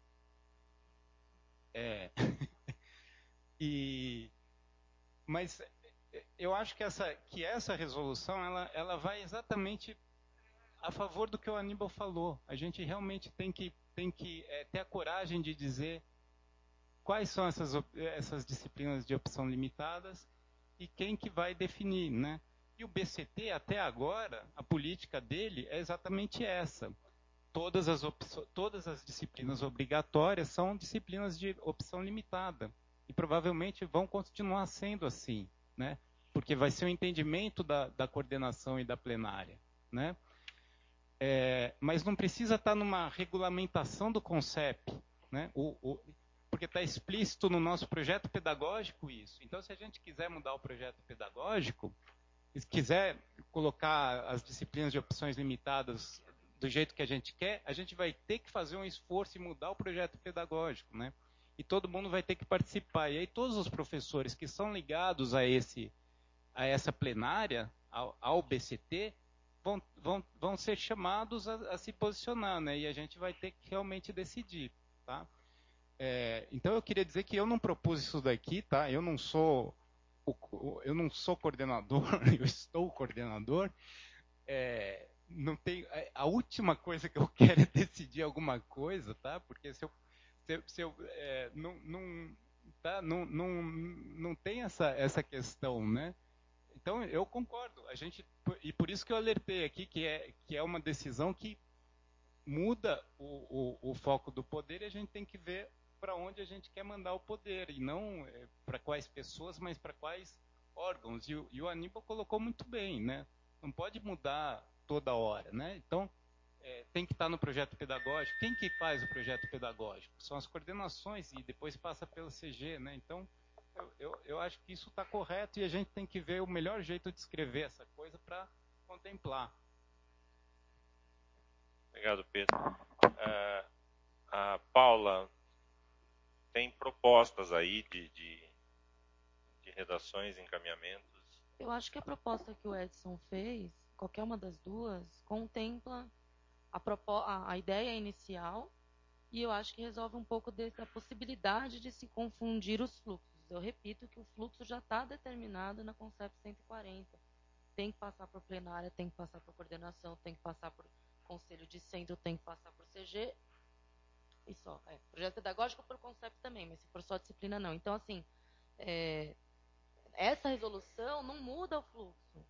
Mas eu acho que essa resolução ela vai exatamente a favor do que o Aníbal falou. A gente realmente tem que ter a coragem de dizer quais são essas disciplinas de opção limitadas e quem que vai definir, né? E o BCT, até agora, a política dele é exatamente essa. Todas as disciplinas obrigatórias são disciplinas de opção limitada. E provavelmente vão continuar sendo assim, né? Porque vai ser o entendimento da coordenação e da plenária, né? Mas não precisa estar numa regulamentação do CONCEP, né? Porque está explícito no nosso projeto pedagógico isso. Então, se a gente quiser mudar o projeto pedagógico, se quiser colocar as disciplinas de opções limitadas do jeito que a gente quer, a gente vai ter que fazer um esforço e mudar o projeto pedagógico, né? E todo mundo vai ter que participar. E aí todos os professores que são ligados a essa plenária, ao BCT, vão ser chamados a se posicionar, né? E a gente vai ter que realmente decidir, tá? Então eu queria dizer que eu não propus isso daqui, tá? Eu não sou coordenador, eu estou coordenador. Não tem, a última coisa que eu quero é decidir alguma coisa, tá? Porque se eu não tem essa questão, né? Então eu concordo. E por isso que eu alertei aqui que é uma decisão que muda o foco do poder e a gente tem que ver para onde a gente quer mandar o poder e não para quais pessoas, mas para quais órgãos. E o Aníbal colocou muito bem, né? Não pode mudar toda hora, né? Então, tem que estar no projeto pedagógico. Quem que faz o projeto pedagógico? São as coordenações e depois passa pelo CG, né? Então, eu acho que isso está correto e a gente tem que ver o melhor jeito de escrever essa coisa para contemplar. Obrigado, Pedro. A Paula tem propostas aí de redações, encaminhamentos? Eu acho que a proposta que o Edson fez, qualquer uma das duas, contempla a ideia inicial e eu acho que resolve um pouco dessa possibilidade de se confundir os fluxos. Eu repito que o fluxo já está determinado na Concep 140. Tem que passar por plenária, tem que passar por coordenação, tem que passar por conselho de centro, tem que passar por CG, e só. Projeto pedagógico por Concep também, mas se for só disciplina, não. Então, assim, essa resolução não muda o fluxo.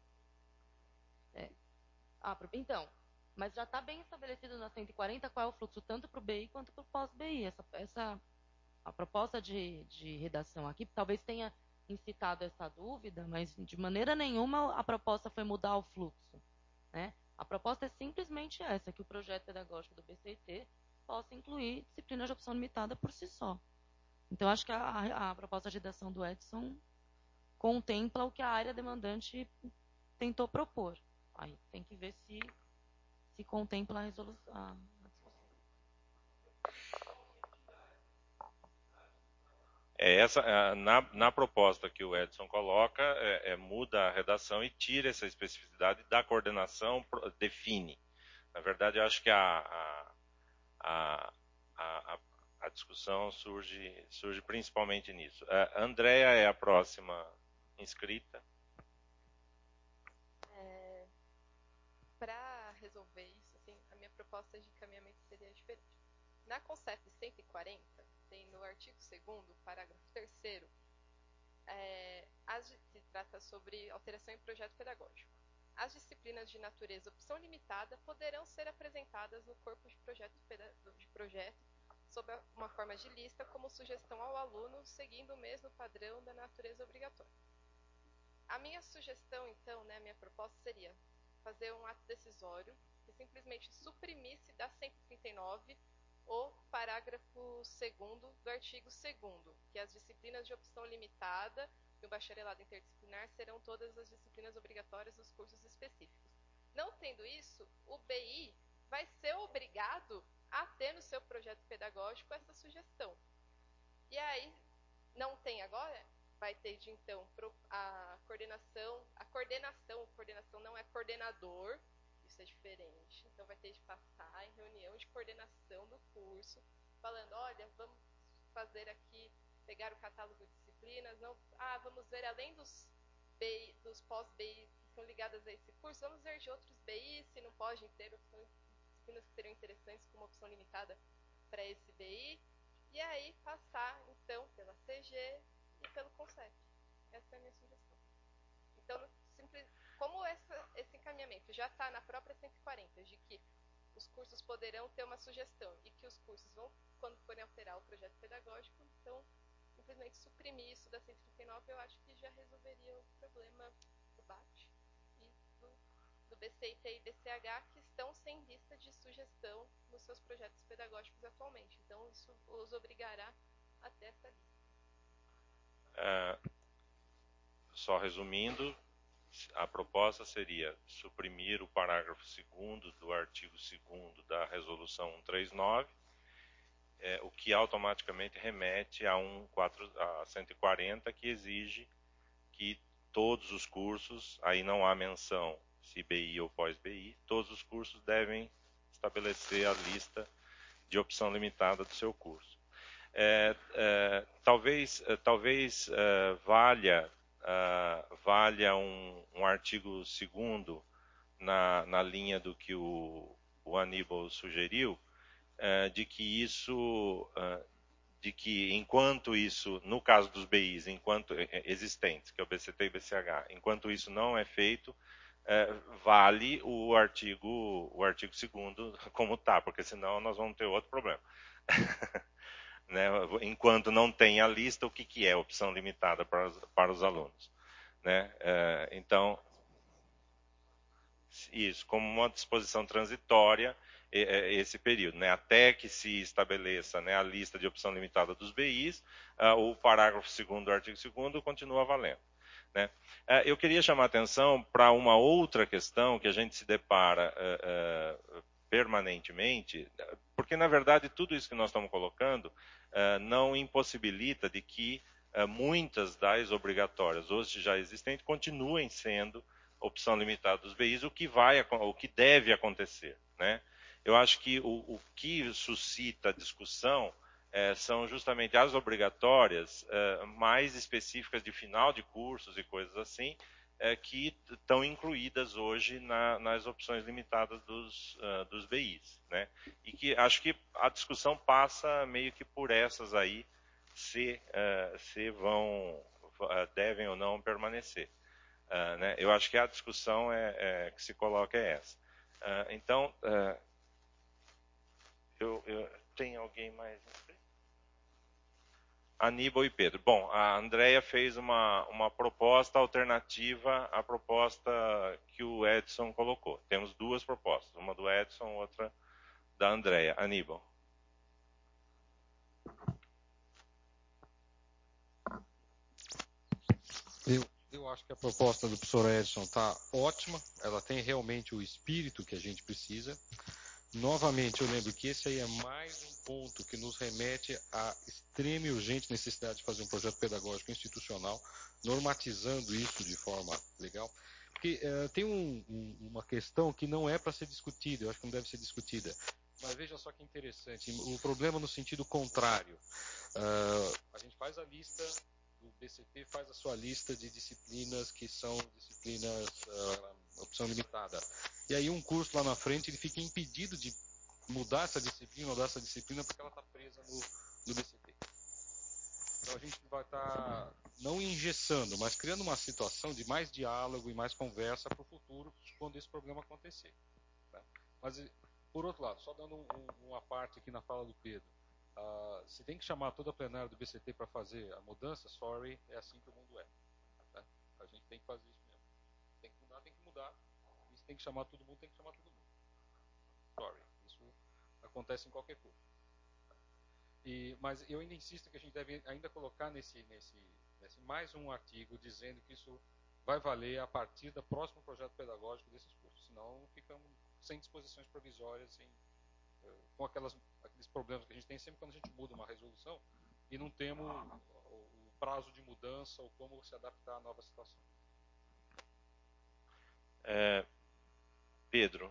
Então, mas já está bem estabelecido na 140 qual é o fluxo, tanto para o BI quanto para o pós-BI. A proposta de redação aqui talvez tenha incitado essa dúvida, mas de maneira nenhuma a proposta foi mudar o fluxo, né? A proposta é simplesmente essa, que o projeto pedagógico do BCT possa incluir disciplinas de opção limitada por si só. Então, acho que a proposta de redação do Edson contempla o que a área demandante tentou propor. Aí tem que ver se contempla a resolução. Na proposta que o Edson coloca, muda a redação e tira essa especificidade da coordenação, define. Na verdade, eu acho que a discussão surge principalmente nisso. A Andréa é a próxima inscrita. Para resolver isso, assim, a minha proposta de encaminhamento seria diferente. Na Concep 140, tem no artigo 2º, parágrafo 3º, se trata sobre alteração em projeto pedagógico. As disciplinas de natureza opção limitada poderão ser apresentadas no corpo de projeto sob uma forma de lista como sugestão ao aluno, seguindo o mesmo padrão da natureza obrigatória. A minha sugestão, então, né, a minha proposta seria fazer um ato decisório que simplesmente suprimisse da 139 o parágrafo 2º do artigo 2º, que as disciplinas de opção limitada e o bacharelado interdisciplinar serão todas as disciplinas obrigatórias dos cursos específicos. Não tendo isso, o BI vai ser obrigado a ter no seu projeto pedagógico essa sugestão. E aí, não tem agora, vai ter de então a coordenação não é coordenador, isso é diferente, então vai ter de passar em reunião de coordenação do curso, falando, olha, vamos fazer aqui, pegar o catálogo de disciplinas, vamos ver além dos pós-BI que são ligadas a esse curso, vamos ver de outros BI, se não podem ter disciplinas que seriam interessantes como opção limitada para esse BI, e aí passar, então, pela CG e pelo Concep. Essa é a minha sugestão. Então, como esse encaminhamento já está na própria 140, de que os cursos poderão ter uma sugestão e que os cursos vão, quando forem alterar o projeto pedagógico, então, simplesmente suprimir isso da 139, eu acho que já resolveria o problema do BAT e do BCIT e BCH, que estão sem lista de sugestão nos seus projetos pedagógicos atualmente. Então, isso os obrigará a ter essa lista. Só resumindo, a proposta seria suprimir o parágrafo 2º do artigo 2º da resolução 139, o que automaticamente remete a 140, que exige que todos os cursos, aí não há menção se BI ou pós-BI, todos os cursos devem estabelecer a lista de opção limitada do seu curso. Talvez valha um artigo 2º na linha do que o Aníbal sugeriu, de que enquanto isso, no caso dos BIs, enquanto existentes, que é o BCT e BCH, enquanto isso não é feito, vale o artigo 2º como está, porque senão nós vamos ter outro problema. Né? Enquanto não tem a lista, o que é opção limitada para os alunos? Né? Então, isso, como uma disposição transitória, esse período, né? Até que se estabeleça, né, a lista de opção limitada dos BIs, o parágrafo 2º do artigo 2º continua valendo. Né? Eu queria chamar a atenção para uma outra questão que a gente se depara permanentemente, porque, na verdade, tudo isso que nós estamos colocando não impossibilita de que muitas das obrigatórias hoje já existentes continuem sendo opção limitada dos BIs, o que deve acontecer. Né? Eu acho que o que suscita a discussão são justamente as obrigatórias mais específicas de final de cursos e coisas assim, que estão incluídas hoje nas opções limitadas dos BIs, né? E que acho que a discussão passa meio que por essas aí, se devem ou não permanecer. Né? Eu acho que a discussão que se coloca é essa. Então, tem alguém mais? Aníbal e Pedro. Bom, a Andrea fez uma proposta alternativa à proposta que o Edson colocou. Temos duas propostas, uma do Edson, outra da Andrea. Aníbal. Eu acho que a proposta do professor Edson está ótima, ela tem realmente o espírito que a gente precisa. Novamente, eu lembro que esse aí é mais um ponto que nos remete à extrema e urgente necessidade de fazer um projeto pedagógico institucional, normatizando isso de forma legal. Porque tem uma questão que não é para ser discutida, eu acho que não deve ser discutida. Mas veja só que interessante, o problema no sentido contrário. A gente faz a lista, o BCT faz a sua lista de disciplinas que são disciplinas opção limitada. E aí um curso lá na frente ele fica impedido de mudar essa disciplina ou dar essa disciplina porque ela está presa no BCT. Então a gente vai estar não engessando, mas criando uma situação de mais diálogo e mais conversa para o futuro quando esse problema acontecer. Tá? Mas, por outro lado, só dando uma parte aqui na fala do Pedro, se tem que chamar toda a plenária do BCT para fazer a mudança, sorry, é assim que o mundo é. Tá? A gente tem que fazer isso mesmo. Tem que mudar, tem que mudar. Isso tem que chamar todo mundo, tem que chamar todo mundo. Sorry, isso acontece em qualquer curso. Mas eu ainda insisto que a gente deve ainda colocar nesse mais um artigo dizendo que isso vai valer a partir do próximo projeto pedagógico desses cursos. Senão ficamos sem disposições provisórias com aqueles problemas que a gente tem sempre quando a gente muda uma resolução e não temos o prazo de mudança ou como se adaptar à nova situação. Pedro.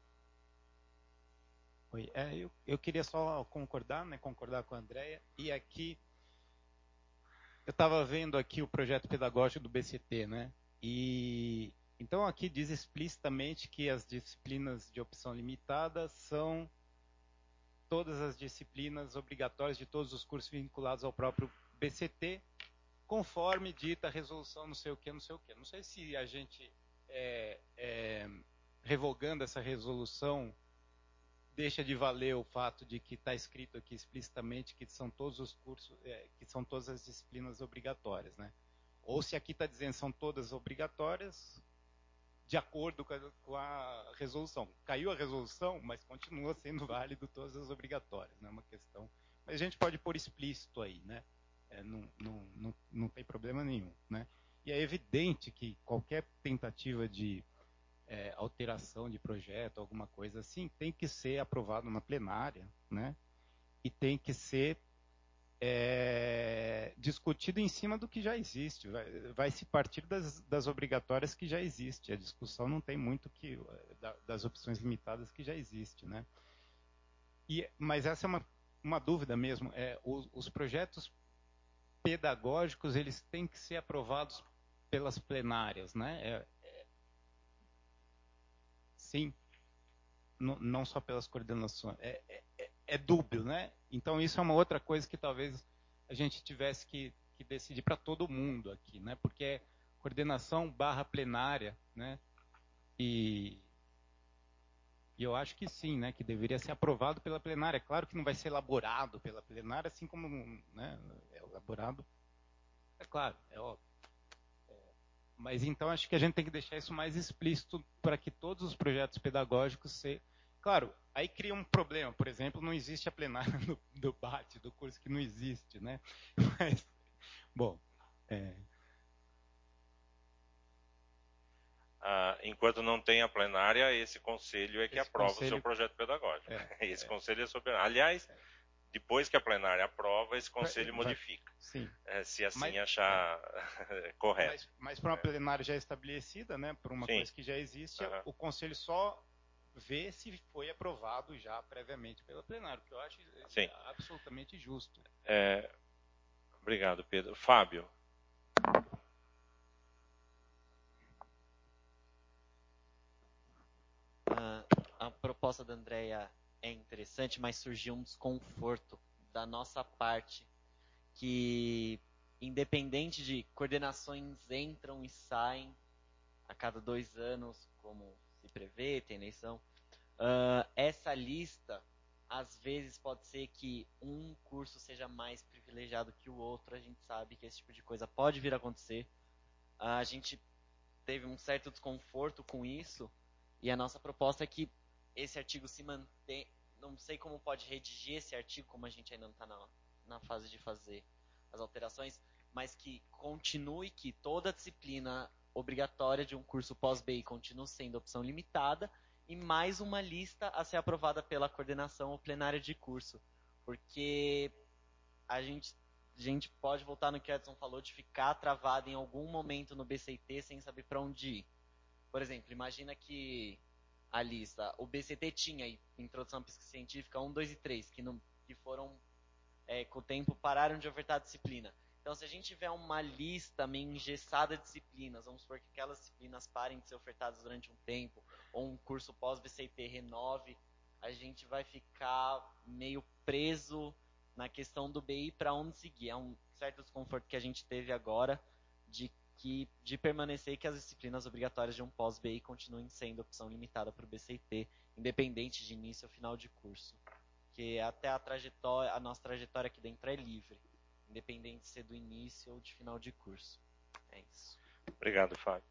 Oi, eu queria só concordar com a Andrea, e aqui eu estava vendo aqui o projeto pedagógico do BCT, né? E então aqui diz explicitamente que as disciplinas de opção limitada são todas as disciplinas obrigatórias de todos os cursos vinculados ao próprio BCT, conforme dita a resolução não sei o que, não sei o que. Não sei se a gente revogando essa resolução deixa de valer o fato de que está escrito aqui explicitamente que são todos os cursos, que são todas as disciplinas obrigatórias, né? Ou se aqui está dizendo que são todas obrigatórias de acordo com a resolução. Caiu a resolução, mas continua sendo válido todas as obrigatórias, né? É uma questão. Mas a gente pode pôr explícito aí, né? Não tem problema nenhum, né? E é evidente que qualquer tentativa de alteração de projeto, alguma coisa assim, tem que ser aprovado na plenária, né? E tem que ser discutido em cima do que já existe. Vai se partir das obrigatórias que já existe. A discussão não tem muito das opções limitadas que já existe, né? Mas essa é uma dúvida mesmo. Os projetos pedagógicos eles têm que ser aprovados pelas plenárias, né? Sim, não só pelas coordenações. É dúbio, né? Então isso é uma outra coisa que talvez a gente tivesse que decidir para todo mundo aqui, né? Porque é coordenação / plenária, né? E eu acho que sim, né? Que deveria ser aprovado pela plenária. É claro que não vai ser elaborado pela plenária, assim como, né? É elaborado. É claro, é óbvio. Mas então acho que a gente tem que deixar isso mais explícito para que todos os projetos pedagógicos se... Claro, aí cria um problema. Por exemplo, não existe a plenária do BAT, do curso que não existe, né? Mas, bom... Enquanto não tem a plenária, esse conselho é que aprova o seu projeto pedagógico. Esse conselho é soberano. Aliás, depois que a plenária aprova, esse conselho modifica. Sim. Se assim achar correto. Mas para uma plenária já estabelecida, né, para uma coisa que já existe, o conselho só ver se foi aprovado já previamente pelo plenário, que eu acho Sim. absolutamente justo. Obrigado, Pedro. Fábio. A proposta da Andrea é interessante, mas surgiu um desconforto da nossa parte, que independente de coordenações entram e saem a cada 2 anos, como se prevê, tem eleição, essa lista, às vezes pode ser que um curso seja mais privilegiado que o outro, a gente sabe que esse tipo de coisa pode vir a acontecer. A gente teve um certo desconforto com isso, e a nossa proposta é que esse artigo se mantenha. Não sei como pode redigir esse artigo, como a gente ainda não está na fase de fazer as alterações, mas que continue que toda disciplina obrigatória de um curso pós-BI continue sendo opção limitada, e mais uma lista a ser aprovada pela coordenação ou plenária de curso. Porque a gente pode voltar no que o Edson falou, de ficar travado em algum momento no BCT sem saber para onde ir. Por exemplo, imagina que a lista, o BCT tinha Introdução à Pesquisa Científica 1, 2 e 3, que foram, com o tempo, pararam de ofertar a disciplina. Então, se a gente tiver uma lista meio engessada de disciplinas, vamos supor que aquelas disciplinas parem de ser ofertadas durante um tempo, ou um curso pós-BCT renove, a gente vai ficar meio preso na questão do BI para onde seguir. É um certo desconforto que a gente teve agora de permanecer que as disciplinas obrigatórias de um pós-BI continuem sendo opção limitada para o BCT, independente de início ou final de curso. Porque até a nossa trajetória aqui dentro é livre, independente de ser do início ou de final de curso. É isso. Obrigado, Fábio.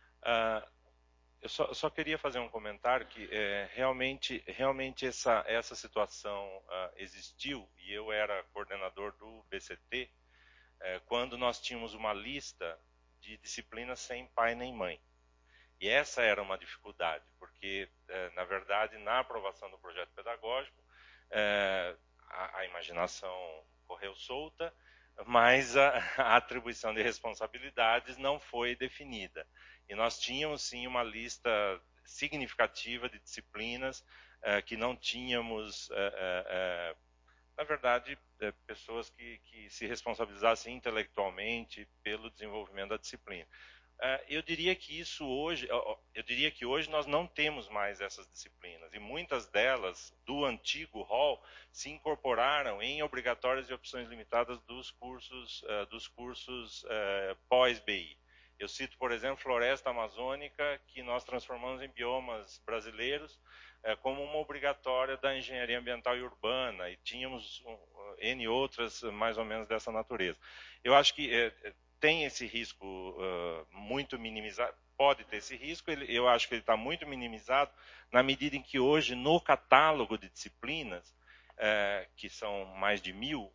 Eu só queria fazer um comentário que realmente essa situação existiu, e eu era coordenador do BCT, quando nós tínhamos uma lista de disciplinas sem pai nem mãe. E essa era uma dificuldade, porque, na verdade, na aprovação do projeto pedagógico, a imaginação correu solta, mas a atribuição de responsabilidades não foi definida. E nós tínhamos, sim, uma lista significativa de disciplinas que não tínhamos, na verdade, pessoas que se responsabilizassem intelectualmente pelo desenvolvimento da disciplina. Eu diria que hoje nós não temos mais essas disciplinas, e muitas delas do antigo rol se incorporaram em obrigatórias e opções limitadas dos cursos pós-BI. Eu cito, por exemplo, Floresta Amazônica, que nós transformamos em biomas brasileiros, como uma obrigatória da engenharia ambiental e urbana, e tínhamos N outras mais ou menos dessa natureza. Eu acho que tem esse risco muito minimizado, pode ter esse risco, eu acho que ele está muito minimizado na medida em que hoje, no catálogo de disciplinas, que são mais de 1000,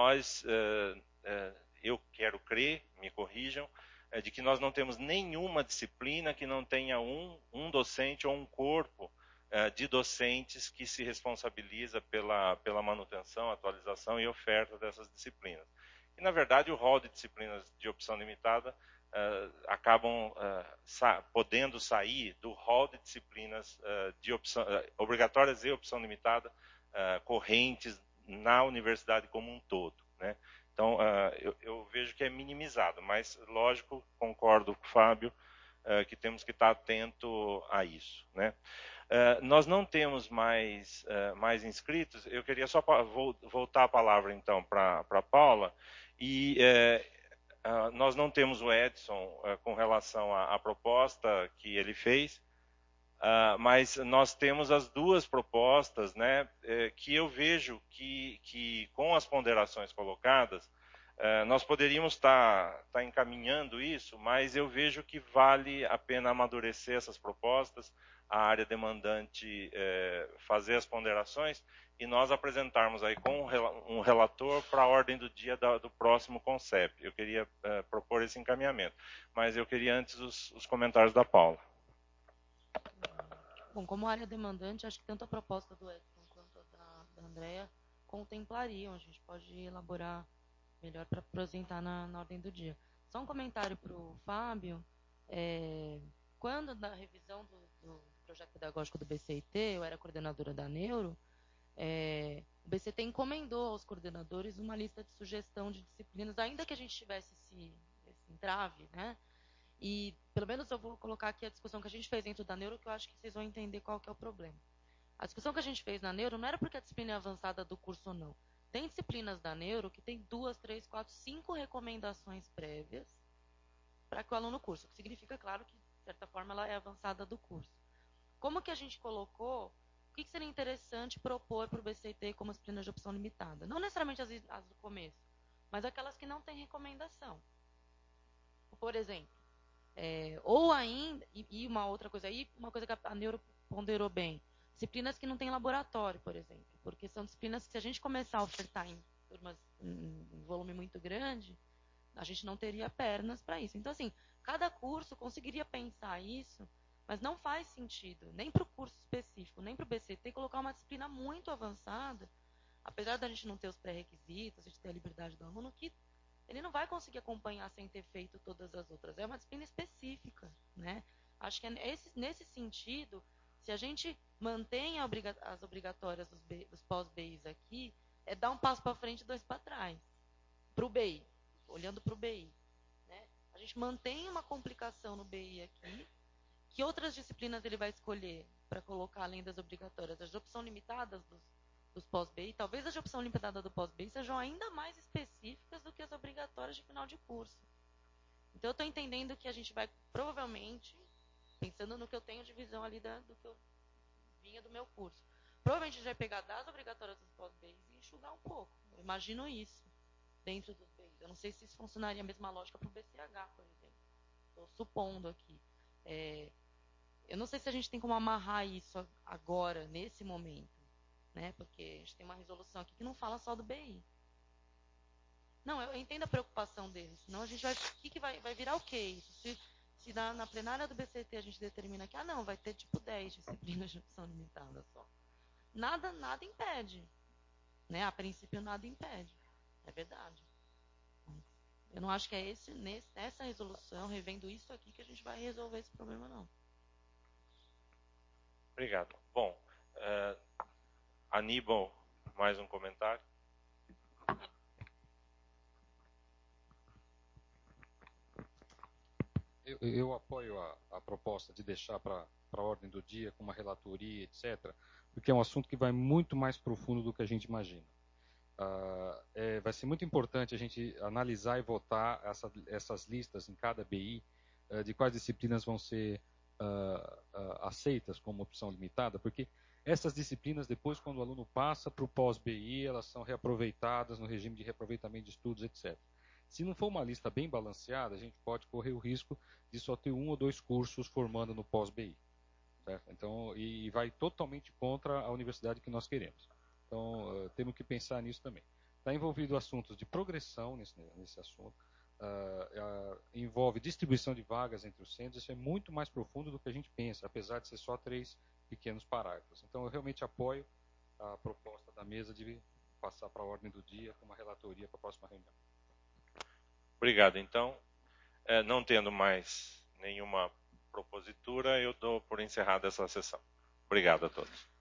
eu quero crer, me corrijam, de que nós não temos nenhuma disciplina que não tenha um docente ou um corpo de docentes que se responsabiliza pela manutenção, atualização e oferta dessas disciplinas. E, na verdade, o rol de disciplinas de opção limitada acabam podendo sair do rol de disciplinas de obrigatórias e opção limitada correntes na universidade como um todo, né? Então, eu vejo que é minimizado, mas, lógico, concordo com o Fábio, que temos que estar atento a isso, né? Nós não temos mais inscritos. Eu queria só voltar a palavra, então, para a Paula. E nós não temos o Edson com relação à proposta que ele fez, mas nós temos as duas propostas, né, que eu vejo que com as ponderações colocadas, nós poderíamos estar encaminhando isso, mas eu vejo que vale a pena amadurecer essas propostas, a área demandante fazer as ponderações e nós apresentarmos aí com um relator para a ordem do dia do próximo CONCEP. Eu queria propor esse encaminhamento, mas eu queria antes os comentários da Paula. Bom, como área demandante, acho que tanto a proposta do Edson quanto a da Andrea contemplariam. A gente pode elaborar melhor para apresentar na ordem do dia. Só um comentário para o Fábio. quando na revisão do projeto pedagógico do BCIT, eu era coordenadora da Neuro, o BCT encomendou aos coordenadores uma lista de sugestão de disciplinas, ainda que a gente tivesse esse entrave, né? E, pelo menos, eu vou colocar aqui a discussão que a gente fez dentro da Neuro, que eu acho que vocês vão entender qual que é o problema. A discussão que a gente fez na Neuro não era porque a disciplina é avançada do curso ou não. Tem disciplinas da Neuro que tem 2, 3, 4, 5 recomendações prévias para que o aluno curse. O que significa, claro, que, de certa forma, ela é avançada do curso. Como que a gente colocou? O que seria interessante propor para o BCT como disciplina de opção limitada? Não necessariamente as do começo, mas aquelas que não têm recomendação. Por exemplo, ou ainda, e uma outra coisa aí, uma coisa que a Neuro ponderou bem, disciplinas que não têm laboratório, por exemplo, porque são disciplinas que, se a gente começar a ofertar em turmas em volume muito grande, a gente não teria pernas para isso. Então, assim, cada curso conseguiria pensar isso, mas não faz sentido, nem para o curso específico, nem para o BCT, colocar uma disciplina muito avançada, apesar da gente não ter os pré-requisitos, a gente ter a liberdade do aluno, que ele não vai conseguir acompanhar sem ter feito todas as outras. É uma disciplina específica, né? Acho que nesse sentido, se a gente mantém as obrigatórias dos pós-BIs aqui, é dar um passo para frente e 2 para trás. Para o BI, olhando para o BI. Né? A gente mantém uma complicação no BI aqui. Que outras disciplinas ele vai escolher para colocar além das obrigatórias? As de opção limitadas dos pós-BI, talvez as de opção limitada do pós-BI sejam ainda mais específicas do que as obrigatórias de final de curso. Então, eu estou entendendo que a gente vai, provavelmente, pensando no que eu tenho de visão ali do que eu vinha do meu curso, provavelmente a gente vai pegar das obrigatórias dos pós-BI e enxugar um pouco. Eu imagino isso dentro dos BIs. Eu não sei se isso funcionaria a mesma lógica para o BCH, por exemplo. Estou supondo aqui. Eu não sei se a gente tem como amarrar isso agora, nesse momento, né? Porque a gente tem uma resolução aqui que não fala só do BI. Não, eu entendo a preocupação deles, senão a gente vai... vai virar o quê isso? Se na plenária do BCT a gente determina que, não, vai ter tipo 10 disciplinas de opção limitada só. Nada impede. Né? A princípio, nada impede. É verdade. Eu não acho que é nessa resolução, revendo isso aqui, que a gente vai resolver esse problema, não. Obrigado. Bom, Aníbal, mais um comentário? Eu apoio a proposta de deixar para a ordem do dia, com uma relatoria, etc., porque é um assunto que vai muito mais profundo do que a gente imagina. Vai ser muito importante a gente analisar e votar essas listas em cada BI de quais disciplinas vão ser aceitas como opção limitada, porque essas disciplinas, depois, quando o aluno passa para o pós-BI, elas são reaproveitadas no regime de reaproveitamento de estudos, etc. Se não for uma lista bem balanceada, a gente pode correr o risco de só ter 1 ou 2 cursos formando no pós-BI. Certo? Então, e vai totalmente contra a universidade que nós queremos. Então, temos que pensar nisso também. Está envolvido assuntos de progressão nesse assunto, envolve distribuição de vagas entre os centros, isso é muito mais profundo do que a gente pensa, apesar de ser só 3 pequenos parágrafos. Então, eu realmente apoio a proposta da mesa de passar para a ordem do dia com uma relatoria para a próxima reunião. Obrigado. Então, não tendo mais nenhuma propositura, eu dou por encerrada essa sessão. Obrigado a todos.